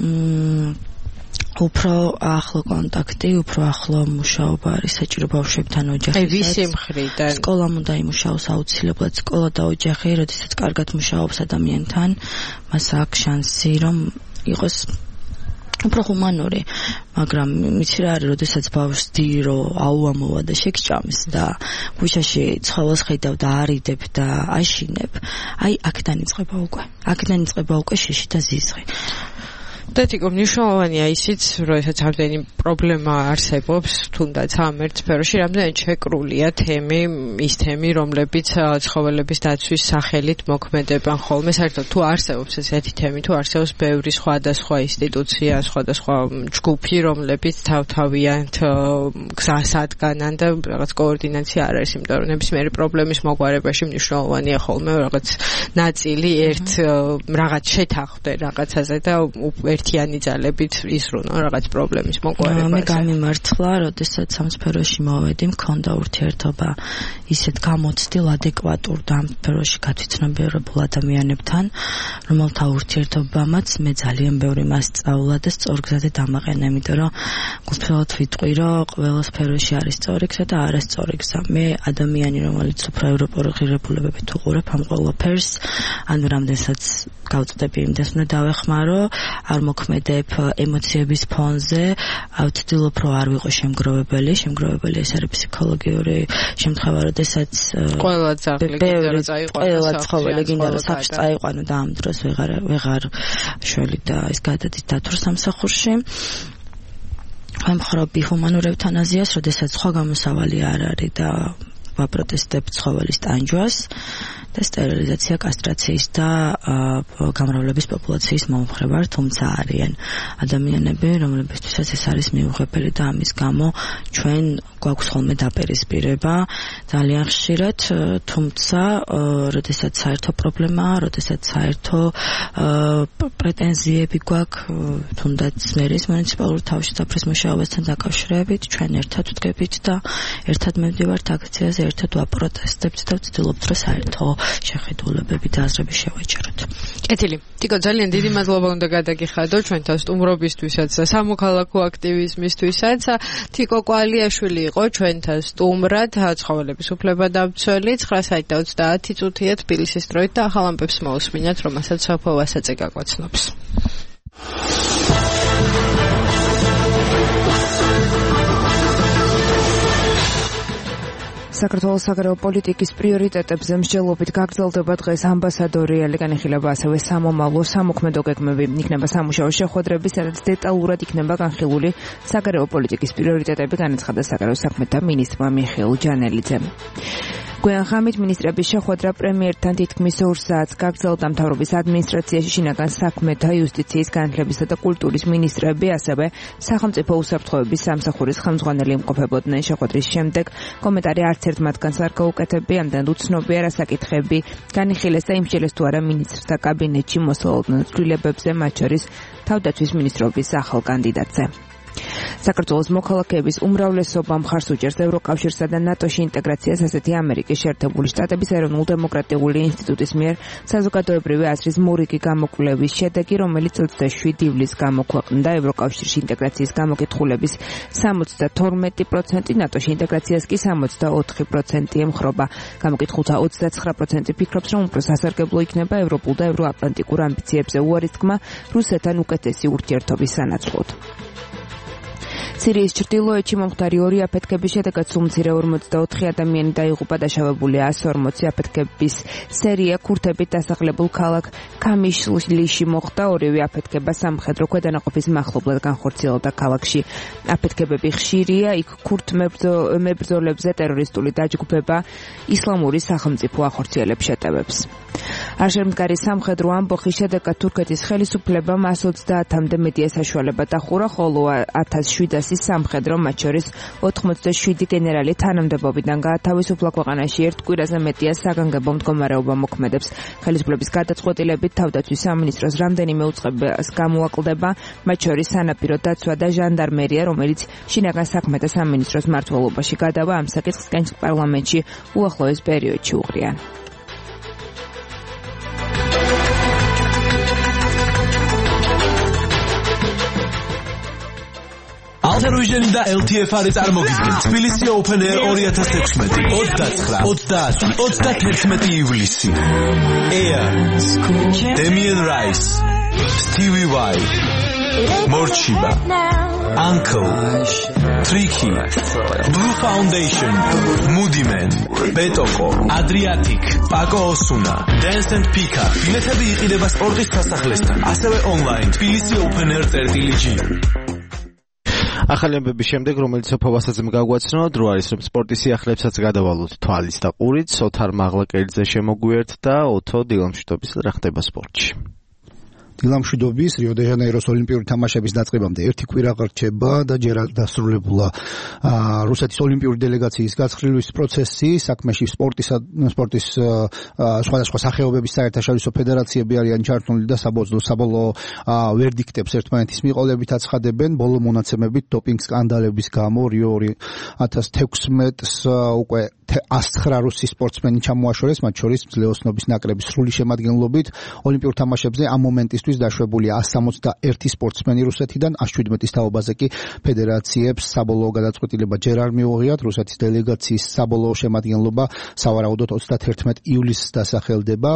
უფრო ახლო კონტაქტი, უფრო ახლო მუშაობა არის საჭირო ბავშვებთან, ოჯახისთან. აი ვისი მხრიდან? სკოლამ უნდა იმუშაოს აუცილებლად, სკოლა და ოჯახი, როდესაც კარგად მუშაობს ადამიანთან, მას აქვს შანსი, რომ იყოს უფრო ჰუმანური, მაგრამ იცი რა არის, როდესაც ბავშვს დირო აუამოვა და შეგჭამს და გუშაში ცხოველს ხედავ და არიდებ და აშინებ, აი აქედან იწყება უკვე. აქედან იწყება უკვე შეში და ზიზღი. დეტიკო მნიშვნელოვანია ისიც, როდესაც ამდენი პრობლემა არსებობს, თუნდაც ამ ერთ სფეროში, რამდენად შეკრულია თემი, ის თემი, რომლებიც ცხოველების დაცვის სახელით მოქმედებენ ხოლმე. საერთოდ თუ არსებობს ესეთი თემი, თუ არსებობს ბევრი სხვადასხვა ინსტიტუცია, სხვადასხვა ჯგუფი, რომლებიც თავთავიანთ გზას ადგანან და რაღაც კოორდინაცია არ არის, იმიტომ რომ ნებისმიერი პრობლემის მოგვარებაში მნიშვნელოვანია ხოლმე რაღაც ნაწილი ერთ რაღაც შეთანხმდე რაღაცაზე და ერთიანი ძალებით ისრუნო რაღაც პრობლემის მოგვარებაზე. მე გამიმართლა, როდესაც ამ სფეროში მოვედი, მქონდა ურთიერთობა ისეთ გამოცდილ ადეკვატურ და ამ სფეროში გათვითცნობიერებულ ადამიანებთან, რომელთა ურთიერთობამაც მე ძალიან ბევრი მასწავლა და სწორგზაზე დამაყენა, იმიტომ რომ გულწრფელად ვიტყვი, რომ ყველა სფეროში არის სწორი გზა და არასწორი გზა. მე ადამიანი, რომელიც უფრო ევროპული ღირებულებებით უყურებ ამ ყველაფერს, ანუ რამდენსაც გავწდები იმდეს უნდა დავეხმარო, არ მოქმედებ ემოციების ფონზე, ვცდილობ რომ არ ვიყო შემგროვებელი ეს არის ფსიქოლოგიური შემთხვევა, როდესაც ყველა ძაღლი ყველა ცხოველი გინდა რომ სახლში წაიყვანო და ამ დროს ვეღარ შველი და ის გადადის დათურ სამსახურში. ვემხრობი ჰუმანურ ევთანაზიას, როდესაც სხვა გამოსავალი არ არის და ვაპროტესტებ ცხოველის ტანჯვას და სტერილიზაცია, კასტრაციის და გამრავლების პოპულაციის მომხრე, თუმცა არიან ადამიანები, რომლებისთვისაც ეს არის მიუღებელი და ამის გამო ჩვენ გვაქვს ხოლმე დაპირისპირება ძალიან ხშირად, თუმცა როდესაც საერთო პრობლემაა, როდესაც საერთო პრეტენზიები გვაქვს თუნდაც მერის მუნიციპალური თავშესაფრის მუშაობასთან დაკავშირებით, ჩვენ ერთად ვდგებით და ერთად მივდივართ აქციაზე, ერთად ვაპროტესტებთ და ვცდილობთ რომ საერთო შეხედულებები და აზრები შევაჭეროთ. კეთილი. ტიკო, ძალიან დიდი მადლობა უნდა გადაგიხადო ჩვენთან სტუმრობისთვისაც და სამოქალაქო აქტივიზმისთვისაც. ტიკო კვალიაშვილი იყო ჩვენთან სტუმრად, ცხოველების უფლებადამცველი. 9:30 წუთია თბილისის დროით და ახალ ამბებს მოусმინათ, რომელსაც სოფო ვასაძე გაგვაცნობს. საქართველოს საგარეო პოლიტიკის პრიორიტეტებზე მსჯელობით გაგრძელდება დღეს ამბასადორი ელეგანი ხილება, ასევე სამომავლო სამოქმედო გეგმები. იქნება სამუშაო შეხვედრები, სადაც დეტალურად იქნება განხილული საგარეო პოლიტიკის პრიორიტეტები, განაცხადა საგარეო საქმეთა მინისტრმა მიხეილ ჯანელიძემ. გვიან ღამით მინისტრების შეხვედრა პრემიერთან თითქმის 2 საათს გაგრძელდა. მთავრობის ადმინისტრაციაში შინაგან საქმეთა, იუსტიციის, განათლებისა და კულტურის მინისტრები, ასევე სახელმწიფო უსაფრთხოების სამსახურის ხელმძღვანელი იმყოფებოდნენ. შეხვედრის შემდეგ კომენტარი არც ერთ მათგანს არ გაუკეთებია, ამდენ უცნობია რა საკითხები განიხილეს და იმსჯელეს თუ არა მინისტრთა კაბინეტში მოსალოდნელ ცვლილებებზე, მათ შორის თავდაცვის მინისტრობის ახალ კანდიდატზე. საქართველოს მოქალაქეების უმრავლესობა მხარს უჭერს ევროკავშირსა და ნატოში ინტეგრაციას, ასეთი ამერიკის შეერთებული შტატების ეროვნულ-დემოკრატიული ინსტიტუტის მიერ საზოგადოებრივი აზრის მორიგი გამოკვლევის შედეგი, რომელიც 27 ივლისს გამოქვეყნდა. ევროკავშირში ინტეგრაციის გამოკითხულების 72%, ნატოში ინტეგრაციას კი 64% ემხრობა. გამოკითხულთა 29% ფიქრობს, რომ უფრო სასარგებლო იქნება ევროპულ და ევროატლანტიკურ ამბიციებზე უარის თქმა რუსეთთან უკეთესი ურთიერთობის სანაცვლოდ. სირიის ჩრდილოეთში მომხდარი 2 აფეთქების შედეგად სულ მცირე 44 ადამიანი დაიღუპა, დაშავებულია 140 აფეთქების სერია ქურთებით დასახლებულ ქალაქ ქამიშლიში მოხდა. ორივე აფეთქება სამხედრო ქვედანაყოფის მახლობლად განხორციელდა ქალაქში. აფეთქებები ხშირია, იქ ქურთ მებრძოლებზე ტერორისტული დაჯგუფება ისლამური სახელმწიფო ახორციელებს შეტევებს. არშემდგარი სამხედრო ამბოხის შედეგად თურქეთის ხელისუფლებამ 130-მდე მედია საშუალება დახურა, ხოლო 1700 სამხედრო, მათ შორის 87 გენერალი თანამდებობიდან გაათავისუფლა. ქვეყანაში ერთ კვირაზე მეტია საგანგებო მდგომარეობა მოქმედებს. ხელისუფლების გადაწყვეტილებით თავდაცვის სამინისტროს რამდენიმე უწყებას გამოაკლდება, მათ შორის სანაპირო დაცვა და ჟანდარმერია, რომელიც შინაგან საქმეთა სამინისტროს მმართველობაში გადავა. ამ საკითხს პარლამენტში უახლოეს პერიოდში უღრია. Alter-Vision და LTFR წარმოგიდგენ თბილისი Open Air 2016 29-31 ივლისი. Air, Damien Rice, Stevie Vai, Morchiba, Uncle, Tricky, Blue Foundation, Moody-Man, Betoko, Adriatic, Paco Osuna, Dance and Pika. ბილეთები იყიდება სპორტის სასახლესთან, ასევე ონლაინ თბილისი open-air.gr. ახალი ამბების შემდეგ, რომელიც ოფავასაძემ გაგვაცნო, დრო არის რომ სპორტის სიახლეებსაც გადავალოთ თვალის და ყურით, ოთარ მაღლაკელიძე შემოგვიერთდა, ოთო დილამშვიდობის რა ხდება სპორტში. დილამშვიდობის რიო-დე-ჟანეიროს ოლიმპიური თამაშების დაწყებამდე ერთი კვირა ღირჩება და ჯერ დასრულებულა რუსეთის ოლიმპიური დელეგაციის გაცხრილვის პროცესი, საქმეში სპორტის სხვადასხვა სახეობების საერთაშორისო ფედერაციები არიან ჩართული და საბოლოო ვერდიქტებს ერთმანეთის მიყოლებით აცხადებენ. ბოლო მონაცემებით დოპინგ სკანდალების გამო რიო 2016-ს უკვე 109 რუსი სპორტსმენი ჩამოაშორეს, მათ შორის მძლეოსნობის ნაკრების სრული შემადგენლობით. ოლიმპიურ თამაშებზე ამ მომენტისთვის დაშვებულია 161 სპორტსმენი რუსეთიდან, 117-ის თაობაზე კი ფედერაციებს საბოლოო გადაწყვეტილება ჯერ არ მიუღიათ. რუსეთის დელეგაციის საბოლოო შემადგენლობა სავარაუდოდ 31 ივლისს დასახელდება.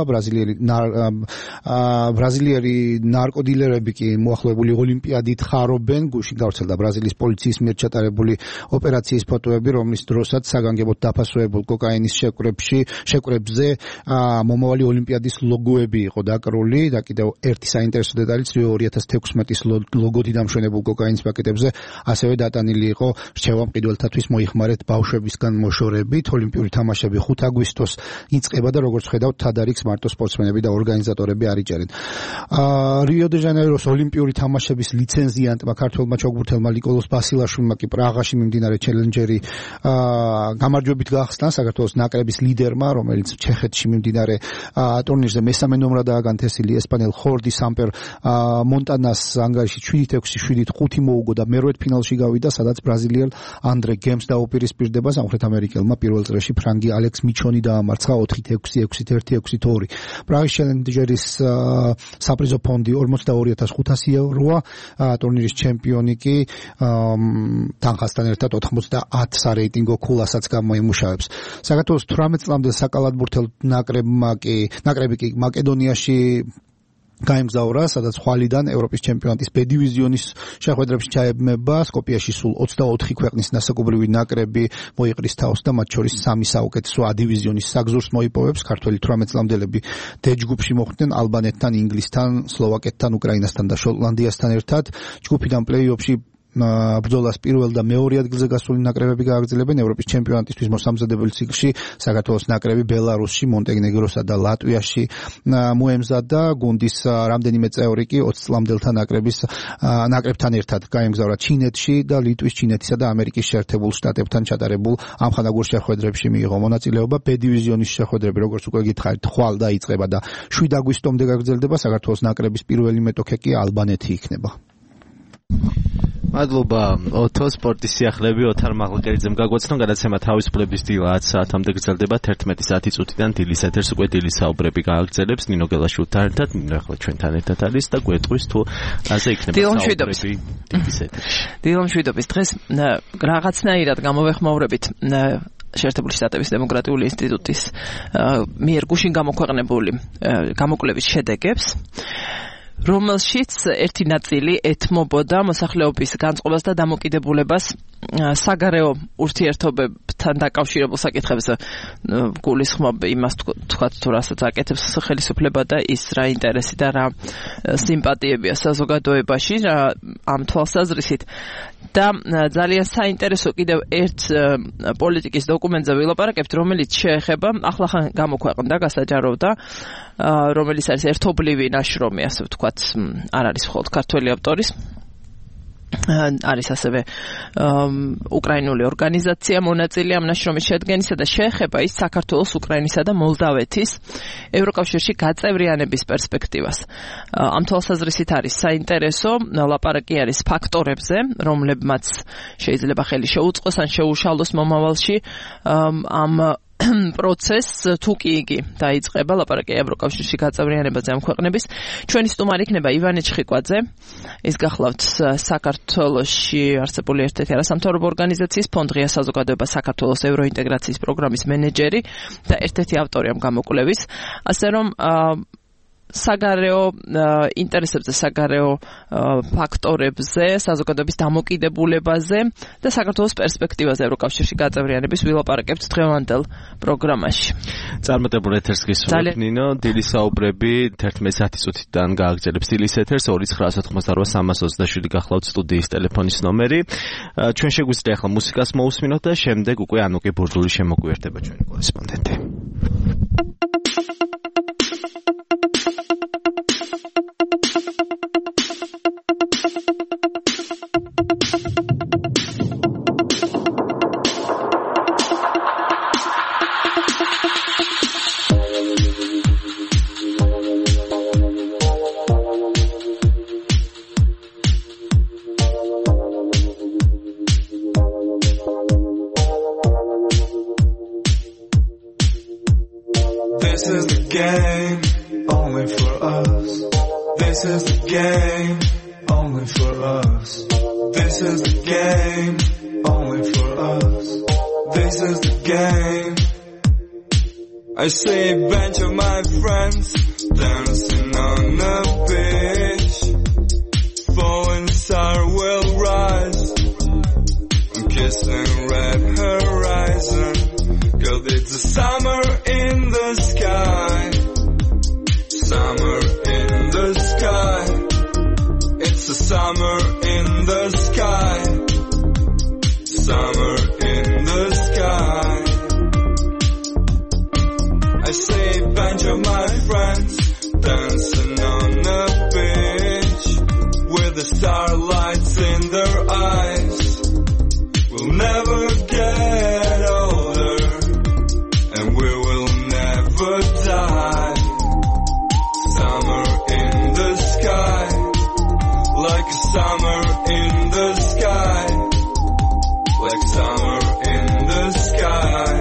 ბრაზილიერი ნარკოდილერები კი მოახლოებული ოლიმპიადით ხარობენ. გუშინ გავრცელდა ბრაზილიის პოლიციის მიერ ჩატარებული ოპერაციის ფოტოები, რომლის დროსაც საგანგებოდ დაფასვებულ კოკაინის შეკვრებზე მომავალი ოლიმპიადის ლოგოები იყო დაკრული და კიდევ ერთი საინტერესო დეტალიც რიო 2016-ის ლოგოთი დამშვენებულ კოკაინის პაკეტებზე ასევე დატანილი იყო რჩევა მყიდველთათვის მოიხმარეთ ბავშვებისგან მოშორებით. ოლიმპიური თამაშები 5 აგვისტოს იწყება და როგორც ხედავთ თადარიგს მარტო სპორტსმენები და ორგანიზატორები არ იჭერენ. რიო-დე-ჟანეიროს ოლიმპიური თამაშების ლიცენზიანტმა ქართველმა ჩოგბურთელმა ნიკოლოზ ბასილაშვილმა კი პრაღაში მიმდინარე ჩელენჯერი გამარჯვებით გახსნა საქართველოს ნაკრების ლიდერმა, რომელიც ჩეხეთში მიმდინარე ტურნირზე მესამე ნომრადაა განთესილი. ესპანელ ხორდი სამპერ მონტანას ანგარიში 7-6-7-5 მოუგო და მერვედ ფინალში გავიდა, სადაც ბრაზილიელ ანდრე გემს დაუპირისპირდება. სამხრეთ ამერიკელმა პირველ წრეში ფრანგი ალექს მიჩონი დაამარცხა 4-6-6-1-6-2. პრაღის ჩელენჯერის საპრიზო ფონდი 42500 ევროა. ტურნირის ჩემპიონი კი თანხასთან ერთად 90 სარეიტინგო ქულასაც გამოიმუშავებს. საქართველოს 18 წლამდე საკალათბურთელ ნაკრები კი მაკედონიაში გაემგზავრა, სადაც ხვალიდან ევროპის ჩემპიონატის B დივიზიონის შეხვედრებში ჩაებმება. სკოპიაში სულ 24 ქვეყნის ნასაკობრივი ნაკრები მოიყრის თავს და მათ შორის 3 საუკეთესო A დივიზიონის საგზურს მოიპოვებს. ქართველი 18 წლამდელები D ჯგუფში მოხვდნენ ალბანეთთან, ინგლისთან, სლოვაკეთთან, უკრაინასთან და შოტლანდიასთან ერთად. ჯგუფიდან პლეი-ოფში ბრძოლას პირველ და მეორე ადგილზე გასული ნაკრებები გააგრძელებენ. ევროპის ჩემპიონატისთვის მოსამზადებელ ციკლში საქართველოს ნაკრები ბელარუსში, მონტენეგროსა და ლატვიაში მოემზადა. გუნდის რამდენიმე წევრი კი 20 წლამდელთა ნაკრებთან ერთად გაემგზავრა ჩინეთში და ლიტვის, ჩინეთისა და ამერიკის შეერთებულ შტატებთან ჩატარებულ ამხანაგურ შეხვედრებში მიიღო მონაწილეობა. B დივიზიონის შეხვედრები, როგორც უკვე გითხარით, ხვალ დაიწყება და 7 აგვისტომდე გაგრძელდება. საქართველოს ნაკრების პირველი მეტოქე კი ალბანეთი იქნება. მადლობა ოთო. სპორტის სიახლეები ოთარ მაღლაკელიძემ გაგვაცნო. გადაცემა თავისუფლების დილა 10 საათამდე გრძელდება. 11 წუთიდან დილის ეთერს უკვე დილის საუბრები გააგრძელებს ნინო გელაშვილთან ერთად. ნინო ახლა ჩვენთან ერთად არის და გვეტყვის თუ აზე იქნება საუბრები დილის ეთერში. დილამშვიდობის დღეს რაღაცნაირად გამოვეხმაურებით შეერთებული შტატების დემოკრატიული ინსტიტუტის მიერ გუშინ გამოქვეყნებული გამოკვლევის შედეგებს, რომელშიც ერთი ნაწილი ეთმობოდა მოსახლეობის განწყობას და დამოკიდებულებას საგარეო ურთიერთობებთან დაკავშირებულ საკითხებს. გულისხმობ იმას თქვათ თუ რასაც აკეთებს ხელისუფლება და ის რა ინტერესი და რა სიმპათიებია საზოგადოებაში ამ თვალსაზრისით. და ძალიან საინტერესო კიდევ ერთ პოლიტიკის დოკუმენტზე ვილაპარაკებთ, რომელიც შეეხება ახლახან გამოქვეყნდა, გასაჯაროვდა, რომელიც არის ერთობლივი ნაშრომი, ასე ვთქვათ, არ არის მხოლოდ ქართველი ავტორის. არის ასევე უკრაინული ორგანიზაცია მონაწილე ამ ნაშრომის შედგენისა და შეეხება ის საქართველოს, უკრაინისა და მოლდავეთის ევროკავშირში გაწევრიანების პერსპექტივას. ამ თვალსაზრისით არის საინტერესო, ლაპარაკი არის ფაქტორებზე, რომლებმაც შეიძლება ხელი შეუწყოს ან შეუშალოს მომავალში ამ პროცესს, თუ კი იგი დაიწყება, ლაპარაკი ევროკავშირში გაწევრიანებაზე ამ ქვეყნების. ჩვენი სტუმარი იქნება ივანე ჩხიკვაძე. ის გახლავთ საქართველოში არსებული ერთ-ერთი არასამთავრობო ორგანიზაციის ფონდ ღია საზოგადოება საქართველოს ევროინტეგრაციის პროგრამის მენეჯერი და ერთ-ერთი ავტორი ამ გამოკვლევის. ასე რომ საგარეო ინტერესებზე, საგარეო ფაქტორებზე, საზოგადოების დამოკიდებულებაზე და საქართველოს პერსპექტივაზე ევროკავშირში გაწევრიანების ვილაპარაკებთ დღევანდელ პროგრამაში. წარმატებულ ეთერს გისურვებთ ნინო, დილის საუბრები 11 წუთიდან გააგრძელებს დილის ეთერს 2988327 გახლავთ სტუდიის ტელეფონის ნომერი. ჩვენ შეგვიძლია ახლა მუსიკას მოусმინოთ და შემდეგ უკვე ანუკი ბურდული შემოგვიერთება ჩვენი კორესპონდენტი. This is the game, only for us. This is the game, only for us. This is the game, only for us. This is the game. I see a bunch of my friends dancing on the beach. Falling star will rise. I'm kissing red horizon. Girl, it's a summer in the sky. Summer in the sky. It's a summer in the sky. Summer in the sky. I see a bunch of my friends dancing on the beach with the starlights in their eyes. We'll never get older. And we will never die. Summer in the sky, like a summer in the sky, like summer in the sky.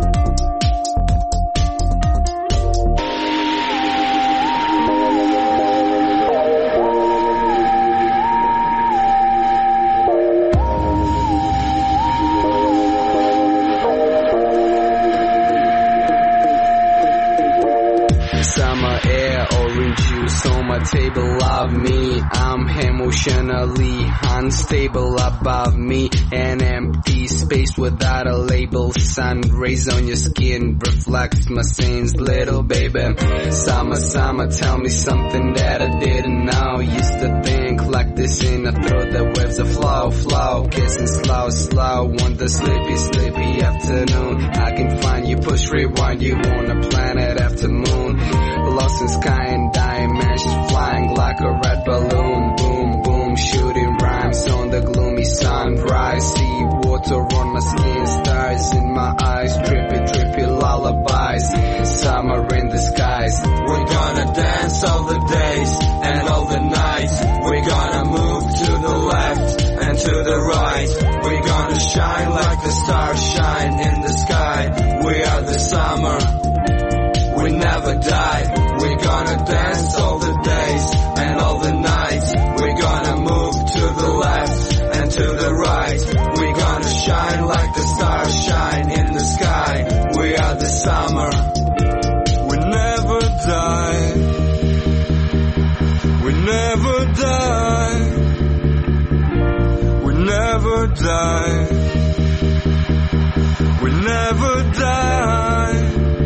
Summer air, orange juice on my table, love me. I'm emotionally unstable above me. An empty space without a label. Sun rays on your skin reflects my sins, little baby. Summer, summer, tell me something that I didn't know. Used to think like this in a throat, the waves of flow, flow. Kissing slow, slow, on the sleepy, sleepy afternoon. I can find you, push rewind, you on a planet after moon. Lost in sky and dimensions, flying like a red balloon. Boom, boom, shooting rhymes on the gloomy sunrise. See water on my skin, stars in my eyes. Trippy, trippy lullabies. Summer in the skies. We're gonna dance all the days and all the nights. We're gonna move to the left and to the right. We're gonna shine like the stars shine in the sky. We are the summer. We never die. We're gonna dance all the days and all the nights. We're gonna move to the left and to the right. We're gonna shine like the stars shine in the sky. We are the summer. We never die. We never die. We never die. We never die.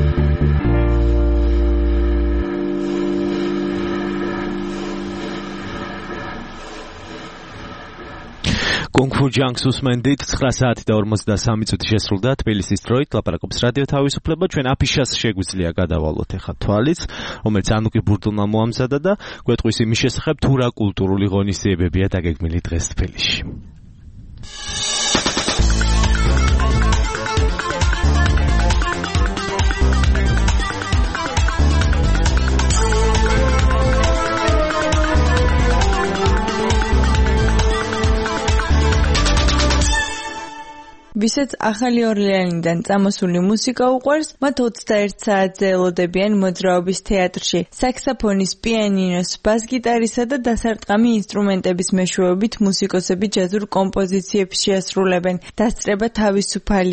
კუნგ-ფუ ჯანგს უსმენდით 9 საათი და 53 წუთი შესრულდა თბილისის დროით. ლაპარაკობს რადიო თავისუფლება. ჩვენ აფიშას შეგვიძლია გადავალოთ ახლა თვალიც, რომელიც ანუკი ბურდულმა მოამზადა და გვეტყვის იმის შესახებ თუ რა კულტურული ღონისძიებებია დაგეგმილი დღეს თბილისში. ვისაც ახალი ორლეანიდან წამოსული მუსიკა უყვარს, მათ 21 საათზე ელოდებიან მოძრაობის თეატრში. საქსაფონის, პიანინოს, ბას-გიტარისა და დასარტყამი ინსტრუმენტების მეშვეობით მუსიკოსები ჯაზურ კომპოზიციებს შეასრულებენ. დასწრება თავისუფალია.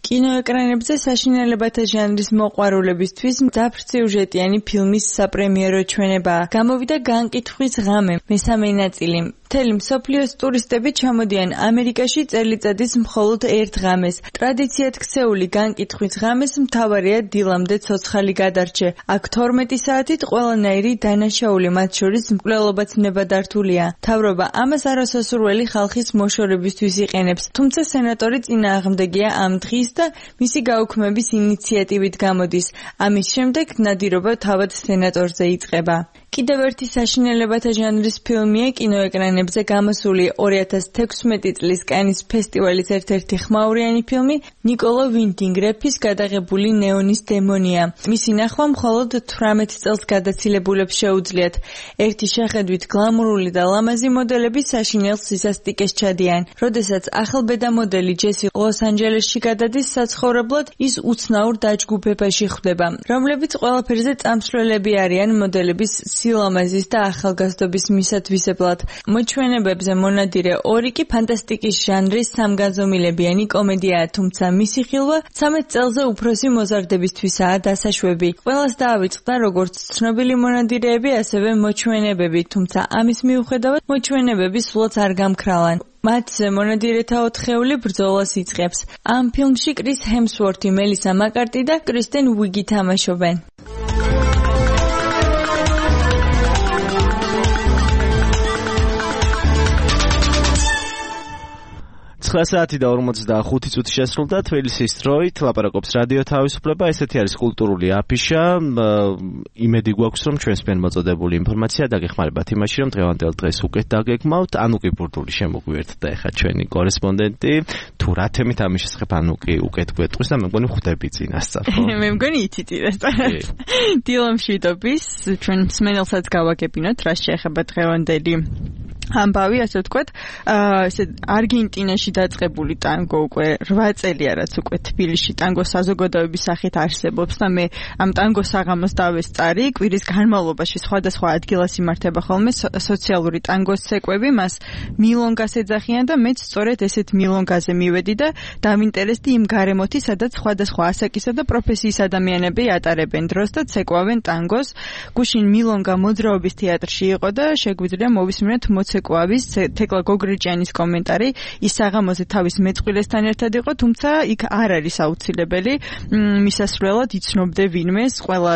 კინოეკრანებზე საშინელებათა ჟანრის მოყვარულებისთვის მძაფრ სიუჟეტიანი ფილმის საპრემიერო ჩვენება გამოვიდა განკითხვის ღამე მესამე ნაწილი. მთელი მსოფლიოს ტურისტები ჩამოდიან ამერიკაში წელიწადის მხოლოდ ერთ ღამეს. ტრადიციად ქცეული განკითხვის ღამეს მთავარია დილამდე ცოცხალი გადარჩე. აქ 12 საათით ყველანაირი დანაშაული, მათ შორის მკვლელობაც ნებადართულია. მთავრობა ამას არასასურველი ხალხის მოშორებისთვის იყენებს, თუმცა სენატორი წინააღმდეგია ამ დღის და მისი გაუქმების ინიციატივით გამოდის. ამის შემდეგ ნადირობა თავად სენატორზე იწყება. კიდევ ერთი საშინელებათა ჟანრის ფილმია კინოეკრანებზე გამოსული 2016 წლის კანის ფესტივალის ერთ-ერთი ხმაურიანი ფილმი ნიკოლო ვინდინგ რეფის გადაღებული ნეონის დემონია. მისი ნახვა მხოლოდ 18 წელს გადაცილებულებს შეუძლიათ. ერთი შეხედვით გლამურული და ლამაზი მოდელები საშინელ სისასტიკეს ჩადიან. როდესაც ახალბედა მოდელი ჯესი ლოს-ანჯელესში გადადის საცხოვრებლად, ის უცნაურ დაჯგუფებაში ხვდება, რომლებიც ყველაფერზე წამსვლელები არიან მოდელების სილამაზის და ახალგაზრდობის მისათვისებლად. მოჩვენებებზე მონადირე ორი კი ფანტასტიკის ჟანრის სამგანზომილებიანი კომედიაა, თუმცა მისი ხილვა 13 წელზე უფროსი მოზარდებისთვისაა დასაშვები. ყველას დაავიწყდა როგორც ცნობილი მონადირეები, ასევე მოჩვენებები, თუმცა ამის მიუხედავად მოჩვენებები სულაც არ გამქრალან. მათზე მონადირეთა ოთხეული ბრძოლას იწყებს. ამ ფილმში კრის ჰემსვორთი, მელისა მაკარტი და კრისტენ უიგი თამაშობენ. 9 საათი და 45 წუთი შესრულდა თბილისის დროით ლაპარაკობს რადიო თავისუფლება. ესეთი არის კულტურული აფიშა. იმედი გვაქვს, რომ ჩვენს მენ მოწოდებული ინფორმაცია დაგეხმარებათ იმაში, რომ დღევანდელ დღეს უკეთ დაგეგმავთ. ანუკი ბურდული შემოგვიერთდა ეხა ჩვენი კორესპონდენტი. თუ რა თემით ამის შესახებ ანუკი უკეთ გვეტყვის და მე მგონი ხვდები წინასწარ. მე მგონი იცით რესტორანს. დილომშვიდობის ჩვენ მსმენელსაც გავაგებინოთ რა შეეხება დღევანდელი ამბავი, ასე ვთქვათ, ესე არგენტინაში დაწყებული ტანგო უკვე 8 წელია, რაც უკვე თბილისში ტანგოს საზოგადოების სახით არსებობს და მე ამ ტანგოს საღამოს დავესწარი. კვირის განმავლობაში სხვადასხვა ადგილას იმართება ხოლმე სოციალური ტანგოს ცეკვები, მას მილონგას ეძახიან და მეც სწორედ ესეთ მილონგაზე მივედი და დავინტერესდი იმ გარემოთი, სადაც სხვადასხვა ასაკისა და პროფესიის ადამიანები ატარებენ დროს და ცეკვავენ ტანგოს. გუშინ მილონგა მოძრაობის თეატრში იყო და შეგვიძლია მოვისმინოთ ცეკვავის თეკლა გოგრიჭიანის კომენტარი. ის საღამოზე თავის მეწყვილესთან ერთად იყო, თუმცა იქ არ არის აუცილებელი მისასვლელად იცნობდე ვინმეს. ყველა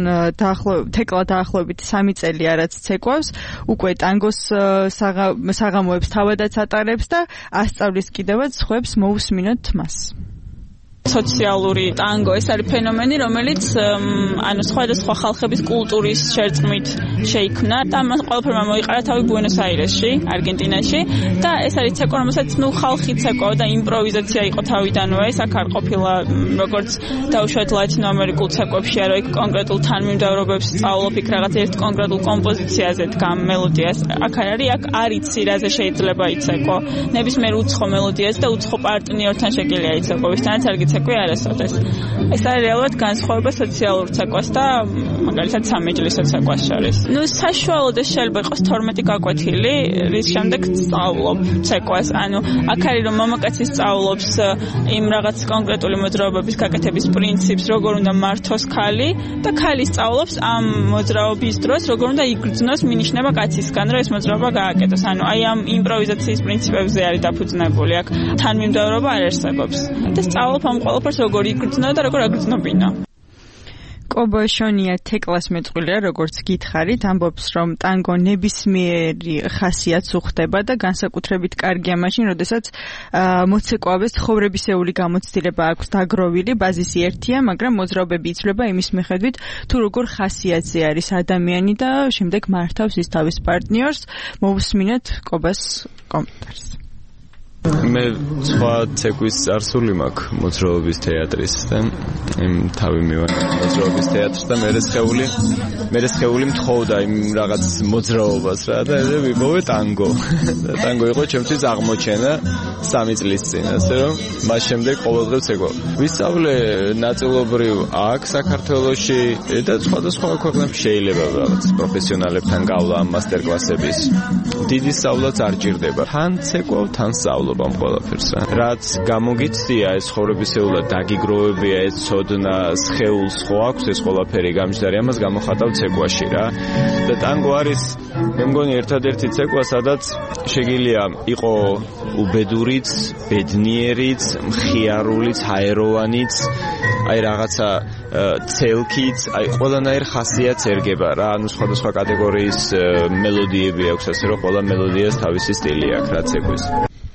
თეკლა დაახლოებით 3 წელია რაც ცეკვავს, უკვე ტანგოს საღამოებს თავადაც ატარებს და ასწავლის კიდევაც სხვებს. მოусმინოთ მას. სოციალური ტანგო ეს არის ფენომენი, რომელიც ანუ სხვადასხვა ხალხების კულტურის შერწყმით შეიქმნა და მას ყველაფერმა მოიყარა თავი ბუენოს-აირესში, არგენტინაში და ეს არის ცეკვა, რომელსაც ხალხი ცეკვავ და იმპროვიზაცია იყო თავიდანვე, ეს აქ არ ყოფილა როგორც დაუშვათ ლათინოამერიკულ ცეკვებში, არა იქ კონკრეტულ თანმიმდევრობებს სწავლობ, იქ რაღაც ერთ კონკრეტულ კომპოზიციაზე დგამ მელოდიას. აქ არის, აქ არ იცი რაზე შეიძლება იცეკვო. ნებისმიერ უცხო მელოდიას და უცხო პარტნიორთან შეგიძლია იცეკვო, ვისთანაც არ ცეკვი არასოდეს. ეს არის რეალურად განსხვავება სოციალურ ცეკვას და მაგალითად სამეჯლისო ცეკვას შორის. ნუ საშუალოდ ეს შეიძლება იყოს 12 გაკვეთილი, რის შემდეგ სწავლობ ცეკვას. ანუ აქ არის რომ მამაკაცი სწავლობს იმ რაღაც კონკრეტული მოძრაობების გაკეთების პრინციპს, როგორ უნდა მართოს ქალი და ქალი სწავლობს ამ მოძრაობის დროს, როგორ უნდა იგრძნოს მინიშნება კაცისგან, რომ ეს მოძრაობა გააკეთოს. ანუ აი ამ იმპროვიზაციის პრინციპებზე არის დაფუძნებული. აქ თანმიმდევრობა არ არსებობს. და სწავლობ ამ ყველაფერს როგორ იგრძნო და როგორ აგრძნობინა. კობოშონია თეკლას მეწყვილია, როგორც გითხარით, ამბობს, რომ ტანგო ნებისმიერი ხასიათს უხდება და განსაკუთრებით კარგია მაშინ, როდესაც მოცეკვავეს ცხოვრებისეული გამოცდილება აქვს დაგროვილი, ბაზისი ერთია, მაგრამ მოძრაობები იცვლება იმის მიხედვით, თუ როგორ ხასიათზე არის ადამიანი და შემდეგ მართავს ის თავის პარტნიორს. მოусმინოთ კობას კომენტარს. მე სხვა ცეკვის წარსული მაქვს მოძრაობის თეატრის და იმ თავი მივანა მოძრაობის თეატრს და მე შეეული მთხოვდა იმ რაღაც მოძრაობას რა და ესე ვიპოვე ტანგო და ტანგო იყო ჩემთვის აღმოჩენა 3 წლის წინ, ასე რომ მას შემდეგ ყოველდღე ცეკვავ. ვისწავლე ნაწილობრივ აქ საქართველოში და სხვადასხვა ქვეყნებში შეიძლება რაღაც პროფესიონალებთან გავლა ამ მასტერკლასების. დიდი სწავლაც არ ჭირდება. თან ცეკვავ, თან სწავლობ. მადლობა ამ ყველაფერს. რაც გამოგიცდია ეს ხოვრებისეულად დაგიგროვებია ეს ცოდნა სხეულს ხო აქვს ეს ყველაფერი გამჯდარი ამას გამოხატავ ცეკვაში რა. და ტანგო არის მე მგონი ერთადერთი ცეკვა სადაც შეგიძლია იყო უბედურიც, ბედნიერიც, მხიარულიც, ჰაეროვანიც, აი რაღაცა ცელკიც, აი ყველანაირ ხასიათს ერგება რა, ანუ სხვადასხვა კატეგორიის მელოდიები აქვს, ასე რომ ყველა მელოდიას თავისი სტილი აქვს რა ცეკვის.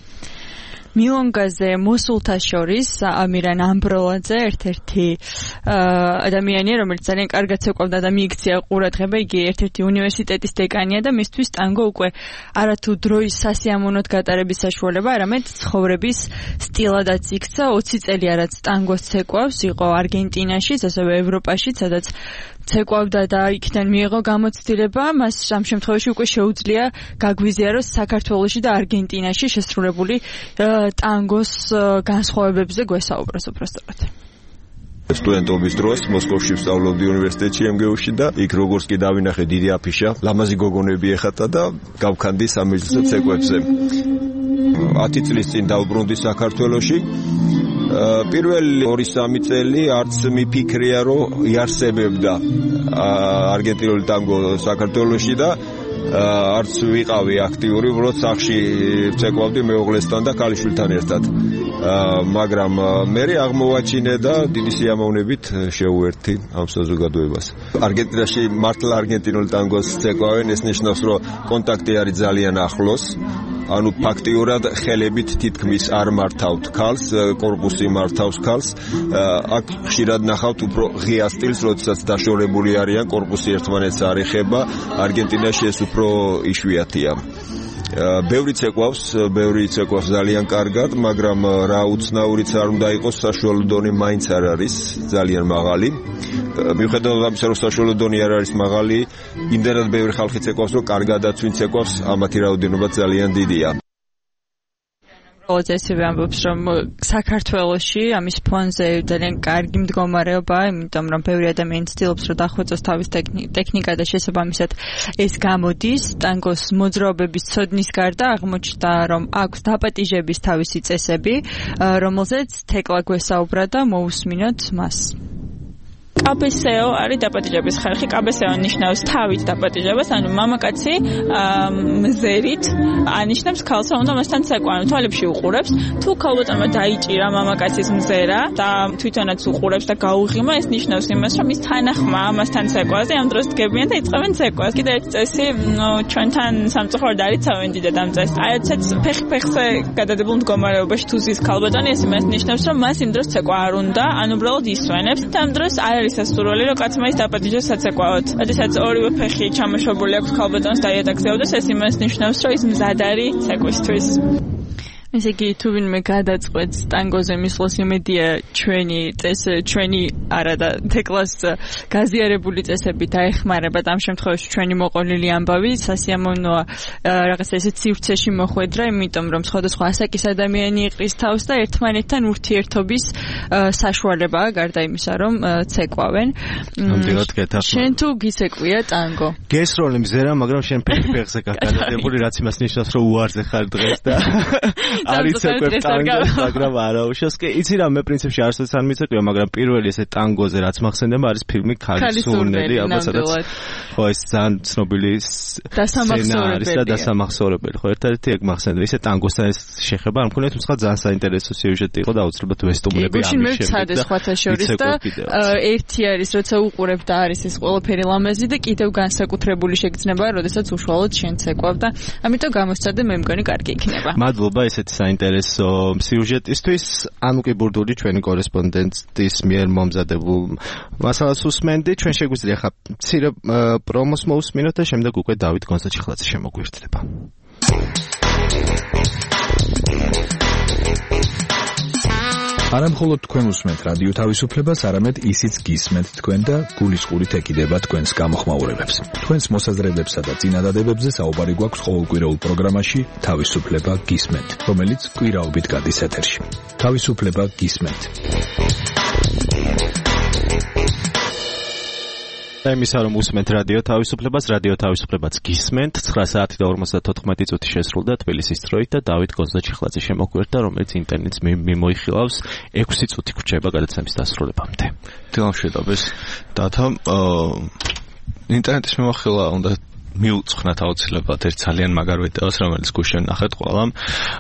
მილონგაზე მოსულთა შორის ამირან ამბროლაძე ერთ-ერთი ადამიანია, რომელიც ძალიან კარგად ცეკვავდა და მიიქცია ყურადღება. იგი ერთ-ერთი უნივერსიტეტის დეკანია და მისთვის ტანგო უკვე არათუ დროის სასიამოვნოდ გატარების საშუალება, არამედ ცხოვრების სტილადაც იქცა. 20 წელია რაც ტანგოს ცეკვავს, იყო არგენტინაში, ასევე ევროპაში, სადაც ცეკვავდა და იქიდან მიიღო გამოცდილება. მას ამ შემთხვევაში უკვე შეუძლია გაგვიზიაროს საქართველოში და არგენტინაში შესრულებული ტანგოს განსხვავებებზე გვესაუბროს უბრალოდ. სტუდენტობის დროს მოსკოვში ვსწავლობდი უნივერსიტეტში MGU-ში და იქ როგორც კი დავინახე დიდი აფიშა, ლამაზი გოგონები ეხატა და გავქანდი სამეჯლისო ცეკვებზე. 10 წლის წინ დავბრუნდი საქართველოში. პირველი 2-3 წელი არც მიფიქრია რომ იარსებებდა არგენტინული ტანგო საქართველოში და არც ვიყავი აქტიური, უბრალოდ სახში ვცეკვავდი მეუღლესთან და ქალიშვილთან ერთად. მაგრამ მე აღმოვაჩინე და დიდი სიამოვნებით შეუერთდი ამ საზოგადოებას. არგენტინაში მართლა არგენტინული ტანგოს ცეკვავენ, ეს ნიშნავს რომ კონტაქტი არის ძალიან ახლოს. ანუ ფაქტიურად ხელებით თითქმის არ მართავთ ქალს, კორპუსი მართავს ქალს. აქ ხშირად ნახავთ უფრო ღია სტილს, როდესაც დაშორებული არიან, კორპუსი ერთმანეთს არ ეხება. არგენტინაში ეს უფრო იშვიათია. ბევრი ცეკვავს ძალიან კარგად, მაგრამ რა უცნაურიც არ უნდა იყოს, საშუალო დონე მაინც არ არის ძალიან მაღალი. მიუხედავად ამისა, რომ საშუალო დონე არ არის მაღალი, იმდენად ბევრი ხალხი ცეკვავს, რომ კარგადაც ვინ ცეკვავს, ამათი რაოდენობა ძალიან დიდია. ესევე ამბობს, რომ საქართველოში ამის ფონზე ძალიან კარგი მდგომარეობაა, იმიტომ რომ ბევრი ადამიანი ცდილობს, რომ დახვეწოს თავის ტექნიკა და შესაბამისად ეს გამოდის. ტანგოს მოძრაობების ცოდნის გარდა აღმოჩნდა, რომ აქვს დაპატიჟების თავისი წესები, რომელზეც თეკლა გვესაუბრა და მოусმინოთ მას. კაბესეო არის დაპატიჟების ხალხი. კაბესეო ნიშნავს თავით დაპატიჟებას, ანუ მამაკაცი მზერით ანიშნავს ქალს, რომ უნდა მასთან ცეკვა, ანუ თვალებში უყურებს. თუ ქალბატონმა დაიჭირა მამაკაცის მზერა და თვითონაც უყურებს და გაუღიმა, ეს ნიშნავს იმას, რომ ის თანახმა მასთან ცეკვაზე, ამ დროს დგებიან და იწყებენ ცეკვას. კიდევ ერთი წესი, ჩვენთან სამწუხაროდ არ იცავენ დიდად ამ წესს. აი ესეც ფეხზე გადადებულ მდგომარეობაში თუ ზის ქალბატონი, ეს იმას ნიშნავს, რომ მას იმ დროს ცეკვა არ უნდა, ანუ უბრალოდ ისვენებს და ამ დროს არის სასურველი, რომ კაცმა ის დაპატიჟოს საცეკვაოდ. როდესაც ორივე ფეხი ჩამოშობილი აქვს ქალბატონს და იატაკზეოდეს, ეს იმას ნიშნავს, რომ ის მზად არის ცეკვისთვის. ესე იგი, თუ ვინმე გადაწყვეტს ტანგოზე მისვლას, იმედია ჩვენი არა და თეკლას გაზიარებული წესები დაეხმარება და ამ შემთხვევაში ჩვენი მოყოლილი ამბავი სასიამოვნოა რაღაცა ესეთ სივრცეში მოხვედრა, იმიტომ რომ სხვადასხვა ასაკის ადამიანი იყრის თავს და ერთმანეთთან ურთიერთობის საშუალებაა, გარდა იმისა, რომ ცეკვავენ. ნამდვილად გეთახმა. შენ თუ გიცეკვია ტანგო? გესროლი მზერა, მაგრამ შენ ფეხზე გადადებული, რაც იმას ნიშნავს, რომ უარზე ხარ დღეს და არის ცეკვებ ტანგოს, მაგრამ არა უშავს. კი, იცი რა, მე პრინციპში არც არ მიცეკვია, მაგრამ პირველი ესე ტანგოზე რაც მახსენდება არის ფილმი ქალის სურნელი, ალბათ სადაც ხო ეს ძალიან ცნობილი სცენა არის და დასამახსოვრებელი. ხო, ერთადერთი ეგ მახსენდება. ისე ტანგოსთან ეს შეხება არ მქონია, თუმცა ძალიან საინტერესო სიუჟეტი იყო და აუცილებლად ვესტუმრები ამის შემდეგ. მე ვცადე სხვათა შორის და ერთი არის, როცა უყურებ და არის ეს ყველაფერი ლამაზი და კიდევ განსაკუთრებული შეგრძნება, როდესაც უშუალოდ შენ ცეკვავ და ამიტომ გამოსცადე, მე მგონი კარგი იქნება. მადლობა ესეთი საინტერესო სიუჟეტისთვის. ანუკი ბურდული ჩვენი კორესპონდენტის მიერ მომზადებულ მასალას უსმენდი. ჩვენ შეგვიძლია ხა მცირე პრომოს მოусმინოთ და შემდეგ უკვე დავით გონსაჩხლაძე შემოგვირთლება. არა მხოლოდ თქვენ უსმენთ რადიო თავისუფლებას, არამედ ისიც გისმენთ თქვენ და გულისყურით ეკიდება თქვენს გამოხმაურებებს. თქვენს მოსაზრებებსა და წინადადებებზე საუბარი გვაქვს ყოველკვირეულ პროგრამაში თავისუფლება გისმენთ, რომელიც კვირაობით გადის ეთერში. თავისუფლება გისმენთ. და იმისა რომ უსმენთ რადიო თავისუფლებას, რადიო თავისუფლებაც გისმენთ. 9 საათი და 54 წუთი შესრულდა თბილისის დროით და დავით გონზაჩიხლაძე შემოგვერდა, რომელიც ინტერნეტს მიმოიხილავს 6 წუთი გრჩება გადაცემის დასრულებამდე. დილამშვიდობის დათა ინტერნეტის მიმოხილვა უნდა მიუძღვნათ აუცილებლად ერთ ძალიან მაგარ ვიდეოს, რომელიც გუშინ ნახეთ ყველამ.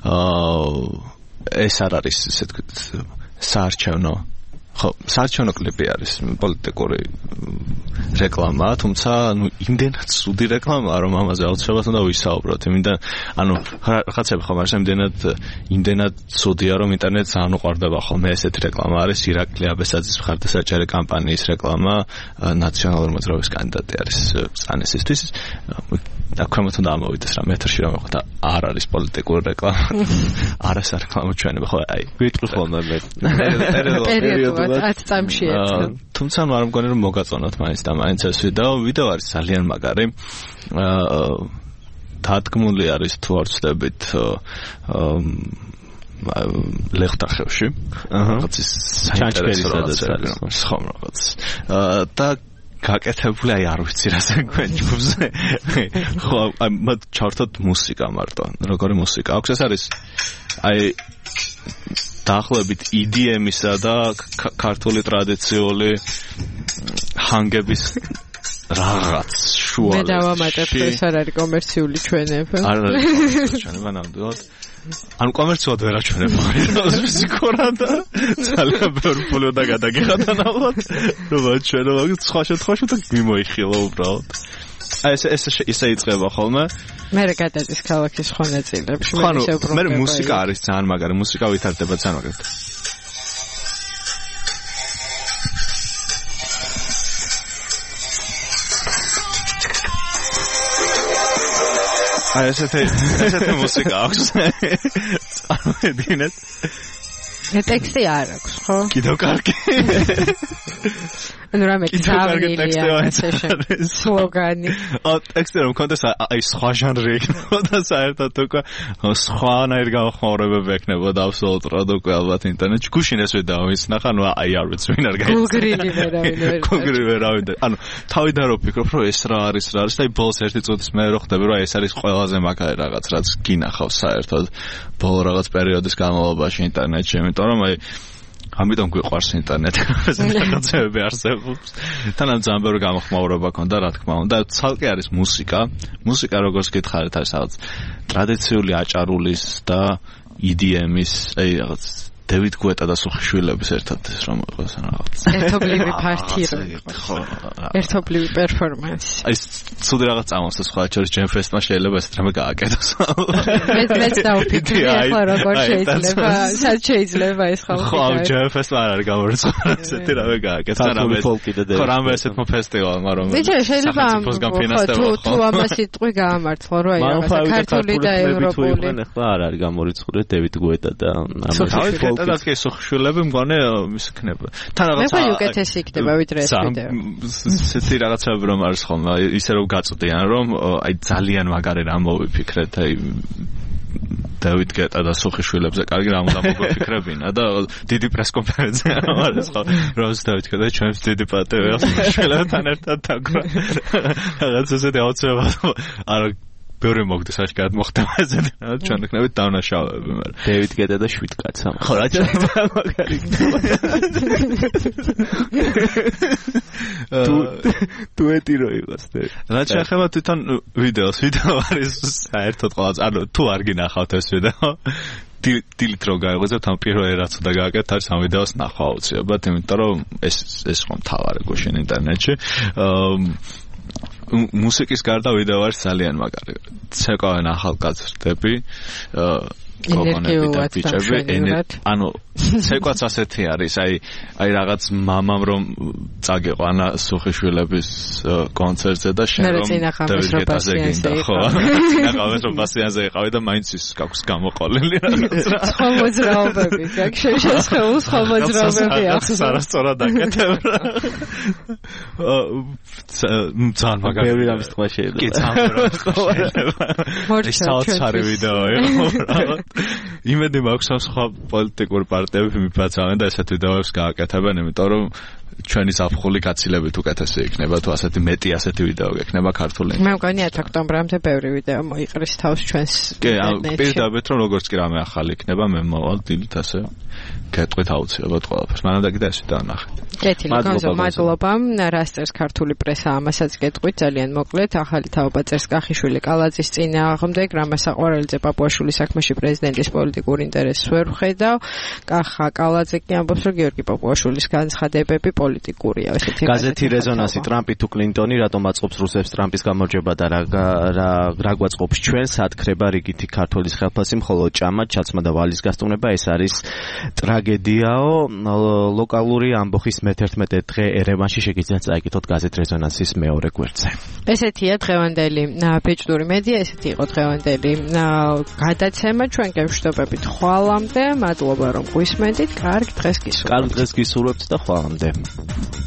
ეს არ არის ესე ვთქვით საარჩევნო საარჩევნო კლიპი არის პოლიტიკური რეკლამა, თუმცა იმდენად სუდი რეკლამაა, რომ ამაზე აუცილებლად უნდა ვისაუბროთ. რაღაცები ხომ არის იმდენად სუდია, რომ ინტერნეტს ძალიან უყვარდება ხოლმე ესეთი რეკლამა არის. ირაკლი აბესაძის მხარდასაჭერი კამპანიის რეკლამა, ნაციონალური მოძრაობის კანდიდატი არის წანესისთვის. და ქვემოთ უნდა ამოვიდეს რა მეთრში რომ ხო და არ არის პოლიტიკური რეკლამა. არას რეკლამა ჩვენება ხო აი ვიტყვი ხოლმე მე პერიოდულად 10 წამში ერთხელ. თუმცა არ მგონი რომ მოგაწონოთ მაინც და მაინც ეს ვიდეო არის ძალიან მაგარი. დადგმული არის თუ არ ვცდებით ლეხტახევში. რაღაც საინტერესო რაღაც ხომ რაღაც და გაკეთებული აი არ ვიცი რა საქმეა ჯგუფზე. ხო აი მათ ჩართოთ მუსიკა მარტო. როგორი მუსიკა აქვს ეს არის აი დაახლოებით EDM-ისა და ქართული ტრადიციული ჰანგების რაღაც შუა. მე დავამატებ ეს არ არის კომერციული ჩვენება. არ არის ჩვენება ნამდვილად. ანუ კომერციულად ვერ აჩვენებია ფიზიკურად და ძალიან ბევრი ფული უნდა გადაგიხადა ნამდვილად რომ აჩვენო მაგ სხვა შემთხვევაში და მიმოიხილა უბრალოდ. აი ესე იწყება ხოლმე. მე გადადის ქალაქის სხვა ნაწილებში. მე მუსიკა არის ძალიან მაგარი, მუსიკა ვითარდება ძალიან მაგარი. აი ესეთი მუსიკა აქვს. წარმოვიდგინეთ. ტექსტი არ აქვს, ხო? კიდევ კარგი. ანუ რამე თავი სლოგანი. ტექსტი რომ კონდეს აი სხვა ჟანრი იქნებოდა საერთოდ უკვე სხვანაირი გამოხმაურებები ექნებოდა აბსოლუტურად უკვე ალბათ ინტერნეტში. გუშინ ეს ვიდეო ვიცნახა, ანუ აი არ ვიცი ვინ არ გაიცნო. გუგლი ვერავინ. ანუ თავიდან რო ვფიქრობ რომ ეს რა არის და აი ბოლოს ერთი წუთის მე რო ხდები რომ ეს არის ყველაზე მაგარი რაღაც რაც გინახავს საერთოდ ბოლო რაღაც პერიოდის განმავლობაში ინტერნეტში, იმიტომ რომ აი ამიტომ გვიყვარს ინტერნეტი. რაღაცები არსებობს. თანამ ძალიან ბევრი გამოხმაურება ქონდა, რა თქმა უნდა. ცალკე არის მუსიკა. მუსიკა როგორც გითხარით არის რაღაც ტრადიციული აჭარულის და EDM-ის, აი რაღაც დევიდ გუეტა და სუხიშვილების ერთად ეს რომ იყოს რაღაც. ერთობლივი ფარტი რო იყო. ერთობლივი პერფორმანსი. აი ცუდი რაღაც წამოსდა სხვა შორის ჯემ ფესტმა შეიძლება ეს რამე გააკეთოს. მეც დავფიქრე ახლა როგორ შეიძლება, სად შეიძლება ეს ხალხი. ხო, ჯემ ფესტმა არ არის გამორიცხული, ესეთი რამე გააკეთოს. ხო, რამე ესეთმა ფესტივალმა რომ. ვიცი, შეიძლება თუ ამას იტყვი გაამართლა რომ აი რაღაცა ქართული და ევროპული. ახლა არ არის გამორიცხული დევიდ გუეტა და ამას დადას კი სოხშულები მგონე ის იქნება. თან რაღაცა მე უკეთესი იქნება ვიდრე ეს ვიდეო. ესეთი რაღაცები რომ არის ხოლმე, ისე რომ გაწვდიან რომ აი ძალიან მაგარი რამ მოვიფიქრეთ, აი დავით გეტა და სოხიშვილებზე კარგი რამ უნდა მოვიფიქრებინა და დიდი პრესკონფერენცია არის ხო, რომ დავით გეტა ჩვენს დიდი პატივია სოხიშვილებთან ერთად დაგვრა. რაღაც ესეთი აუცილებლად არა ბევრი მოგდეს აშკარად მოხდება ესეთი ჩვენ ვქნებით დავნაშავები მაგრამ დევიდ გეტა და 7 კაცი ხო რა შეიძლება მაგარი დუეტი რო იყოს რა შეიძლება თვითონ ვიდეო არის საერთოდ ყველას ანუ თუ არ გინახავთ ეს ვიდეო დილით რო გაიღვიძებთ ამ პირველ რაც უნდა გააკეთოთ არის ამ ვიდეოს ნახვა აუცილებლად იმიტომ რომ ეს ხომ თავარი გუშინ ინტერნეტში მუსიკის გარდა ვიდეო არის ძალიან მაგარი. ცეკვავენ ახალგაზრდები, გოგონები და ბიჭები, ანუ ცეკვაც ასეთი არის, აი რაღაც მამამ რომ წაგიყო ანა სუხიშვილების კონცერტზე და შენ რომ დავიგეთაზე გინდა, ხო? ნახავენ რომ ბასიანზე იყავი და მაინც ის გაქვს გამოყოლილი რაღაც რა. სხვა მოძრაობები, გაგშეშეცხეულს სხვა მოძრაობები აქვს. არასწორად აკეთებ რა. ძალიან მაგარი. ბევრი რამის თქვა შეიძლება. კი, ძალიან. ეს საოცარი ვიდეო იყო რა. იმედი მაქვს სხვა პოლიტიკური პარტიები მიფაცავენ და ესეთ ვიდეოებს გააკეთებენ, იმიტომ რომ ჩვენი საფრთხული გაცილებით უკეთესი იქნება თუ ასეთი მეტი ასეთი ვიდეო გექნება ქართული. მე მგონია ოქტომბრამდე ბევრი ვიდეო მოიყრის თავს ჩვენს ინტერნეტში. პირდაპირ რომ როგორც კი რამე ახალი იქნება, მე მოვალ დილით ასე გეტყვით აუცილებლად ყველაფერს. მანამდე კიდე ასე დაანახეთ. კეთილი, მადლობა. რასწერს ქართული პრესა ამასაც გეტყვით ძალიან მოკლედ. ახალი თაობა წერს კახიშვილი კალაძის წინააღმდეგ, რამას საყვარელიძე პაპუაშვილის საქმეში პრეზიდენტის პოლიტიკურ ინტერესს ვერ ვხედავ. კახა კალაძე კი ამბობს, რომ გიორგი პაპუაშვილის განცხადებები პოლიტიკურია. ესეთი გაზეთი რეზონანსი ტრამპი თუ კლინტონი რატომ აწყობს რუსებს ტრამპის გამარჯვება და რა გვაწყობს ჩვენ სათქრება რიგითი ქართლის ხელფასი მხოლოდ ჭამა ჩაცმა და ვალის გასტუმრება ეს არის ტრაგედიაო ლოკალური ამბოხის მე-11 დღე ერევანში შეგიძლიათ წაიკითხოთ გაზეთ რეზონანსის მეორე გვერდზე. ესეთია დღევანდელი ბეჭდური მედია, ესეთი იყო დღევანდელი გადაცემა. ჩვენ გევშვიდობებით ხვალამდე. მადლობა რომ გვისმენთ. კარგ დღეს გისურვებთ. და ხვალამდე.